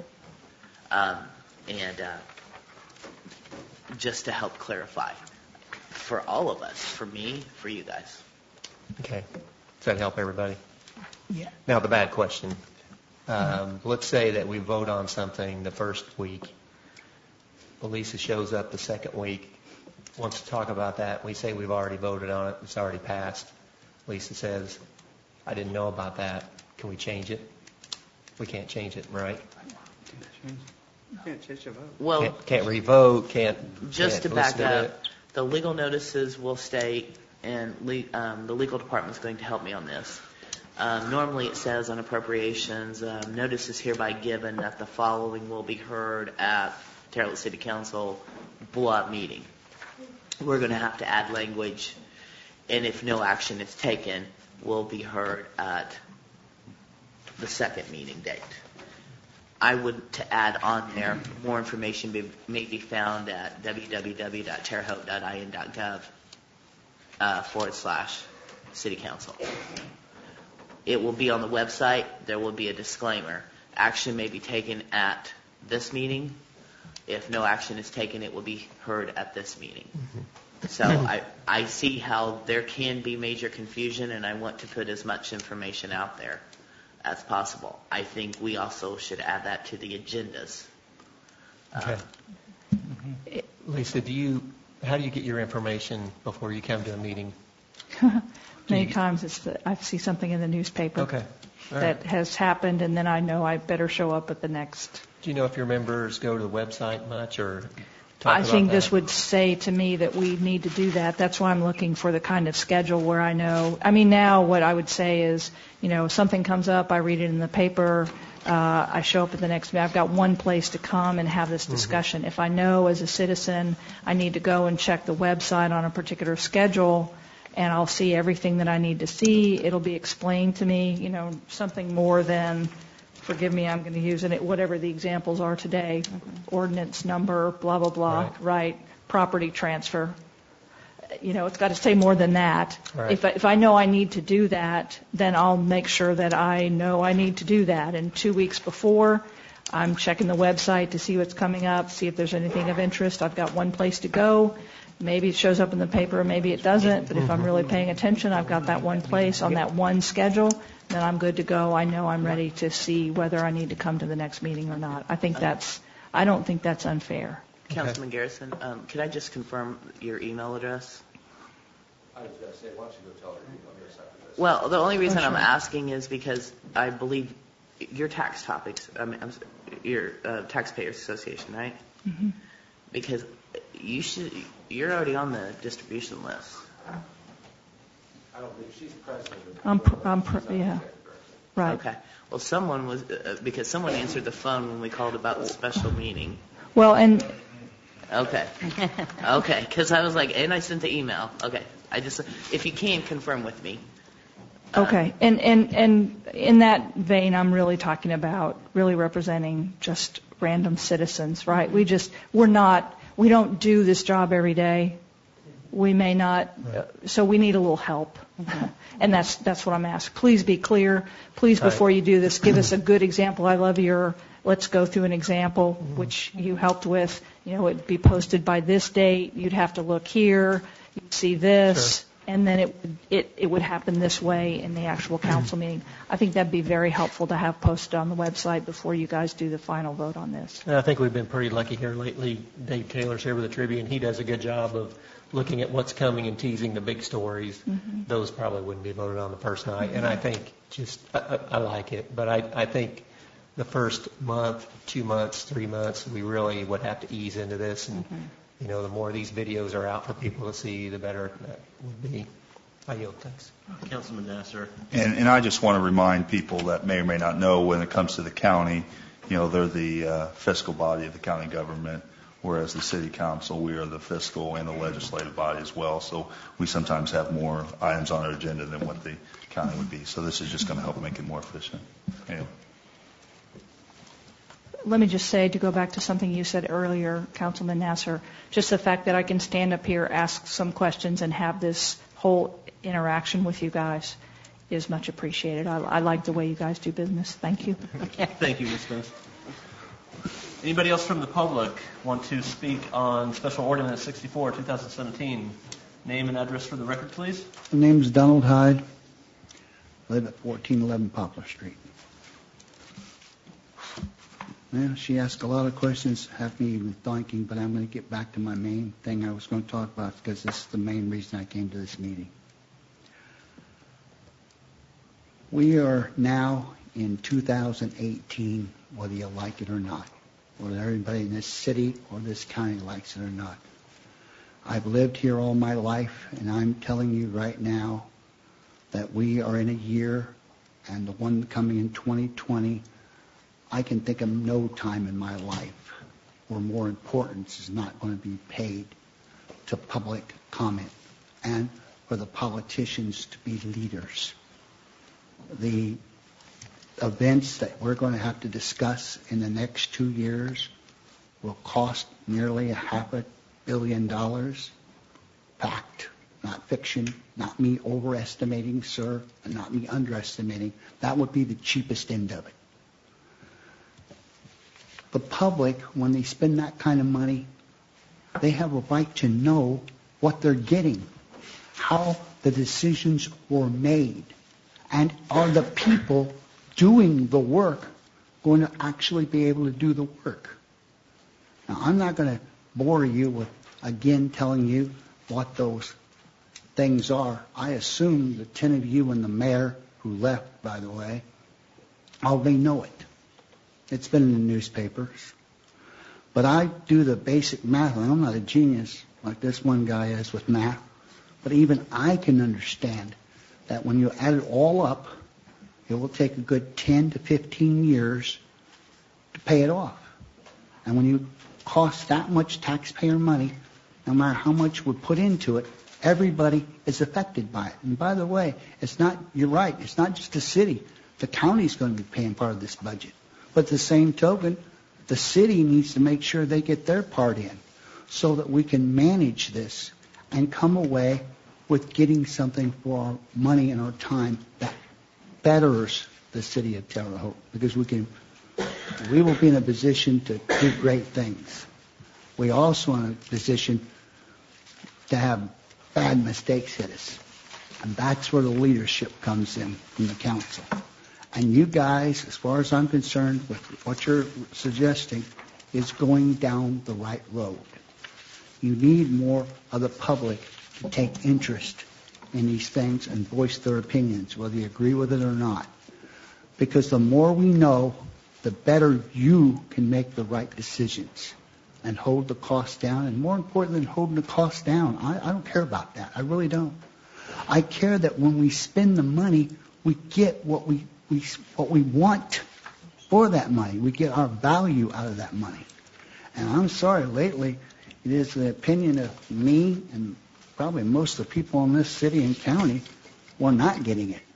[SPEAKER 4] Um, and uh, just to help clarify, for all of us, for me, for you guys.
[SPEAKER 14] Okay. Does that help everybody?
[SPEAKER 11] Yeah.
[SPEAKER 14] Now the bad question. Um, let's say that we vote on something the first week. Lisa shows up the second week, wants to talk about that. We say we've already voted on it. It's already passed. Lisa says, I didn't know about that. Can we change it? We can't change it, right?
[SPEAKER 8] Can't change your vote.
[SPEAKER 4] Well,
[SPEAKER 14] Can't, can't revote, can't.
[SPEAKER 4] just to
[SPEAKER 14] can't
[SPEAKER 4] back
[SPEAKER 14] listen to
[SPEAKER 4] up,
[SPEAKER 14] it.
[SPEAKER 4] the legal notices will state, and le- um, the legal department is going to help me on this. Um, normally it says on appropriations, um, notice is hereby given that the following will be heard at Terre Haute City Council blah meeting. We're going to have to add language, and if no action is taken, will be heard at the second meeting date. I would to add on there, more information be, may be found at w w w dot terre haute dot i n dot gov uh, forward slash city council. It will be on the website. There will be a disclaimer action may be taken at this meeting. If no action is taken, it will be heard at this meeting. So I, I see how there can be major confusion, and I want to put as much information out there as possible. I think we also should add that to the agendas.
[SPEAKER 14] Okay.
[SPEAKER 4] Uh,
[SPEAKER 14] Lisa, do you, how do you get your information before you come to a meeting?
[SPEAKER 15] Many times it's the, I see something in the newspaper
[SPEAKER 14] Okay. All
[SPEAKER 15] that
[SPEAKER 14] right.
[SPEAKER 15] has happened, and then I know I better show up at the next.
[SPEAKER 14] Do you know if your members go to the website much or talk
[SPEAKER 15] I
[SPEAKER 14] about
[SPEAKER 15] think
[SPEAKER 14] that?
[SPEAKER 15] this would say to me that we need to do that. That's why I'm looking for the kind of schedule where I know. I mean, now what I would say is, you know, something comes up, I read it in the paper, uh, I show up at the next meeting. I've got one place to come and have this discussion. Mm-hmm. If I know as a citizen I need to go and check the website on a particular schedule, and I'll see everything that I need to see, it'll be explained to me, you know, something more than, forgive me, I'm going to use it, whatever the examples are today, ordinance number, blah, blah, blah, right, right property transfer. You know, it's got to say more than that.
[SPEAKER 14] Right.
[SPEAKER 15] If I, if I know I need to do that, then I'll make sure that I know I need to do that. And two weeks before, I'm checking the website to see what's coming up, see if there's anything of interest. I've got one place to go. Maybe it shows up in the paper, maybe it doesn't, but if I'm really paying attention, I've got that one place on that one schedule, then I'm good to go. I know I'm ready to see whether I need to come to the next meeting or not. I think that's, I don't think that's unfair.
[SPEAKER 4] Councilman Garrison, um, could I just confirm your email address?
[SPEAKER 5] I was going to say, why don't you go tell her your email address after this?
[SPEAKER 4] Well, the only reason
[SPEAKER 15] Oh, sure.
[SPEAKER 4] I'm asking is because I believe your tax topics, I mean, I'm, s- your uh, Taxpayers Association, right?
[SPEAKER 15] Mm-hmm.
[SPEAKER 4] Because you should, you're already on the distribution list.
[SPEAKER 5] I don't believe she's president.
[SPEAKER 15] I'm, pr- I'm, pr- yeah, right.
[SPEAKER 4] Okay. Well, someone was, uh, because someone answered the phone when we called about the special meeting.
[SPEAKER 15] Well, and
[SPEAKER 4] Okay. Okay. Because I was like, and I sent the email. Okay. I just, if you can, confirm with me. Uh,
[SPEAKER 15] Okay, and, and, and in that vein, I'm really talking about really representing just random citizens, right? We just, we're not, we don't do this job every day. We may not, so we need a little help. And that's, that's what I'm asking. Please be clear. Please, before you do this, give us a good example. I love your, let's go through an example, which you helped with. You know, it'd be posted by this date. You'd have to look here. You'd see this.
[SPEAKER 14] Sure.
[SPEAKER 15] And then it, it it would happen this way in the actual council meeting. I think that'd be very helpful to have posted on the website before you guys do the final vote on this.
[SPEAKER 14] And I think we've been pretty lucky here lately. Dave Taylor's here with the Tribune. He does a good job of looking at what's coming and teasing the big stories.
[SPEAKER 15] Mm-hmm.
[SPEAKER 14] Those probably wouldn't be voted on the first night. And I think just, I, I I like it. But I, I think the first month, two months, three months, we really would have to ease into this. And,
[SPEAKER 15] Mm-hmm.
[SPEAKER 14] you know, the more these videos are out for people to see, the better that would be. I yield. Thanks.
[SPEAKER 1] Councilman Nasser.
[SPEAKER 2] And, and I just want to remind people that may or may not know, when it comes to the county, you know, they're the uh, fiscal body of the county government, whereas the city council, we are the fiscal and the legislative body as well. So we sometimes have more items on our agenda than what the county would be. So this is just going to help make it more efficient. Anyway.
[SPEAKER 15] Let me just say, to go back to something you said earlier, Councilman Nasser, just the fact that I can stand up here, ask some questions, and have this whole interaction with you guys is much appreciated. I, I like the way you guys do business. Thank you.
[SPEAKER 1] Thank you, Miz Smith. Anybody else from the public want to speak on Special Ordinance sixty-four, two thousand seventeen? Name and address for the record, please.
[SPEAKER 7] My name's Donald Hyde. I live at fourteen eleven Poplar Street. Well, she asked a lot of questions, have me even thinking, but I'm going to get back to my main thing I was going to talk about, because this is the main reason I came to this meeting. We are now in two thousand eighteen, whether you like it or not, whether everybody in this city or this county likes it or not. I've lived here all my life, and I'm telling you right now that we are in a year, and the one coming in twenty twenty, I can think of no time in my life where more importance is not going to be paid to public comment and for the politicians to be leaders. The events that we're going to have to discuss in the next two years will cost nearly a half a billion dollars. Fact, not fiction, not me overestimating, sir, and not me underestimating. That would be the cheapest end of it. the public, when they spend that kind of money, they have a right to know what they're getting, how the decisions were made, and are the people doing the work going to actually be able to do the work. Now, I'm not going to bore you with, again, telling you what those things are. I assume the ten of you and the mayor, who left, by the way, oh, they know it. It's been in the newspapers. But I do the basic math, and I'm not a genius like this one guy is with math, but even I can understand that when you add it all up, it will take a good ten to fifteen years to pay it off. And when you cost that much taxpayer money, no matter how much we put into it, everybody is affected by it. And by the way, it's not, you're right, it's not just the city. The county's going to be paying part of this budget. But the same token, the city needs to make sure they get their part in so that we can manage this and come away with getting something for our money and our time that betters the city of Terre Haute, because we can, we will be in a position to do great things. We also are in a position to have bad mistakes hit us, and that's where the leadership comes in from the council. And you guys, as far as I'm concerned, with what you're suggesting, is going down the right road. You need more of the public to take interest in these things and voice their opinions, whether you agree with it or not. Because the more we know, the better you can make the right decisions and hold the cost down. And more important than holding the cost down, I, I don't care about that. I really don't. I care that when we spend the money, we get what we, we what we want for that money. We get our value out of that money. And I'm sorry, lately, it is the opinion of me and probably most of the people in this city and county, we're not getting it.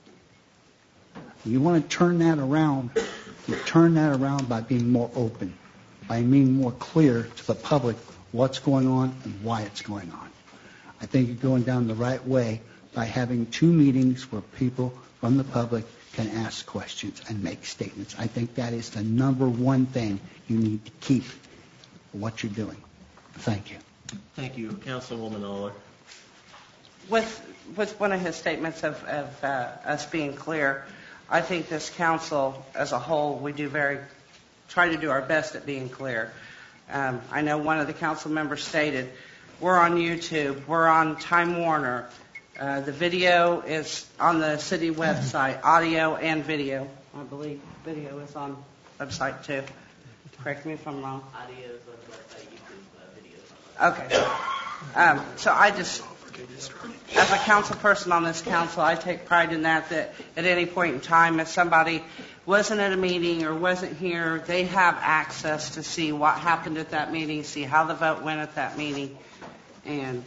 [SPEAKER 7] You want to turn that around, you turn that around by being more open, by being more clear to the public what's going on and why it's going on. I think you're going down the right way by having two meetings where people from the public can ask questions and make statements. I think that is the number one thing you need to keep what you're doing. Thank you.
[SPEAKER 1] Thank you. Councilwoman Aller.
[SPEAKER 8] With, with one of his statements of, of uh, us being clear, I think this council as a whole, we do very, try to do our best at being clear. Um, I know one of the council members stated, we're on YouTube, we're on Time Warner, uh, the video is on the city website, audio and video. I believe video is on the website too. Correct me if I'm wrong.
[SPEAKER 4] Audio is on the website, YouTube, uh, video is on the website.
[SPEAKER 8] Okay. Um, so I just, as a council person on this council, I take pride in that, that at any point in time, if somebody wasn't at a meeting or wasn't here, they have access to see what happened at that meeting, see how the vote went at that meeting. And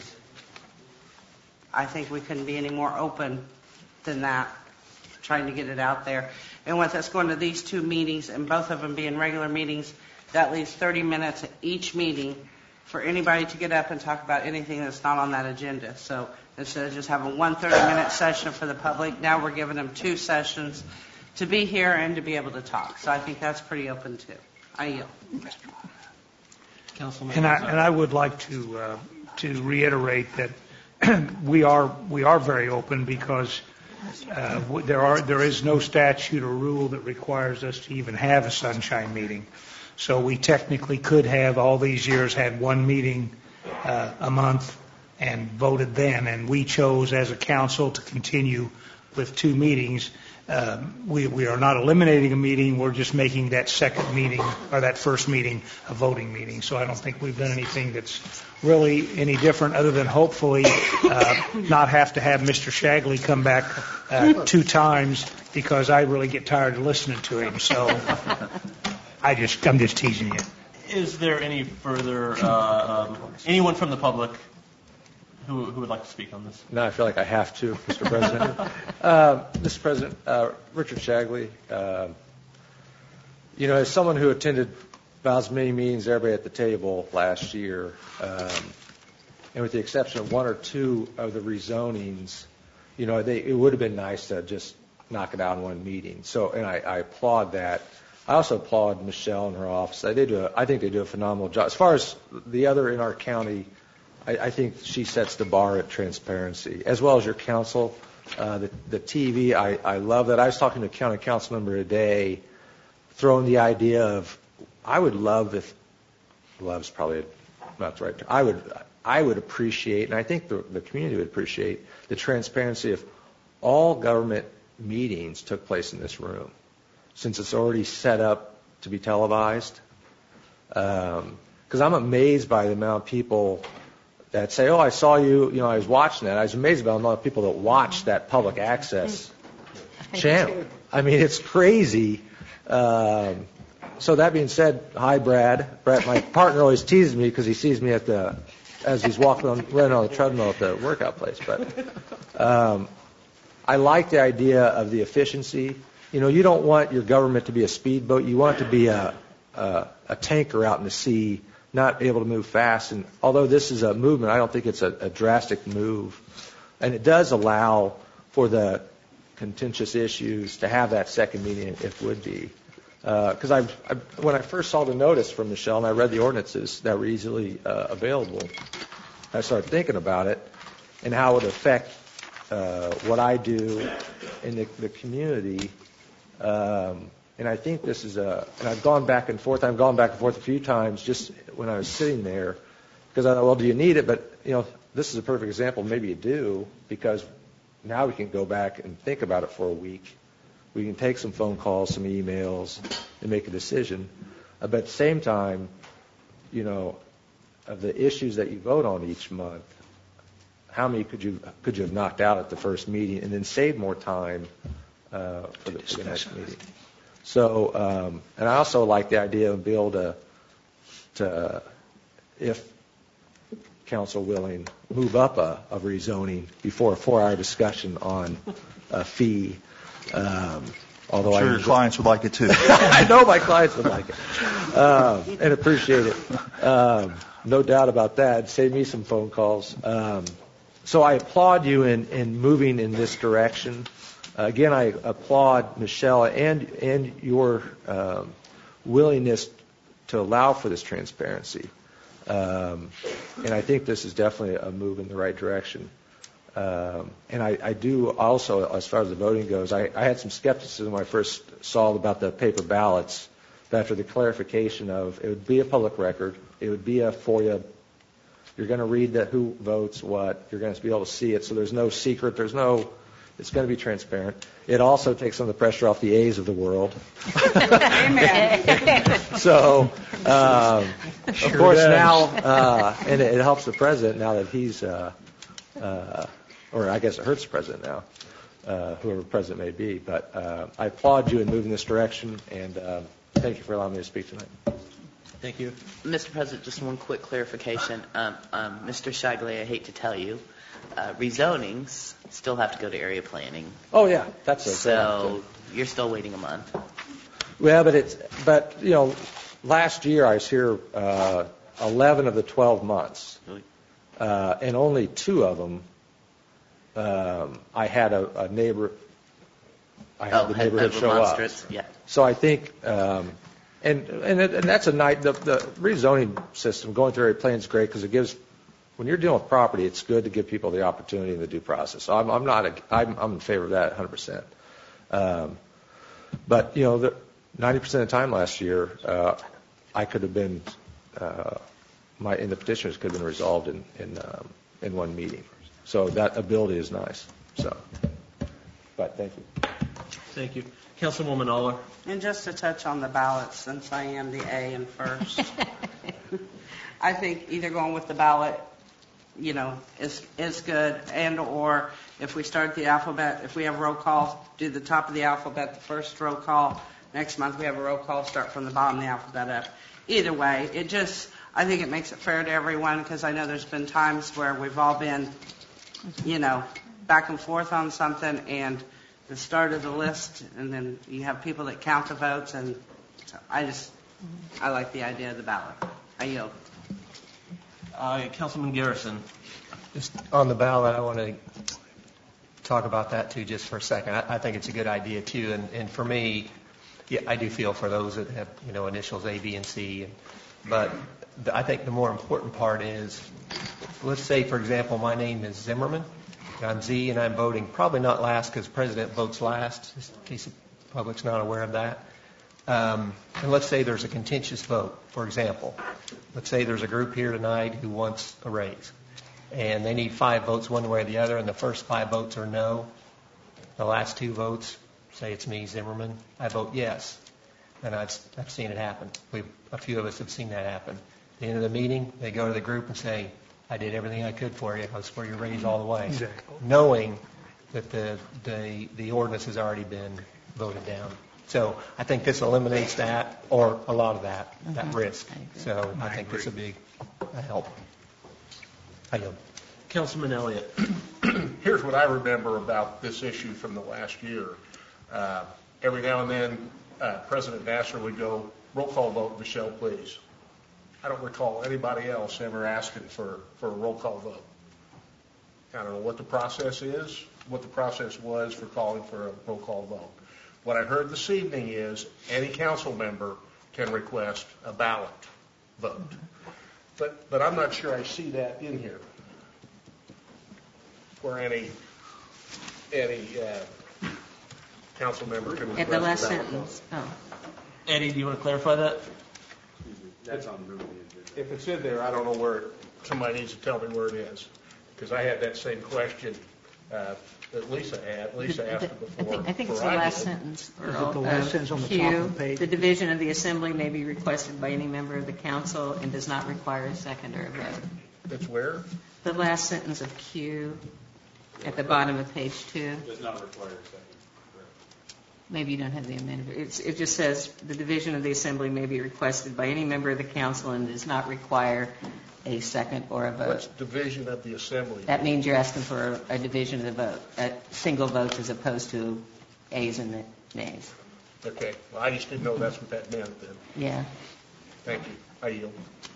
[SPEAKER 8] I think we couldn't be any more open than that, trying to get it out there. And with us going to these two meetings, and both of them being regular meetings, that leaves thirty minutes at each meeting for anybody to get up and talk about anything that's not on that agenda. So instead of just having one thirty-minute session for the public, now we're giving them two sessions to be here and to be able to talk. So I think that's pretty open too. I yield.
[SPEAKER 1] Councilman.
[SPEAKER 11] And I, and I would like to uh, to reiterate that we are we are very open because uh, there are there is no statute or rule that requires us to even have a sunshine meeting. So we technically could have all these years had one meeting uh, a month and voted then, and we chose as a council to continue with two meetings. Um, we, we are not eliminating a meeting, we're just making that second meeting or that first meeting a voting meeting. So I don't think we've done anything that's really any different other than hopefully uh, not have to have Mister Shagley come back uh, two times because I really get tired of listening to him. So I just, I'm just teasing you.
[SPEAKER 1] Is there any further, uh, um, anyone from the public who, who would like to speak on this?
[SPEAKER 5] No, I feel like I have to, Mister President. uh, Mister President, uh, Richard Shagley, uh, you know, as someone who attended about as many meetings as everybody at the table last year, um, and with the exception of one or two of the rezonings, you know, they, it would have been nice to just knock it out in one meeting. So, and I, I applaud that. I also applaud Michelle and her office. They do. A, I think they do a phenomenal job. As far as the other in our county, I, I think she sets the bar at transparency, as well as your council. Uh, the, the T V, I, I love that. I was talking to a county council member today, throwing the idea of, I would love if, love's probably not the right term. I would, I would appreciate, and I think the, the community would appreciate, the transparency if all government meetings took place in this room, since it's already set up to be televised. Because um, I'm amazed by the amount of people that say, oh, I saw you, you know, I was watching that. I was amazed by the amount of people that watch that public access channel. I mean, it's crazy. Um, so that being said, hi, Brad. Brad, my partner always teases me because he sees me at the, as he's walking on, running on the treadmill at the workout place. But um, I like the idea of the efficiency. You know, you don't want your government to be a speedboat. You want it to be a, a, a tanker out in the sea, not able to move fast. And although this is a movement, I don't think it's a, a drastic move. And it does allow for the contentious issues to have that second meeting if it would be. Because uh, I, I, when I first saw the notice from Michelle and I read the ordinances that were easily uh, available, I started thinking about it and how it would affect uh, what I do in the, the community. Um, and I think this is a, and I've gone back and forth, I've gone back and forth a few times just when I was sitting there, because I thought, well, do you need it? But, you know, this is a perfect example. Maybe you do, because now we can go back and think about it for a week. We can take some phone calls, some emails, and make a decision. Uh, but at the same time, you know, of the issues that you vote on each month, how many could you could you have knocked out at the first meeting and then saved more time uh, for, the, for the next meeting? So, um, and I also like the idea of being able to, to if council willing, move up a, a rezoning before a four-hour discussion on a fee. Um, although
[SPEAKER 2] I'm sure
[SPEAKER 5] I
[SPEAKER 2] your clients would like it too.
[SPEAKER 5] I know my clients would like it um, and appreciate it. Um, no doubt about that. Save me some phone calls. Um, so I applaud you in, in moving in this direction. Uh, again, I applaud Michelle and and your um, willingness to allow for this transparency. Um, and I think this is definitely a move in the right direction. Um, and I, I do also, as far as the voting goes, I, I had some skepticism when I first saw about the paper ballots. But after the clarification of it would be a public record, it would be a FOIA. You're going to read that who votes what. You're going to be able to see it. So there's no secret. There's no. It's going to be transparent. It also takes some of the pressure off the A's of the world.
[SPEAKER 8] Amen.
[SPEAKER 5] So, um,
[SPEAKER 9] Sure
[SPEAKER 5] of course,
[SPEAKER 9] does.
[SPEAKER 5] now, uh, and it, it helps the president now that he's, uh, uh, or I guess it hurts the president now, uh, whoever the president may be. But uh, I applaud you in moving this direction, and uh, thank you for allowing me to speak tonight.
[SPEAKER 1] Thank you.
[SPEAKER 4] Mister President, just one quick clarification. Um, um, Mister Shagley, I hate to tell you, uh, rezonings still have to go to area planning.
[SPEAKER 5] Oh yeah, that's a
[SPEAKER 4] So you're still waiting a month.
[SPEAKER 5] Well, but it's but you know, last year I was here uh, eleven of the twelve months, uh, and only two of them um, I had a, a neighbor. I had
[SPEAKER 4] Oh,
[SPEAKER 5] the
[SPEAKER 4] had
[SPEAKER 5] neighborhood
[SPEAKER 4] the
[SPEAKER 5] show up.
[SPEAKER 4] remonstrance, yeah.
[SPEAKER 5] So I think, um, and and it, and that's a night. The, the rezoning system going through area planning is great because it gives. When you're dealing with property, it's good to give people the opportunity in the due process. So I'm, I'm not, a, I'm, I'm in favor of that one hundred percent. Um, but, you know, the, ninety percent of the time last year, uh, I could have been, uh, my, in the petitioners could have been resolved in, in, um, in one meeting. So that ability is nice. So, but thank you.
[SPEAKER 1] Thank you. Councilwoman Aller.
[SPEAKER 8] And just to touch on the ballots, since I am the A in first, I think either going with the ballot, you know, is is good, and or if we start the alphabet, if we have roll call, do the top of the alphabet, the first roll call. Next month we have a roll call, start from the bottom of the alphabet up. Either way, it just, I think it makes it fair to everyone, because I know there's been times where we've all been, you know, back and forth on something, and the start of the list, and then you have people that count the votes, and so I just, I like the idea of the ballot. I yield.
[SPEAKER 1] Uh, Councilman Garrison.
[SPEAKER 14] Just on the ballot, I want to talk about that too just for a second. I, I think it's a good idea too, and, and for me, yeah, I do feel for those that have, you know, initials A, B, and C. And, but the, I think the more important part is, let's say, for example, my name is Zimmerman. I'm Z, and I'm voting probably not last because the president votes last, just in case the public's not aware of that. Um, and let's say there's a contentious vote, for example. Let's say there's a group here tonight who wants a raise, and they need five votes one way or the other, and the first five votes are no. The last two votes, say it's me, Zimmerman, I vote yes. And I've, I've seen it happen. We've, a few of us have seen that happen. At the end of the meeting, they go to the group and say, I did everything I could for you. I was for your raise all the way.
[SPEAKER 11] Exactly.
[SPEAKER 14] Knowing that the, the, the ordinance has already been voted down. So I think this eliminates that, or a lot of that, mm-hmm. that risk. So I, I think this will be a help. I yield.
[SPEAKER 1] Councilman Elliott.
[SPEAKER 10] Here's what I remember about this issue from the last year. Uh, every now and then, uh, President Nasser would go, roll call vote, Michelle, please. I don't recall anybody else ever asking for, for a roll call vote. I don't know what the process is, what the process was for calling for a roll call vote. What I heard this evening is any council member can request a ballot vote. But, but I'm not sure I see that in here. Where any, any uh, council member can request
[SPEAKER 13] At the last
[SPEAKER 10] a ballot
[SPEAKER 13] sentence.
[SPEAKER 10] vote.
[SPEAKER 13] Oh.
[SPEAKER 1] Eddie, do you want to clarify that?
[SPEAKER 10] That's on the agenda. If it's in there, I don't know where, somebody needs to tell me where it is. Because I had that same question uh, that Lisa had. Lisa asked it before.
[SPEAKER 13] I think, I think it's the
[SPEAKER 10] before I
[SPEAKER 13] last
[SPEAKER 10] did.
[SPEAKER 13] sentence.
[SPEAKER 11] Is it the last sentence on the
[SPEAKER 13] Q,
[SPEAKER 11] top of the page?
[SPEAKER 13] The division of the assembly may be requested by any member of the council and does not require a second or a vote.
[SPEAKER 10] That's where?
[SPEAKER 13] The last sentence of Q at the bottom of page two.
[SPEAKER 12] Does not require a second.
[SPEAKER 13] Maybe you don't have the amendment. It's, it just says the division of the assembly may be requested by any member of the council and does not require a second or a vote.
[SPEAKER 10] What's division of the assembly?
[SPEAKER 13] That means you're asking for a, a division of the vote, a single votes as opposed to A's and nays.
[SPEAKER 10] Okay. Well, I just didn't know that's what that meant then.
[SPEAKER 13] Yeah.
[SPEAKER 10] Thank you. I yield.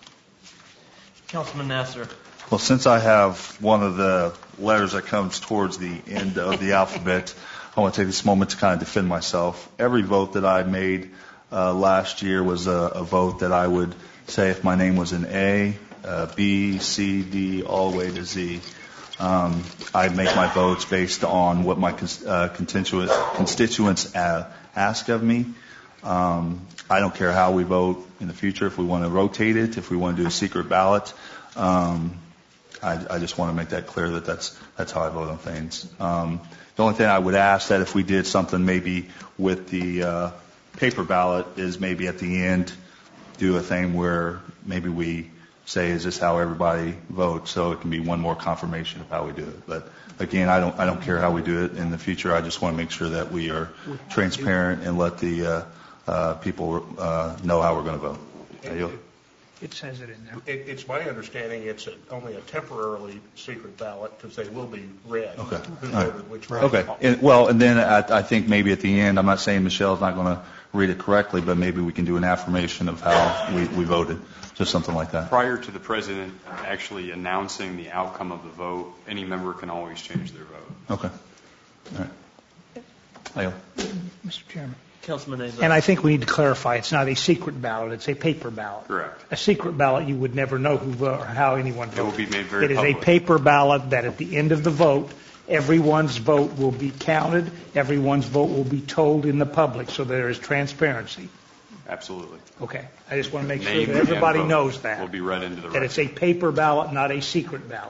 [SPEAKER 1] Councilman Nasser.
[SPEAKER 2] Well, since I have one of the letters that comes towards the end of the alphabet, I want to take this moment to kind of defend myself. Every vote that I made uh, last year was a, a vote that I would say if my name was an A, uh, B, C, D, all the way to Z. Um, I make my votes based on what my uh, constituents, constituents uh, ask of me. Um, I don't care how we vote in the future, if we want to rotate it, if we want to do a secret ballot. Um, I, I just want to make that clear that that's, that's how I vote on things. Um, the only thing I would ask that if we did something maybe with the uh, paper ballot is maybe at the end do a thing where maybe we say, is this how everybody votes? So it can be one more confirmation of how we do it. But again, I don't, I don't care how we do it in the future. I just want to make sure that we are transparent and let the uh, uh, people uh, know how we're going to vote.
[SPEAKER 10] It,
[SPEAKER 11] it says it in there.
[SPEAKER 10] It, it's my understanding it's a, only a temporarily secret ballot because they will be read.
[SPEAKER 2] Okay.
[SPEAKER 10] Who
[SPEAKER 2] All right.
[SPEAKER 10] voted which way.
[SPEAKER 2] Okay. And, well, and then I, I think maybe at the end, I'm not saying Michelle's not going to read it correctly, but maybe we can do an affirmation of how we, we voted. Just something like that.
[SPEAKER 12] Prior to the president actually announcing the outcome of the vote, any member can always change their vote.
[SPEAKER 2] Okay. All right.
[SPEAKER 11] Mister Chairman.
[SPEAKER 1] Councilman Azar.
[SPEAKER 11] And I think we need to clarify, it's not a secret ballot, it's a paper ballot.
[SPEAKER 12] Correct.
[SPEAKER 11] A secret ballot, you would never know who vote, or how anyone voted.
[SPEAKER 12] It will be made very
[SPEAKER 11] It is
[SPEAKER 12] public.
[SPEAKER 11] a paper ballot that at the end of the vote, everyone's vote will be counted, everyone's vote will be told in the public, so there is transparency.
[SPEAKER 12] Absolutely.
[SPEAKER 11] Okay. I just want to make
[SPEAKER 12] Name
[SPEAKER 11] sure that everybody
[SPEAKER 12] and vote
[SPEAKER 11] knows that.
[SPEAKER 12] will be read into the
[SPEAKER 11] That
[SPEAKER 12] record.
[SPEAKER 11] it's a paper ballot, not a secret ballot.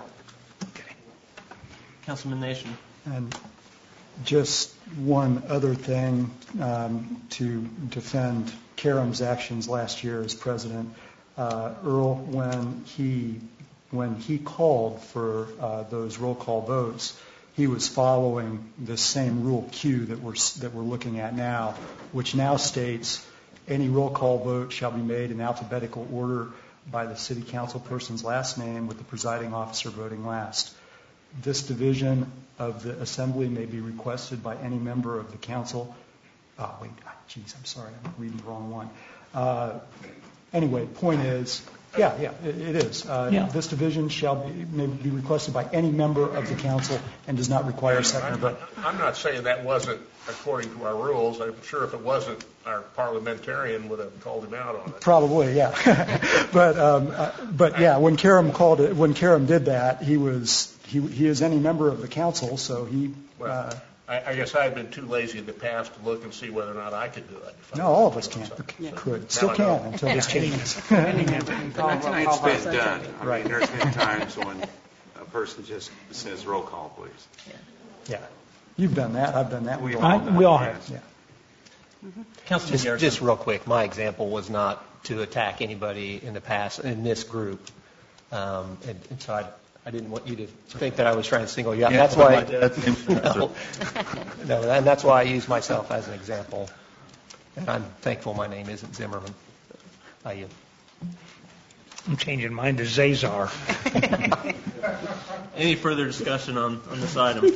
[SPEAKER 1] Councilman Nation.
[SPEAKER 3] And just one other thing um, to defend Karam's actions last year as president. Uh, Earl, when he when he called for uh, those roll call votes, he was following this same rule Q that we're that we're looking at now, which now states any roll call vote shall be made in alphabetical order by the city council person's last name, with the presiding officer voting last. This division of the assembly may be requested by any member of the council. Oh, wait, geez, I'm sorry, I'm reading the wrong one. Uh, anyway, point is, Yeah, yeah, it it is. Uh,
[SPEAKER 11] Yeah.
[SPEAKER 3] This division shall be, may be requested by any member of the council and does not require a second vote.
[SPEAKER 10] I'm not saying that wasn't according to our rules. I'm sure if it wasn't, our parliamentarian would have called him out on it.
[SPEAKER 3] Probably, yeah. But, um, uh, but yeah, when Karam called it, when Karam did that, he was, he, he is any member of the council, so he,
[SPEAKER 10] Well,
[SPEAKER 3] uh,
[SPEAKER 10] I, I guess I've been too lazy in the past to look and see whether or not I could do it.
[SPEAKER 3] no, all of us can, could, still
[SPEAKER 10] Now I
[SPEAKER 3] can
[SPEAKER 10] know.
[SPEAKER 3] until this changes.
[SPEAKER 16] It's been done. I
[SPEAKER 3] Right.
[SPEAKER 16] mean, there's been times when a person just says, roll call, please.
[SPEAKER 3] Yeah. You've done that, I've done that.
[SPEAKER 16] We've
[SPEAKER 3] all
[SPEAKER 11] I-
[SPEAKER 3] done
[SPEAKER 11] we
[SPEAKER 3] that.
[SPEAKER 11] all have.
[SPEAKER 3] Yeah.
[SPEAKER 1] Councilman
[SPEAKER 14] Just,
[SPEAKER 1] Garrison.
[SPEAKER 14] just real quick, my example was not to attack anybody in the past in this group. Um, and, and so I, I didn't want you to think that I was trying to single you out.
[SPEAKER 2] Yeah,
[SPEAKER 14] That's why,
[SPEAKER 2] my dad's name-
[SPEAKER 14] no, no, and that's why I use myself as an example. And I'm thankful my name isn't Zimmerman. I yield.
[SPEAKER 11] I'm changing mine to Zazar.
[SPEAKER 1] Any further discussion on, on this item?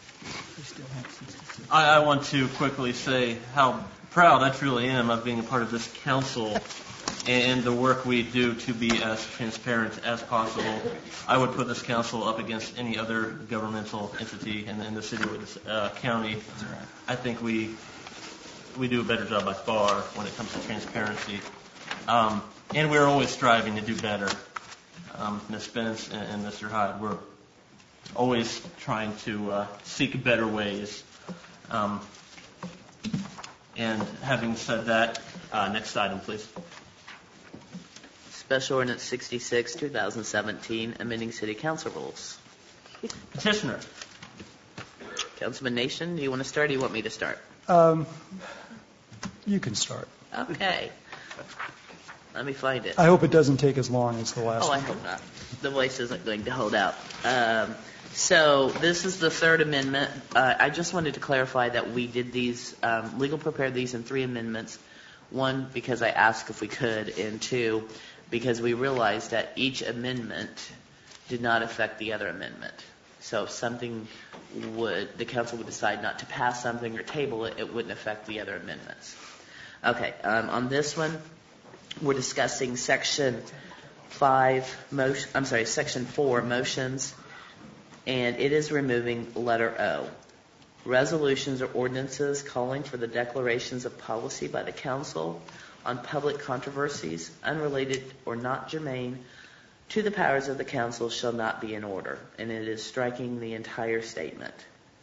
[SPEAKER 1] I, I want to quickly say how proud I truly am of being a part of this council and the work we do to be as transparent as possible. I would put this council up against any other governmental entity in, in the city or this uh, county. I think we we do a better job by far when it comes to transparency. Um, and we're always striving to do better. Um, Miz Spence and, and Mister Hyde, we're always trying to uh, seek better ways. Um, and having said that, uh, next item, please.
[SPEAKER 4] Special Ordinance sixty-six, two thousand seventeen, amending City Council rules.
[SPEAKER 1] Petitioner.
[SPEAKER 4] Councilman Nation, do you want to start or do you want me to start?
[SPEAKER 3] Um, you can start.
[SPEAKER 4] Okay. Let me find it.
[SPEAKER 3] I hope it doesn't take as long as the last
[SPEAKER 4] Oh, I
[SPEAKER 3] one.
[SPEAKER 4] hope not. The voice isn't going to hold out. Um, so this is the third amendment. Uh, I just wanted to clarify that we did these, um, legal prepared these in three amendments. One, because I asked if we could, and two, because we realized that each amendment did not affect the other amendment. So if something would, the council would decide not to pass something or table it, it wouldn't affect the other amendments. Okay, um, on this one, we're discussing section five, motion, I'm sorry, section four, motions, and it is removing letter O. Resolutions or ordinances calling for the declarations of policy by the council on public controversies unrelated or not germane to the powers of the council shall not be in order. And it is striking the entire statement.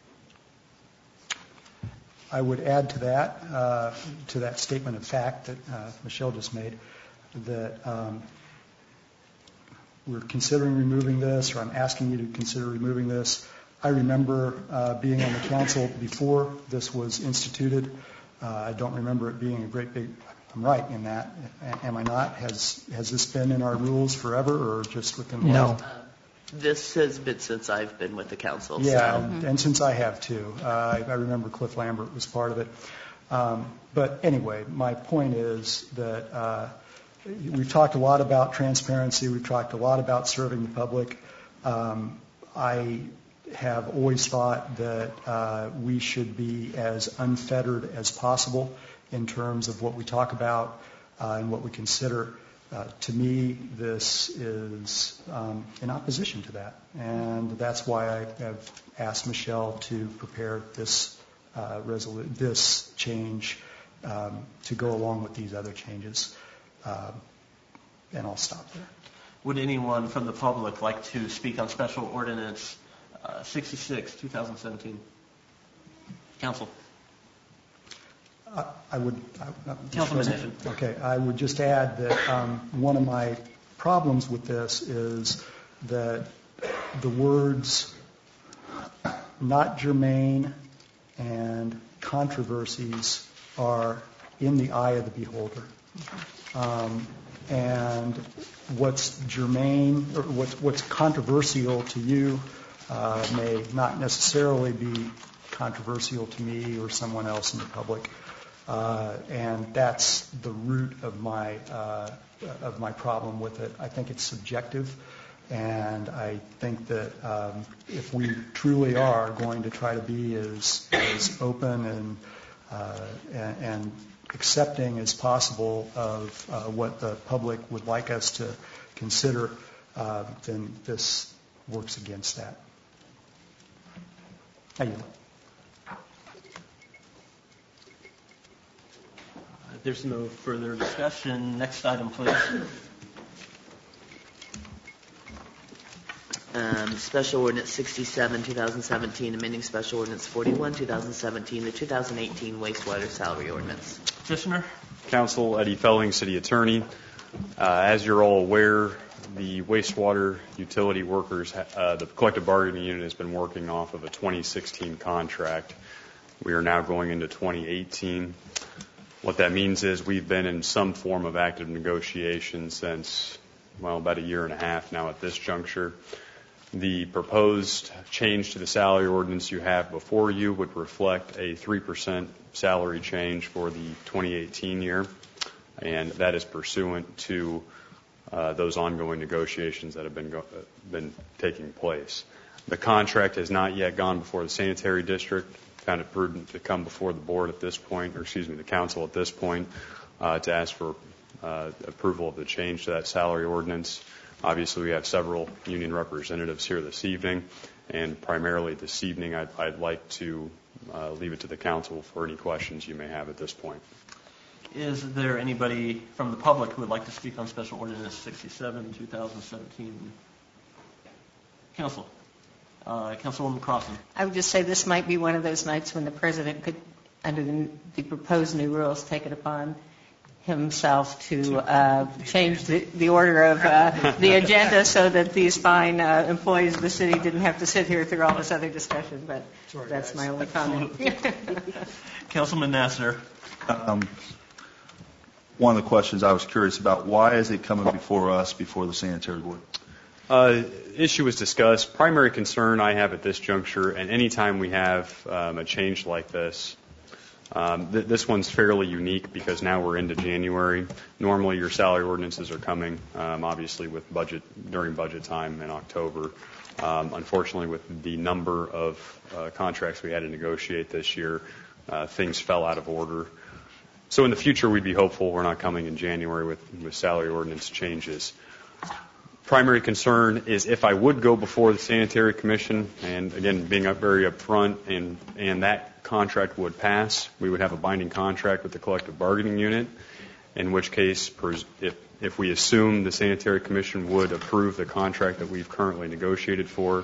[SPEAKER 3] I would add to that, uh, to that statement of fact that uh, Michelle just made, that um, we're considering removing this, or I'm asking you to consider removing this. I remember uh, being on the council before this was instituted. Uh, I don't remember it being a great big, I'm right in that, am I not? Has has this been in our rules forever, or just within the last?
[SPEAKER 4] Uh, this has been since I've been with the council.
[SPEAKER 3] Yeah,
[SPEAKER 4] so.
[SPEAKER 3] and, and since I have too. Uh, I, I remember Cliff Lambert was part of it. Um, but anyway, my point is that uh, we've talked a lot about transparency. We've talked a lot about serving the public. Um, I have always thought that uh, we should be as unfettered as possible in terms of what we talk about uh, and what we consider. Uh, to me, this is um, in opposition to that, and that's why I have asked Michelle to prepare this uh, resolu- this change um, to go along with these other changes. Um, and I'll stop there.
[SPEAKER 1] Would anyone from the public like to speak on Special Ordinance uh, sixty-six, two thousand seventeen? Council.
[SPEAKER 3] I, I would. I, uh,
[SPEAKER 1] Councilman Nation.
[SPEAKER 3] Okay, I would just add that um, one of my problems with this is that the words "not germane" and "controversies" are in the eye of the beholder. Um, and what's germane, or what's, what's controversial to you, uh, may not necessarily be controversial to me or someone else in the public. Uh, and that's the root of my uh, of my problem with it. I think it's subjective, and I think that um, if we truly are going to try to be as as open and uh, and, and accepting as possible of uh, what the public would like us to consider, uh, then this works against that. How you?
[SPEAKER 1] If there's no further discussion, next item, please.
[SPEAKER 4] Um, Special Ordinance sixty-seven, two thousand seventeen, amending Special Ordinance forty-one, two thousand seventeen, the two thousand eighteen wastewater salary ordinance.
[SPEAKER 1] Petitioner.
[SPEAKER 12] Council, Eddie Felling, City Attorney. Uh, as you're all aware, the wastewater utility workers, uh, the collective bargaining unit has been working off of a twenty sixteen contract. We are now going into twenty eighteen. What that means is we've been in some form of active negotiation since, well, about a year and a half now at this juncture. The proposed change to the salary ordinance you have before you would reflect a three percent salary change for the twenty eighteen year, and that is pursuant to uh, those ongoing negotiations that have been go- been taking place. The contract has not yet gone before the sanitary district. Found it prudent to come before the board at this point, or excuse me, the council at this point, uh, to ask for uh, approval of the change to that salary ordinance. Obviously, we have several union representatives here this evening, and primarily this evening, I'd, I'd like to uh, leave it to the council for any questions you may have at this point.
[SPEAKER 1] Is there anybody from the public who would like to speak on Special Ordinance sixty-seven, two thousand seventeen? Council. Uh, Councilwoman Crossan.
[SPEAKER 13] I would just say this might be one of those nights when the president could, under the, the proposed new rules, take it upon himself to uh, change the, the order of uh, the agenda so that these fine uh, employees of the city didn't have to sit here through all this other discussion. But Sorry, that's guys. My only comment.
[SPEAKER 1] Councilman Nasser.
[SPEAKER 2] Um, one of the questions I was curious about, why is it coming before us, before the sanitary board?
[SPEAKER 12] Uh, issue was discussed. Primary concern I have at this juncture, and anytime we have um, a change like this, um, th- this one's fairly unique because now we're into January. Normally your salary ordinances are coming, um, obviously, with budget during budget time in October. Um, unfortunately, with the number of uh, contracts we had to negotiate this year, uh, things fell out of order. So in the future, we'd be hopeful we're not coming in January with, with salary ordinance changes. Primary concern is if I would go before the Sanitary Commission, and again, being up very upfront, and, and that contract would pass, we would have a binding contract with the collective bargaining unit, in which case, if, if we assume the Sanitary Commission would approve the contract that we've currently negotiated for,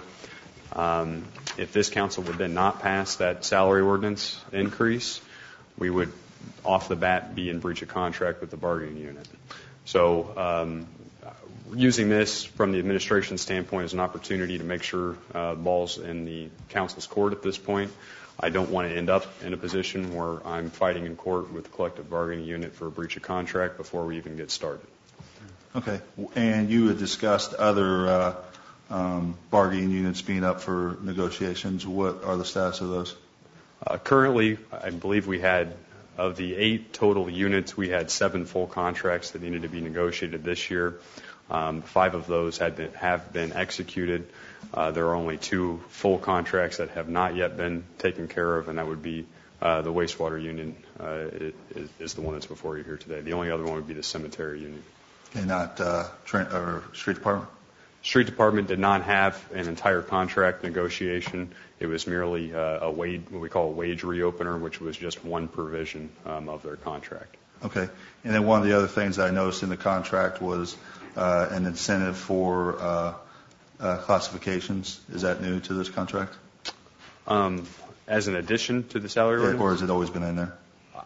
[SPEAKER 12] um, if this council would then not pass that salary ordinance increase, we would off the bat be in breach of contract with the bargaining unit. So um, using this from the administration standpoint as an opportunity to make sure uh, ball's in the council's court at this point. I don't want to end up in a position where I'm fighting in court with the collective bargaining unit for a breach of contract before we even get started.
[SPEAKER 2] Okay. And you had discussed other uh, um, bargaining units being up for negotiations. What are the status of those?
[SPEAKER 12] Uh, currently, I believe we had, of the eight total units, we had seven full contracts that needed to be negotiated this year. Um, five of those had been, have been executed. Uh, there are only two full contracts that have not yet been taken care of, and that would be uh, the wastewater union uh, is, is the one that's before you here today. The only other one would be the cemetery union.
[SPEAKER 2] And not uh, tra- or street department?
[SPEAKER 12] Street department did not have an entire contract negotiation. It was merely uh, a wage, what we call a wage reopener, which was just one provision um, of their contract.
[SPEAKER 2] Okay. And then one of the other things I noticed in the contract was uh, an incentive for uh, uh, classifications. Is that new to this contract?
[SPEAKER 12] Um, as an addition to the salary ordinance?
[SPEAKER 2] Or has it always been in there?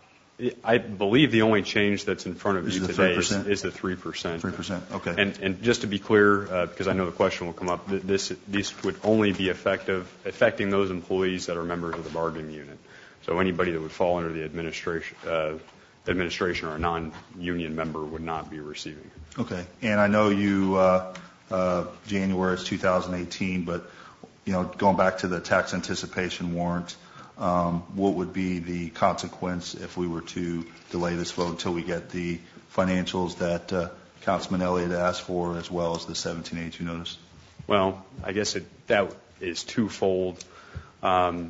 [SPEAKER 12] I believe the only change that's in front of
[SPEAKER 2] is
[SPEAKER 12] you
[SPEAKER 2] the
[SPEAKER 12] today
[SPEAKER 2] is,
[SPEAKER 12] is, is the three percent.
[SPEAKER 2] three percent, okay.
[SPEAKER 12] And, and just to be clear, uh, because I know the question will come up, this, this would only be effective, affecting those employees that are members of the bargaining unit. So anybody that would fall under the administration, uh, administration or a non-union member would not be receiving.
[SPEAKER 2] Okay. And I know you, uh, uh, January is two thousand eighteen, but, you know, going back to the tax anticipation warrant, Um, what would be the consequence if we were to delay this vote until we get the financials that uh, Councilman Elliott asked for, as well as the seventeen eighty-two notice?
[SPEAKER 12] Well, I guess it, that is twofold. Um,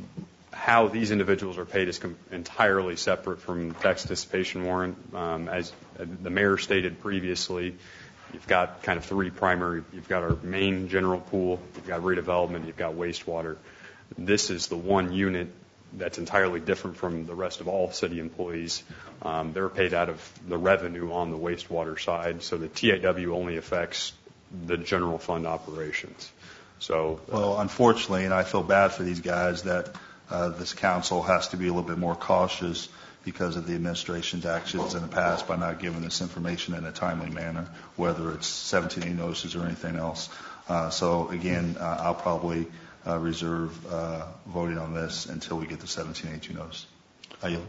[SPEAKER 12] how these individuals are paid is com- entirely separate from tax anticipation warrant. Um, as the mayor stated previously, you've got kind of three primary, you've got our main general pool, you've got redevelopment, you've got wastewater. This is the one unit that's entirely different from the rest of all city employees. Um, they're paid out of the revenue on the wastewater side, so the T A W only affects the general fund operations. So,
[SPEAKER 2] well, unfortunately, and I feel bad for these guys, that uh, this council has to be a little bit more cautious because of the administration's actions in the past by not giving this information in a timely manner, whether it's seventeen A notices or anything else. Uh, so again, uh, I'll probably uh, reserve uh, voting on this until we get the seventeen A two notice. I yield.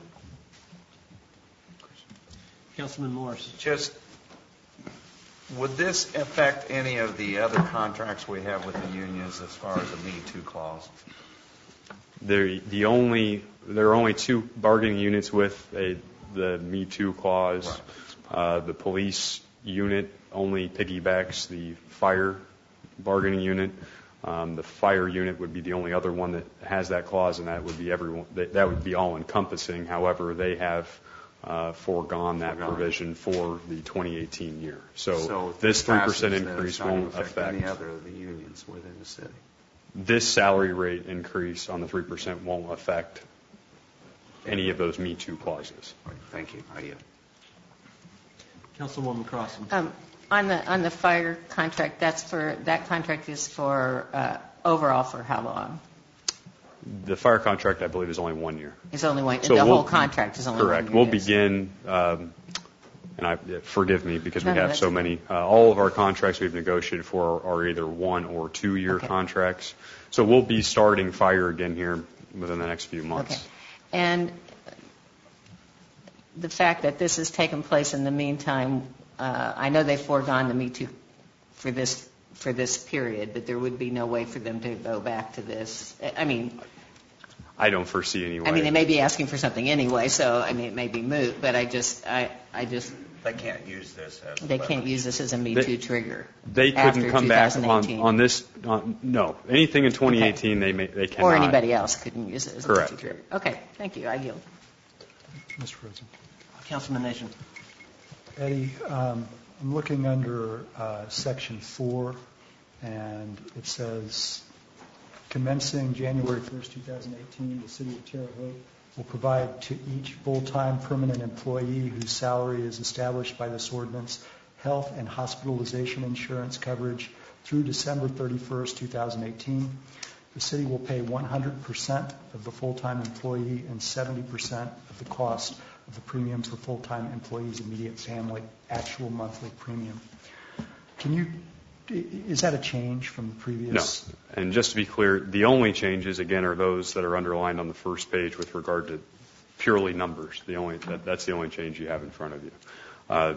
[SPEAKER 1] Councilman Morris.
[SPEAKER 16] Just, would this affect any of the other contracts we have with the unions as far as the Me Too clause?
[SPEAKER 12] There, the only, there are only two bargaining units with a, the Me Too clause.
[SPEAKER 16] Right.
[SPEAKER 12] Uh, the police unit only piggybacks the fire bargaining unit. Um, the fire unit would be the only other one that has that clause, and that would be everyone. That, that would be all encompassing. However, they have uh, foregone that foregone. provision for the twenty eighteen year. So,
[SPEAKER 16] so
[SPEAKER 12] this three percent increase won't affect,
[SPEAKER 16] affect any other of the unions within the city.
[SPEAKER 12] This salary rate increase on the three percent won't affect any of those Me Too clauses.
[SPEAKER 16] Right. Thank you. I yield.
[SPEAKER 1] Councilwoman Crossen.
[SPEAKER 13] Um, on the on the fire contract, that's for that contract is for uh, overall for how long?
[SPEAKER 12] The fire contract, I believe, is only one year.
[SPEAKER 13] It's only one.
[SPEAKER 12] So
[SPEAKER 13] the
[SPEAKER 12] we'll,
[SPEAKER 13] whole contract is only
[SPEAKER 12] correct.
[SPEAKER 13] one year.
[SPEAKER 12] We'll begin. Um, and I, forgive me because
[SPEAKER 13] no,
[SPEAKER 12] we
[SPEAKER 13] no,
[SPEAKER 12] have so
[SPEAKER 13] okay.
[SPEAKER 12] many. Uh, all of our contracts we've negotiated for are, are either one or two year
[SPEAKER 13] okay.
[SPEAKER 12] contracts. So we'll be starting fire again here within the next few months.
[SPEAKER 13] Okay. And the fact that this has taken place in the meantime, uh, I know they've foregone the Me Too for this for this period, but there would be no way for them to go back to this. I mean,
[SPEAKER 12] I don't foresee any way.
[SPEAKER 13] I mean, they may be asking for something anyway, so I mean, it may be moot. But I just, I, I just.
[SPEAKER 16] They can't use this as.
[SPEAKER 13] They can't use this as a Me Too
[SPEAKER 12] they,
[SPEAKER 13] trigger.
[SPEAKER 12] They couldn't come back on, on this. On, no, anything in twenty eighteen, okay. they may, they cannot.
[SPEAKER 13] Or anybody else couldn't use it as
[SPEAKER 12] Correct.
[SPEAKER 13] a Me Too trigger. Okay, thank you. I yield.
[SPEAKER 3] Mister President.
[SPEAKER 1] Councilman Nation.
[SPEAKER 3] Eddie, um, I'm looking under uh, Section four, and it says, commencing January first, twenty eighteen, the City of Terre Haute will provide to each full-time permanent employee whose salary is established by this ordinance health and hospitalization insurance coverage through December thirty-first, twenty eighteen. The city will pay one hundred percent of the full-time employee and seventy percent of the cost of the premium for full-time employees' immediate family actual monthly premium. Can you, is that a change from the previous?
[SPEAKER 12] No. And just to be clear, the only changes, again, are those that are underlined on the first page with regard to purely numbers. The only that, that's the only change you have in front of you. Uh,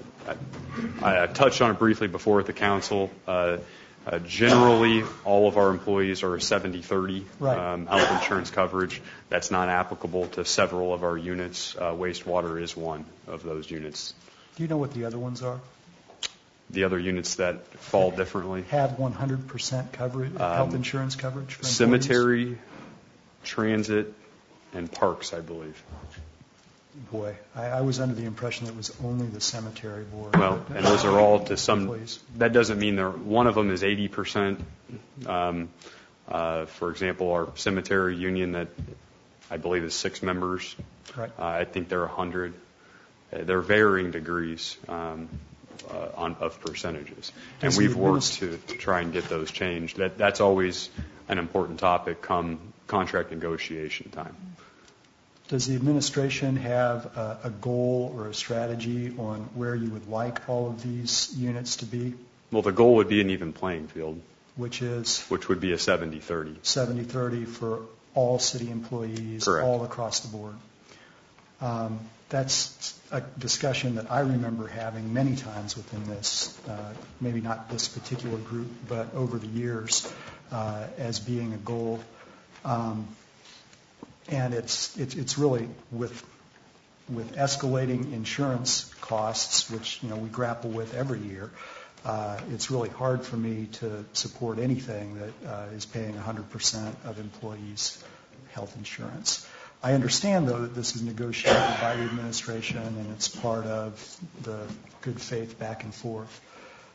[SPEAKER 12] I, I, I touched on it briefly before at the council. Uh, Uh, generally, all of our employees are a seventy thirty
[SPEAKER 3] right.
[SPEAKER 12] um, health insurance coverage. That's not applicable to several of our units. Uh, wastewater is one of those units.
[SPEAKER 3] Do you know what the other ones are?
[SPEAKER 12] The other units that fall differently?
[SPEAKER 3] Have one hundred percent coverage,
[SPEAKER 12] um,
[SPEAKER 3] health insurance coverage for employees?
[SPEAKER 12] Cemetery, transit, and parks, I believe.
[SPEAKER 3] Boy, I, I was under the impression that it was only the cemetery board.
[SPEAKER 12] Well, and those are all to some. Employees. That doesn't mean they're. One of them is eighty percent. Um, uh, for example, our cemetery union that I believe is six members.
[SPEAKER 3] Right.
[SPEAKER 12] Uh, I think they're a hundred. Uh, they're varying degrees um, uh, on of percentages, and
[SPEAKER 3] Does
[SPEAKER 12] we've
[SPEAKER 3] the
[SPEAKER 12] worked to, to try and get those changed. That that's always an important topic come contract negotiation time.
[SPEAKER 3] Does the administration have a, a goal or a strategy on where you would like all of these units to be?
[SPEAKER 12] Well, the goal would be an even playing field.
[SPEAKER 3] Which is?
[SPEAKER 12] Which would be a seventy thirty.
[SPEAKER 3] seventy thirty for all city employees,
[SPEAKER 12] correct.
[SPEAKER 3] All across the board. Um, that's a discussion that I remember having many times within this, uh, maybe not this particular group, but over the years uh, as being a goal. Um, And it's, it's it's really with with escalating insurance costs, which you know we grapple with every year. Uh, it's really hard for me to support anything that uh, is paying one hundred percent of employees' health insurance. I understand, though, that this is negotiated by the administration and it's part of the good faith back and forth.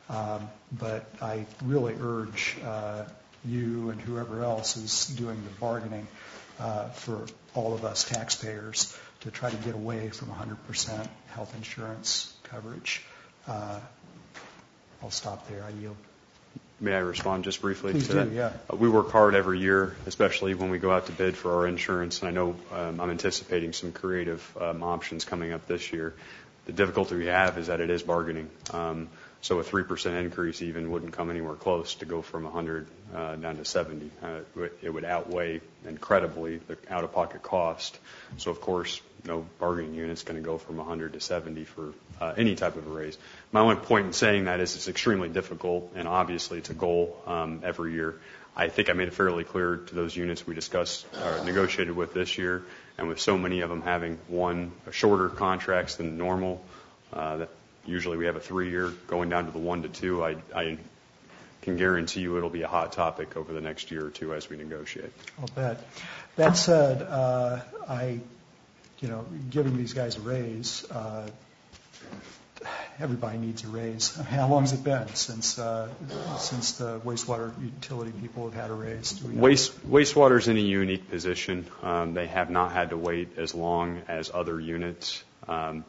[SPEAKER 3] Um, But I really urge uh, you and whoever else is doing the bargaining uh, for all of us taxpayers to try to get away from one hundred percent health insurance coverage. Uh, I'll stop there. I yield.
[SPEAKER 12] May I respond just briefly
[SPEAKER 3] Please
[SPEAKER 12] to
[SPEAKER 3] do,
[SPEAKER 12] that?
[SPEAKER 3] yeah.
[SPEAKER 12] Uh, We work hard every year, especially when we go out to bid for our insurance, and I know um, I'm anticipating some creative um, options coming up this year. The difficulty we have is that it is bargaining. Um, so a three percent increase even wouldn't come anywhere close to go from one hundred uh, down to seventy. Uh, it would- it would outweigh incredibly the out-of-pocket cost. So, of course, no bargaining unit's going to go from one hundred to seventy for uh, any type of a raise. My only point in saying that is it's extremely difficult, and obviously it's a goal um, every year. I think I made it fairly clear to those units we discussed or negotiated with this year, and with so many of them having one shorter contracts than normal, uh, that usually we have a three-year going down to the one to two. I, I can guarantee you it'll be a hot topic over the next year or two as we negotiate.
[SPEAKER 3] I'll bet. That said, uh, I, you know, giving these guys a raise, uh, everybody needs a raise. How long has it been since uh, since the wastewater utility people have had a raise? Do we know?
[SPEAKER 12] Waste wastewater's in a unique position. Um, they have not had to wait as long as other units. Um,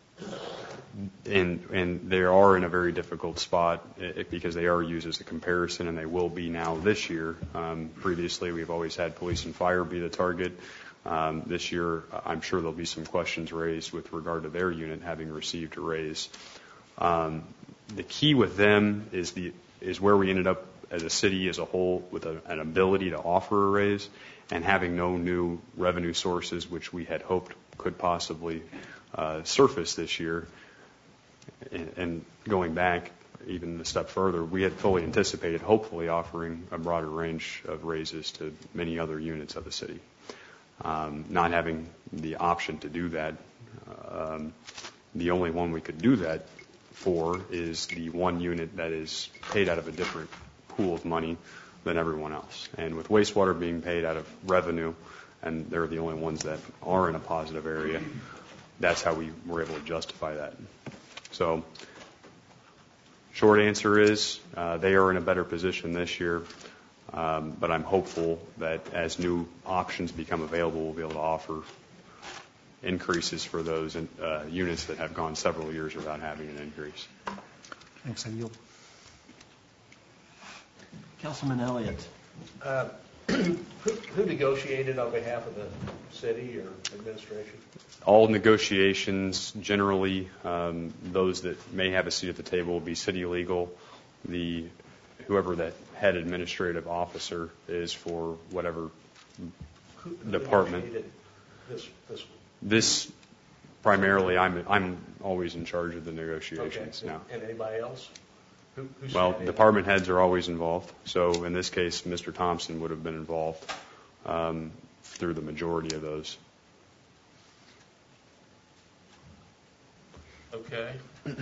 [SPEAKER 12] And, and they are in a very difficult spot it, because they are used as a comparison, and they will be now this year. Um, previously, we've always had police and fire be the target. Um, this year, I'm sure there'll be some questions raised with regard to their unit having received a raise. Um, the key with them is the is where we ended up as a city as a whole with a, an ability to offer a raise and having no new revenue sources, which we had hoped could possibly uh, surface this year. And, and going back even a step further, we had fully anticipated hopefully offering a broader range of raises to many other units of the city. Um, not having the option to do that, um, the only one we could do that for is the one unit that is paid out of a different pool of money than everyone else. And with wastewater being paid out of revenue, and they're the only ones that are in a positive area, that's how we were able to justify that. So, short answer is uh, they are in a better position this year, um, but I'm hopeful that as new options become available, we'll be able to offer increases for those in, uh, units that have gone several years without having an increase.
[SPEAKER 3] Thanks. I yield.
[SPEAKER 1] Councilman Elliott.
[SPEAKER 10] Uh, who, who negotiated on behalf of the city or administration?
[SPEAKER 12] All negotiations, generally, um, those that may have a seat at the table will be city legal. The whoever that head administrative officer is for whatever
[SPEAKER 10] Who, who
[SPEAKER 12] department.
[SPEAKER 10] negotiated This, this.
[SPEAKER 12] This primarily, I'm I'm always in charge of the negotiations
[SPEAKER 10] Okay.
[SPEAKER 12] now.
[SPEAKER 10] And anybody else? Who, who
[SPEAKER 12] Well,
[SPEAKER 10] sat in?
[SPEAKER 12] department heads are always involved. So in this case, Mister Thompson would have been involved um, through the majority of those.
[SPEAKER 10] Okay.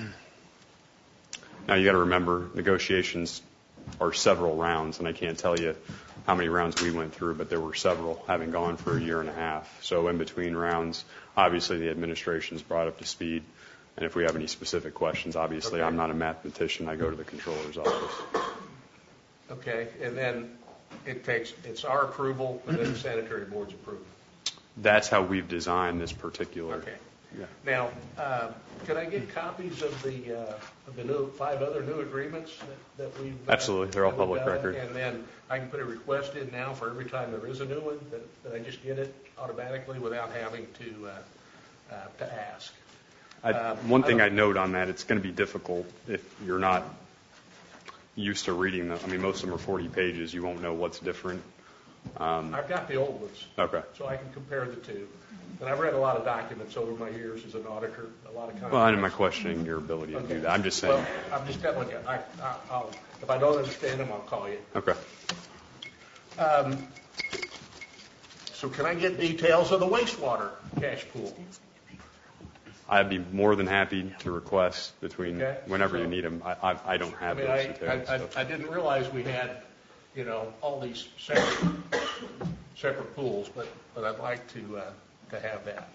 [SPEAKER 12] Now you got to remember, negotiations are several rounds, and I can't tell you how many rounds we went through, but there were several, having gone for a year and a half. So in between rounds, obviously the administration's brought up to speed. And if we have any specific questions, obviously
[SPEAKER 10] Okay.
[SPEAKER 12] I'm not a mathematician. I go to the controller's office.
[SPEAKER 10] Okay. And then it takes, it's our approval and then the sanitary board's approval.
[SPEAKER 12] That's how we've designed this particular.
[SPEAKER 10] Okay.
[SPEAKER 12] Yeah.
[SPEAKER 10] Now, uh, can I get copies of the uh, of the new five other new agreements that, that we've uh,
[SPEAKER 12] Absolutely. They're all
[SPEAKER 10] that we've
[SPEAKER 12] public
[SPEAKER 10] done?
[SPEAKER 12] record.
[SPEAKER 10] And then I can put a request in now for every time there is a new one that, that I just get it automatically without having to uh, uh, to ask.
[SPEAKER 12] I,
[SPEAKER 10] Uh,
[SPEAKER 12] one
[SPEAKER 10] I
[SPEAKER 12] thing
[SPEAKER 10] don't-
[SPEAKER 12] I'd note on that, it's going to be difficult if you're not used to reading them. I mean, most of them are forty pages. You won't know what's different. Um,
[SPEAKER 10] I've got the old ones,
[SPEAKER 12] okay.
[SPEAKER 10] so I can compare the two. And I've read a lot of documents over my years as an auditor, a lot of contracts.
[SPEAKER 12] Well, and am I questioning your ability to do that? I'm just saying.
[SPEAKER 10] Well, I'm just telling you, I, I, I'll, if I don't understand them, I'll call you.
[SPEAKER 12] Okay.
[SPEAKER 10] Um, so can I get details of the wastewater cash pool?
[SPEAKER 12] I'd be more than happy to request between
[SPEAKER 10] Okay.
[SPEAKER 12] whenever
[SPEAKER 10] So-
[SPEAKER 12] you need them. I, I, I don't
[SPEAKER 10] I
[SPEAKER 12] have
[SPEAKER 10] mean,
[SPEAKER 12] those
[SPEAKER 10] I,
[SPEAKER 12] details.
[SPEAKER 10] I,
[SPEAKER 12] so.
[SPEAKER 10] I, I didn't realize we had, you know, all these separate, separate pools, but, but I'd like to, uh, to have that.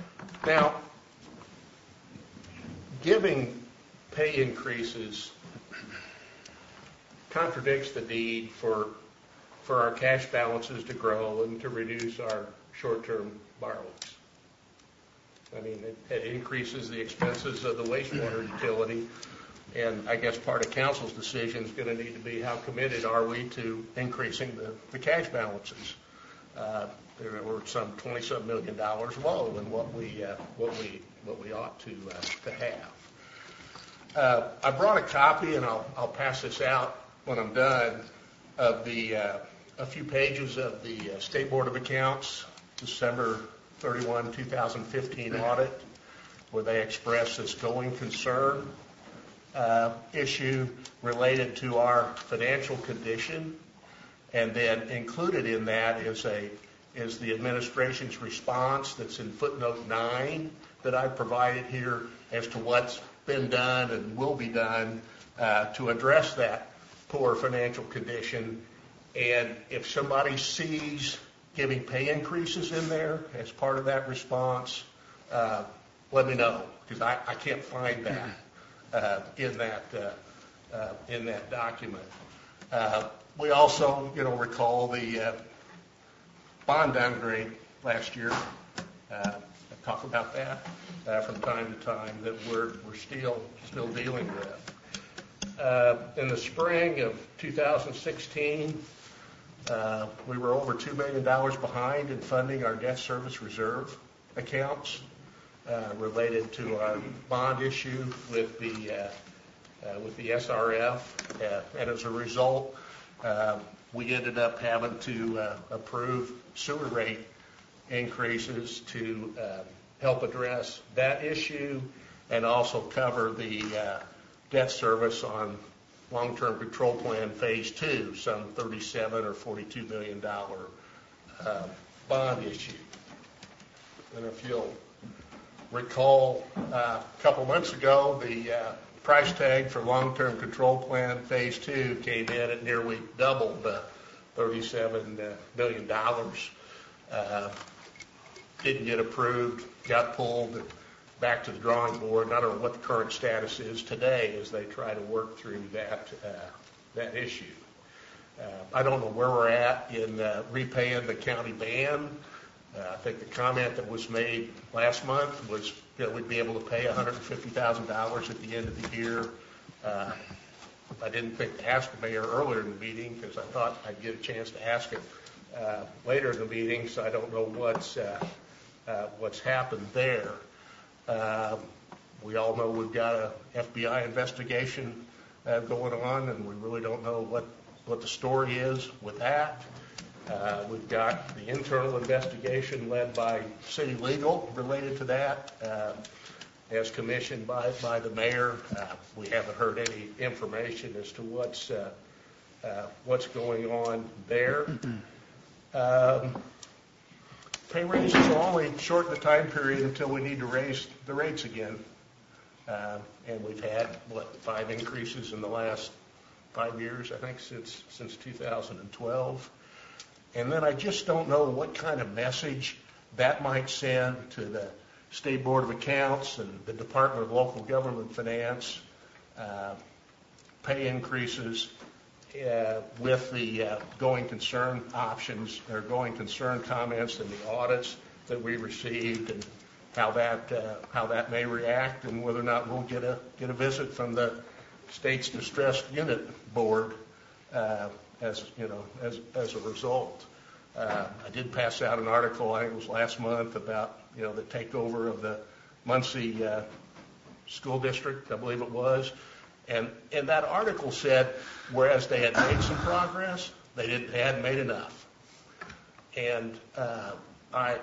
[SPEAKER 10] Now, giving pay increases contradicts the need for for our cash balances to grow and to reduce our short-term borrowings. I mean, it, it increases the expenses of the wastewater utility, and I guess part of council's decision is going to need to be how committed are we to increasing the, the cash balances. Uh, there were some twenty-some million dollars low in what we uh, what we what we ought to uh, to have. Uh, I brought a copy, and I'll I'll pass this out when I'm done, of the uh, a few pages of the uh, State Board of Accounts December thirty-first, two thousand fifteen audit, where they express this going concern uh, issue related to our financial condition, and then included in that is a is the administration's response that's in footnote nine that I provided here as to what's been done and will be done uh, to address that poor financial condition. And if somebody sees giving pay increases in there as part of that response, uh, let me know, because I, I can't find that uh, in that uh, uh, in that document. Uh, we also, you know, recall the uh, bond downgrade last year. Uh, I talk about that uh, from time to time that we're we're still still dealing with. Uh, in the spring of two thousand sixteen, uh, we were over two million dollars behind in funding our debt service reserve accounts uh, related to our bond issue with the uh, uh, with the S R F, uh, and as a result, uh, we ended up having to uh, approve sewer rate increases to uh, help address that issue and also cover the uh, debt service on long-term control plan phase two, some thirty-seven or forty-two million dollars uh, bond issue. And if you'll recall, uh, a couple months ago, the uh, price tag for long-term control plan phase two came in at nearly double the thirty-seven million dollars. Uh, didn't get approved, got pulled back to the drawing board. I don't know what the current status is today as they try to work through that uh, that issue. Uh, I don't know where we're at in uh, repaying the county ban. Uh, I think the comment that was made last month was that we'd be able to pay one hundred fifty thousand dollars at the end of the year. Uh, I didn't think to ask the mayor earlier in the meeting because I thought I'd get a chance to ask him uh, later in the meeting, so I don't know what's uh, uh, what's happened there. Uh, we all know we've got a F B I investigation uh, going on, and we really don't know what, what the story is with that. Uh, we've got the internal investigation led by City Legal related to that, uh, as commissioned by, by the mayor. Uh, we haven't heard any information as to what's uh, uh, what's going on there. Um, pay raises will only shorten the time period until we need to raise the rates again. Uh, and we've had, what, five increases in the last five years, I think, since since two thousand twelve. And then I just don't know what kind of message that might send to the State Board of Accounts and the Department of Local Government Finance, uh, pay increases uh, with the uh, going concern options or going concern comments and the audits that we received, and how that uh, how that may react, and whether or not we'll get a get a visit from the state's distressed unit board uh, as you know as as a result. Uh, I did pass out an article, I think it was last month, about you know the takeover of the Muncie uh, school district, I believe it was, and and that article said whereas they had made some progress, they didn't they hadn't made enough, and uh, I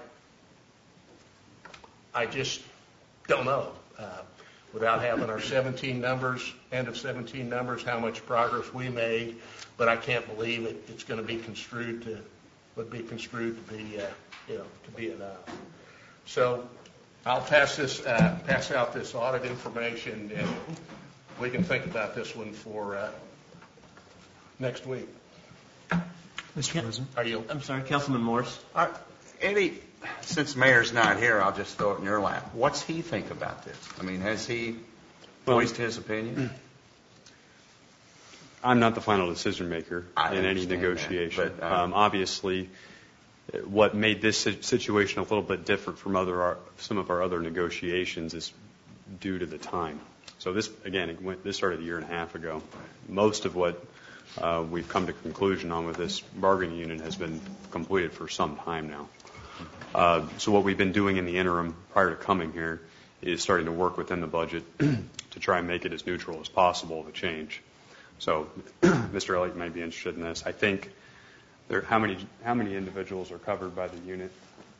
[SPEAKER 10] I just don't know. Uh, without having our seventeen numbers, end of seventeen numbers, how much progress we made, but I can't believe it, it's going to be construed to, would be construed to be, uh, you know, to be enough. So I'll pass this, uh, pass out this audit information, and we can think about this one for uh, next week.
[SPEAKER 3] Mister President.
[SPEAKER 1] Are you? I'm sorry, Councilman Morris.
[SPEAKER 16] Uh, Eddie, since Mayor's not here, I'll just throw it in your lap. What's he think about this? I mean, has he voiced his opinion?
[SPEAKER 12] I'm not the final decision maker
[SPEAKER 16] I
[SPEAKER 12] in any
[SPEAKER 16] understand that,
[SPEAKER 12] negotiation.
[SPEAKER 16] but, um,
[SPEAKER 12] um, obviously, what made this si- situation a little bit different from other our, some of our other negotiations is due to the time. So this, again, it went, this started a year and a half ago. Most of what uh, we've come to conclusion on with this bargaining unit has been completed for some time now. Uh, so what we've been doing in the interim prior to coming here is starting to work within the budget to try and make it as neutral as possible to change. So Mister Elliott may be interested in this. I think there, how many how many individuals are covered by the unit?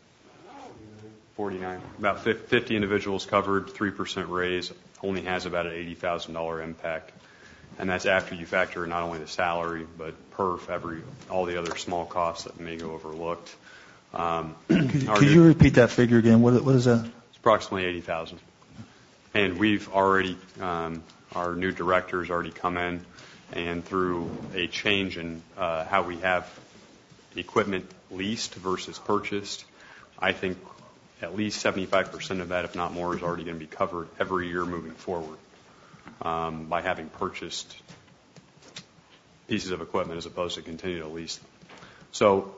[SPEAKER 12] forty-nine. About fifty individuals covered, three percent raise, only has about an eighty thousand dollars impact. And that's after you factor in not only the salary, but perf, every, all the other small costs that may go overlooked. Um,
[SPEAKER 2] could, could you repeat that figure again? What, what is that?
[SPEAKER 12] It's approximately eighty thousand dollars. And we've already, um, our new director's already come in, and through a change in uh, how we have equipment leased versus purchased, I think at least seventy-five percent of that, if not more, is already going to be covered every year moving forward um, by having purchased pieces of equipment as opposed to continue to lease them. So,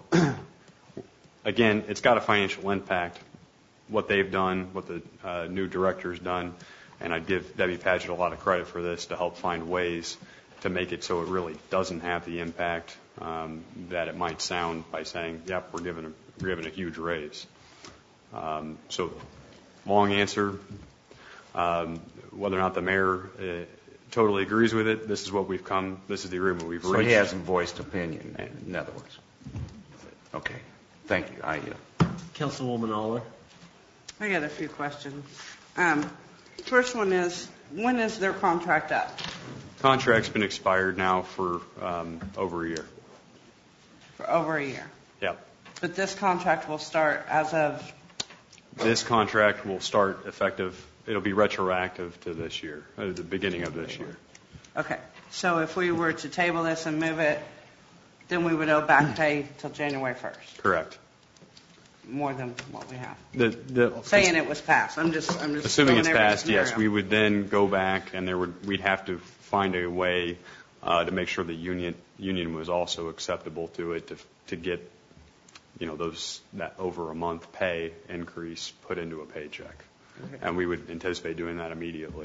[SPEAKER 12] again, it's got a financial impact. What they've done, what the uh, new director's done, and I give Debbie Paget a lot of credit for this to help find ways to make it so it really doesn't have the impact um, that it might sound by saying, yep, we're giving a, we're giving a huge raise. Um, so, long answer, um, whether or not the mayor uh, totally agrees with it, this is what we've come, this is the agreement we've
[SPEAKER 16] So
[SPEAKER 12] reached.
[SPEAKER 16] he hasn't voiced opinion, in other words. Okay, thank you. I, uh,
[SPEAKER 1] Councilwoman Aller.
[SPEAKER 8] I got a few questions. Um, first one is, when is their contract up?
[SPEAKER 12] Contract's been expired now for um, over a year.
[SPEAKER 8] For over a year.
[SPEAKER 12] Yep.
[SPEAKER 8] But this contract will start as of,
[SPEAKER 12] This contract will start effective, it'll be retroactive to this year, uh, the beginning of this year.
[SPEAKER 8] okay. So if we were to table this and move it, then we would owe back pay till January first,
[SPEAKER 12] Correct.
[SPEAKER 8] more than what we have.
[SPEAKER 12] The, the,
[SPEAKER 8] Saying it was passed. I'm just, I'm just.
[SPEAKER 12] Assuming
[SPEAKER 8] throwing
[SPEAKER 12] it's
[SPEAKER 8] every
[SPEAKER 12] passed, yes,
[SPEAKER 8] scenario.
[SPEAKER 12] we would then go back and there would, we'd have to find a way uh, to make sure the union, union was also acceptable to it to, to get, you know, those, that over a month pay increase put into a paycheck.
[SPEAKER 8] Okay.
[SPEAKER 12] And we would anticipate doing that immediately.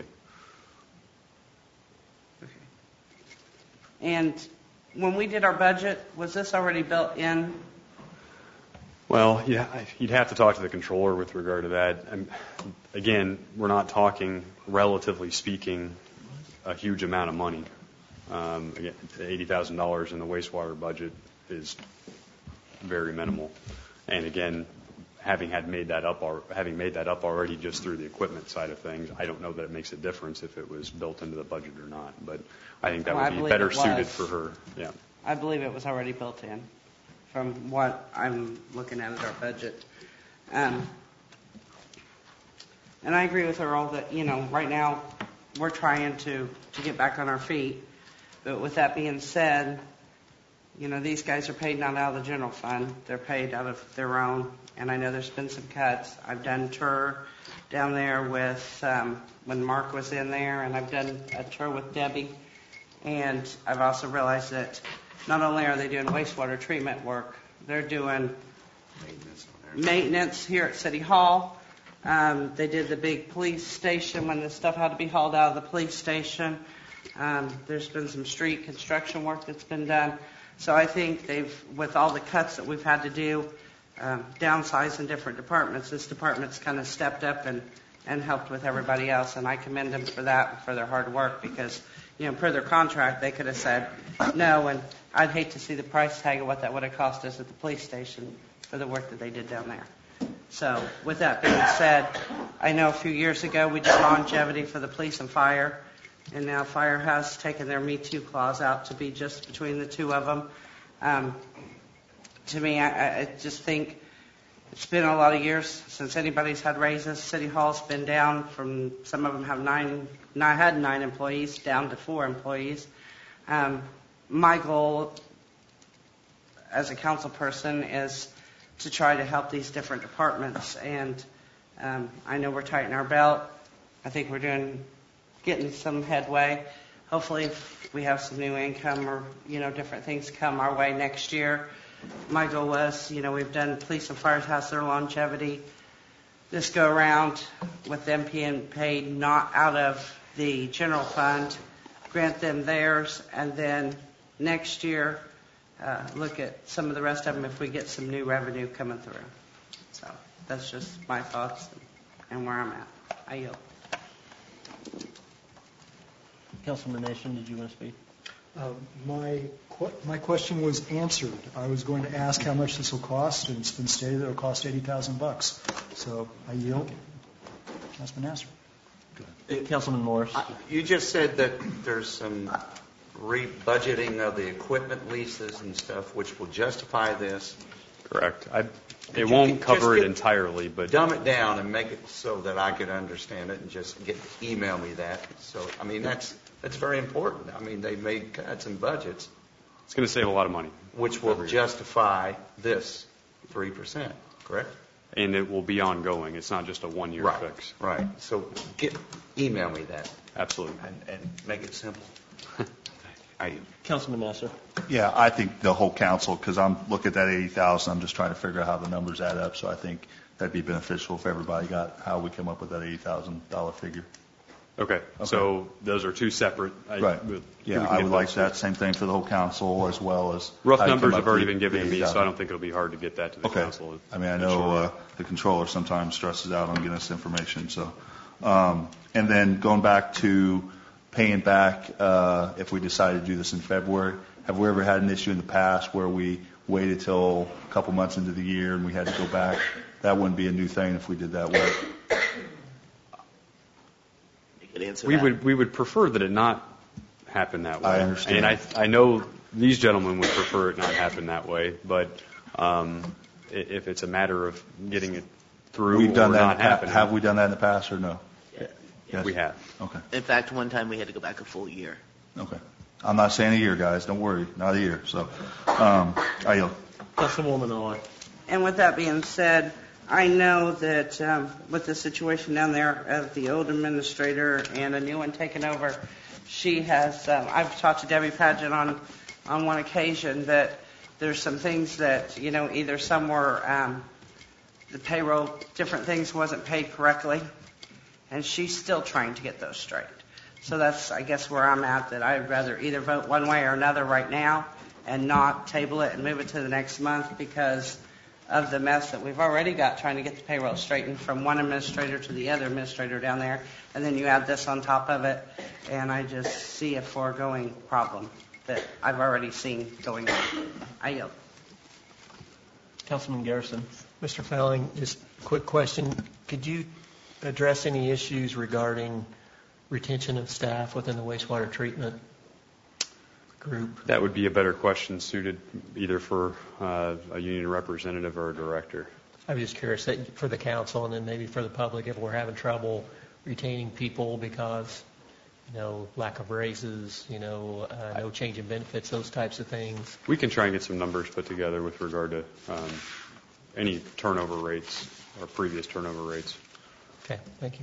[SPEAKER 8] And when we did our budget, was this already built in?
[SPEAKER 12] Well, yeah, you'd have to talk to the controller with regard to that. And again, we're not talking, relatively speaking, a huge amount of money. Um, again, eighty thousand dollars in the wastewater budget is very minimal. And again, having had made that up, al- having made that up already just through the equipment side of things, I don't know that it makes a difference if it was built into the budget or not. But I think that
[SPEAKER 8] Well, I
[SPEAKER 12] would be
[SPEAKER 8] believe
[SPEAKER 12] better
[SPEAKER 8] it
[SPEAKER 12] suited
[SPEAKER 8] was.
[SPEAKER 12] for her. Yeah.
[SPEAKER 8] I believe it was already built in, from what I'm looking at at our budget. Um, and I agree with Earl that, you know, right now, we're trying to, to get back on our feet. But with that being said, you know, these guys are paid not out of the general fund. They're paid out of their own. And I know there's been some cuts. I've done tour down there with, um, when Mark was in there, and I've done a tour with Debbie. And I've also realized that not only are they doing wastewater treatment work, they're doing maintenance here at City Hall. Um, they did the big police station when the stuff had to be hauled out of the police station. Um, there's been some street construction work that's been done. So I think they've, with all the cuts that we've had to do, um, downsize in different departments, this department's kind of stepped up and, and helped with everybody else. And I commend them for that and for their hard work because, you know, per their contract, they could have said no. And I'd hate to see the price tag of what that would have cost us at the police station for the work that they did down there. So with that being said, I know a few years ago we did longevity for the police and fire. And now fire has taken their Me Too clause out to be just between the two of them. Um, to me, I, I just think it's been a lot of years since anybody's had raises. City Hall's been down from, some of them have nine, nine had nine employees down to four employees. Um, my goal as a council person is to try to help these different departments. And um, I know we're tightening our belt. I think we're doing getting some headway. hopefully if we have some new income or, you know, different things come our way next year. My goal was, you know, we've done police and fires has their longevity this go around with them being paid not out of the general fund, grant them theirs, and then next year uh, look at some of the rest of them if we get some new revenue coming through. So that's just my thoughts and where I'm at. I yield.
[SPEAKER 1] Councilman Nation, did you want to speak?
[SPEAKER 3] Uh, my qu- my question was answered. I was going to ask how much this will cost, and it's been stated that it will cost eighty thousand bucks. So I yield. That's been answered.
[SPEAKER 1] Councilman Morris.
[SPEAKER 16] You just said that there's some re-budgeting of the equipment leases and stuff, which will justify this.
[SPEAKER 12] Correct. I,
[SPEAKER 16] Could
[SPEAKER 12] it
[SPEAKER 16] you
[SPEAKER 12] won't
[SPEAKER 16] just
[SPEAKER 12] cover it
[SPEAKER 16] get-
[SPEAKER 12] entirely, but
[SPEAKER 16] Dumb it down and make it so that I could understand it, and just get email me that. So, I mean, that's that's very important. I mean, they made cuts in budgets,
[SPEAKER 12] it's going to save a lot of money.
[SPEAKER 16] which will justify this three percent, correct?
[SPEAKER 12] And it will be ongoing. It's not just a one-year
[SPEAKER 16] Right.
[SPEAKER 12] fix.
[SPEAKER 16] Right. So get email me that
[SPEAKER 12] Absolutely.
[SPEAKER 16] and, and make it simple. I
[SPEAKER 1] Councilman Nasser.
[SPEAKER 2] Yeah, I think the whole council, because I'm looking at that eighty thousand, I'm just trying to figure out how the numbers add up. So I think that'd be beneficial if everybody got how we come up with that eighty thousand dollar figure.
[SPEAKER 12] Okay. So those are two separate. I-
[SPEAKER 2] Right.
[SPEAKER 12] we-
[SPEAKER 2] Yeah,
[SPEAKER 12] we can
[SPEAKER 2] I
[SPEAKER 12] get
[SPEAKER 2] would like
[SPEAKER 12] those.
[SPEAKER 2] that. Same thing for the whole council as well as.
[SPEAKER 12] Rough
[SPEAKER 2] how you come
[SPEAKER 12] numbers
[SPEAKER 2] up
[SPEAKER 12] have already
[SPEAKER 2] with
[SPEAKER 12] been given to me, so I
[SPEAKER 2] eighty thousand.
[SPEAKER 12] don't think it'll be hard to get that to the
[SPEAKER 2] Okay.
[SPEAKER 12] council.
[SPEAKER 2] I mean, I know uh, the controller sometimes stresses out on getting us information. So, um, and then going back to paying back, uh, if we decide to do this in February, have we ever had an issue in the past where we waited till a couple months into the year and we had to go back? That wouldn't be a new thing if we did that way.
[SPEAKER 12] We would we would prefer that it not happen that way.
[SPEAKER 2] I understand.
[SPEAKER 12] And I I know these gentlemen would prefer it not happen that way, but um, i- if it's a matter of getting it through
[SPEAKER 2] We've done
[SPEAKER 12] or
[SPEAKER 2] that.
[SPEAKER 12] not
[SPEAKER 2] in the pa-
[SPEAKER 12] happening,
[SPEAKER 2] Have we done that in the past or no? Yes.
[SPEAKER 12] we have.
[SPEAKER 2] Okay.
[SPEAKER 4] In fact, one time we had to go back a full year.
[SPEAKER 2] Okay. I'm not saying a year, guys. Don't worry. Not a year. So, um, I yield.
[SPEAKER 1] Councilwoman Owen.
[SPEAKER 8] And with that being said, I know that um, with the situation down there of the old administrator and a new one taking over, she has, um, I've talked to Debbie Paget on, on one occasion that there's some things that, you know, either some were, um, the payroll, different things wasn't paid correctly, and she's still trying to get those straight. So that's, I guess, where I'm at, that I'd rather either vote one way or another right now and not table it and move it to the next month because of the mess that we've already got trying to get the payroll straightened from one administrator to the other administrator down there. And then you add this on top of it, and I just see a foregoing problem that I've already seen going on. I yield.
[SPEAKER 1] Councilman Garrison.
[SPEAKER 14] Mister Fowling, just a quick question. Could you address any issues regarding retention of staff within the wastewater treatment group?
[SPEAKER 12] That would be a better question suited either for uh, a union representative or a director.
[SPEAKER 14] I'm just curious that for the council and then maybe for the public, if we're having trouble retaining people because, you know, lack of raises, you know, uh, no change in benefits, those types of things.
[SPEAKER 12] We can try and get some numbers put together with regard to um, any turnover rates or previous turnover rates.
[SPEAKER 14] Okay, thank you.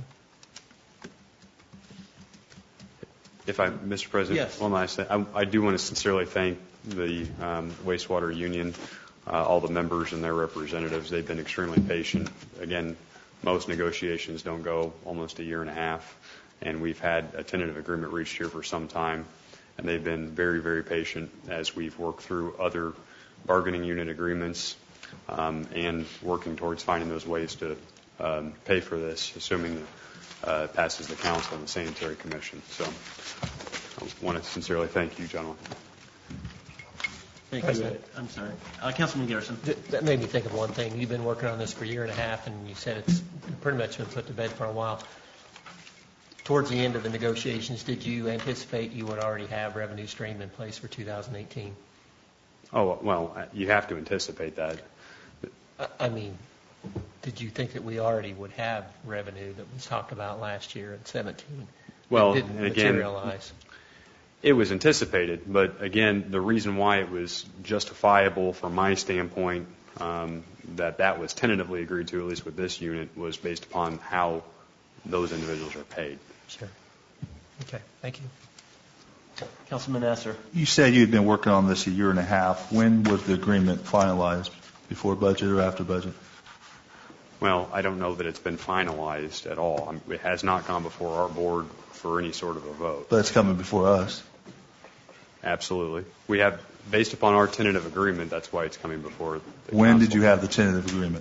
[SPEAKER 12] If I, Mister President,
[SPEAKER 1] Yes.
[SPEAKER 12] one last thing. I, I do want to sincerely thank the um, wastewater union, uh, all the members and their representatives. They've been extremely patient. Again, most negotiations don't go almost a year and a half, and we've had a tentative agreement reached here for some time, and they've been very, very patient as we've worked through other bargaining unit agreements um, and working towards finding those ways to um, pay for this, assuming that Uh, it passes the council and the sanitary commission. So I want to sincerely thank you, gentlemen.
[SPEAKER 1] Thank you. I'm sorry. Uh, Councilman Garrison.
[SPEAKER 14] That that made me think of one thing. You've been working on this for a year and a half, and you said it's pretty much been put to bed for a while. Towards the end of the negotiations, did you anticipate you would already have revenue stream in place for two thousand eighteen?
[SPEAKER 12] Oh, well, you have to anticipate that.
[SPEAKER 14] I- I mean, did you think that we already would have revenue that was talked about last year in seventeen?
[SPEAKER 12] Well,
[SPEAKER 14] It didn't
[SPEAKER 12] and again,
[SPEAKER 14] materialize.
[SPEAKER 12] It was anticipated, but again, the reason why it was justifiable from my standpoint um, that that was tentatively agreed to, at least with this unit, was based upon how those individuals are paid.
[SPEAKER 14] Sure. Okay, thank you.
[SPEAKER 1] Councilman Nasser.
[SPEAKER 2] You said you had been working on this a year and a half. When was the agreement finalized? Before budget or after budget?
[SPEAKER 12] Well, I don't know that it's been finalized at all. I mean, it has not gone before our board for any sort of a vote.
[SPEAKER 2] But it's coming before us.
[SPEAKER 12] Absolutely. We have, based upon our tentative agreement, that's why it's coming before the
[SPEAKER 2] When
[SPEAKER 12] council.
[SPEAKER 2] did you have the tentative agreement?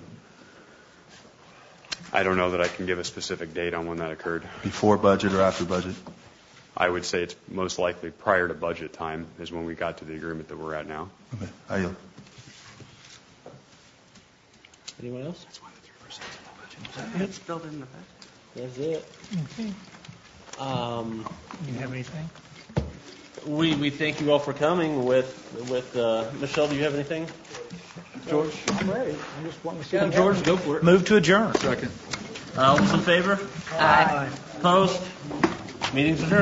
[SPEAKER 12] I don't know that I can give a specific date on when that occurred.
[SPEAKER 2] Before budget or after budget?
[SPEAKER 12] I would say it's most likely prior to budget time is when we got to the agreement that we're at now.
[SPEAKER 2] Okay. I yield.
[SPEAKER 1] Anyone else?
[SPEAKER 8] It's built in the budget.
[SPEAKER 1] That's it.
[SPEAKER 11] Okay.
[SPEAKER 1] Um,
[SPEAKER 11] You have anything?
[SPEAKER 1] we we thank you all for coming. With with uh, Michelle, do you have anything? George?
[SPEAKER 11] I'm ready. I just want to see.
[SPEAKER 1] Yeah, George, go for it.
[SPEAKER 11] Move to adjourn.
[SPEAKER 1] Second. All those in favor?
[SPEAKER 11] Aye.
[SPEAKER 1] Opposed? Meeting's adjourned.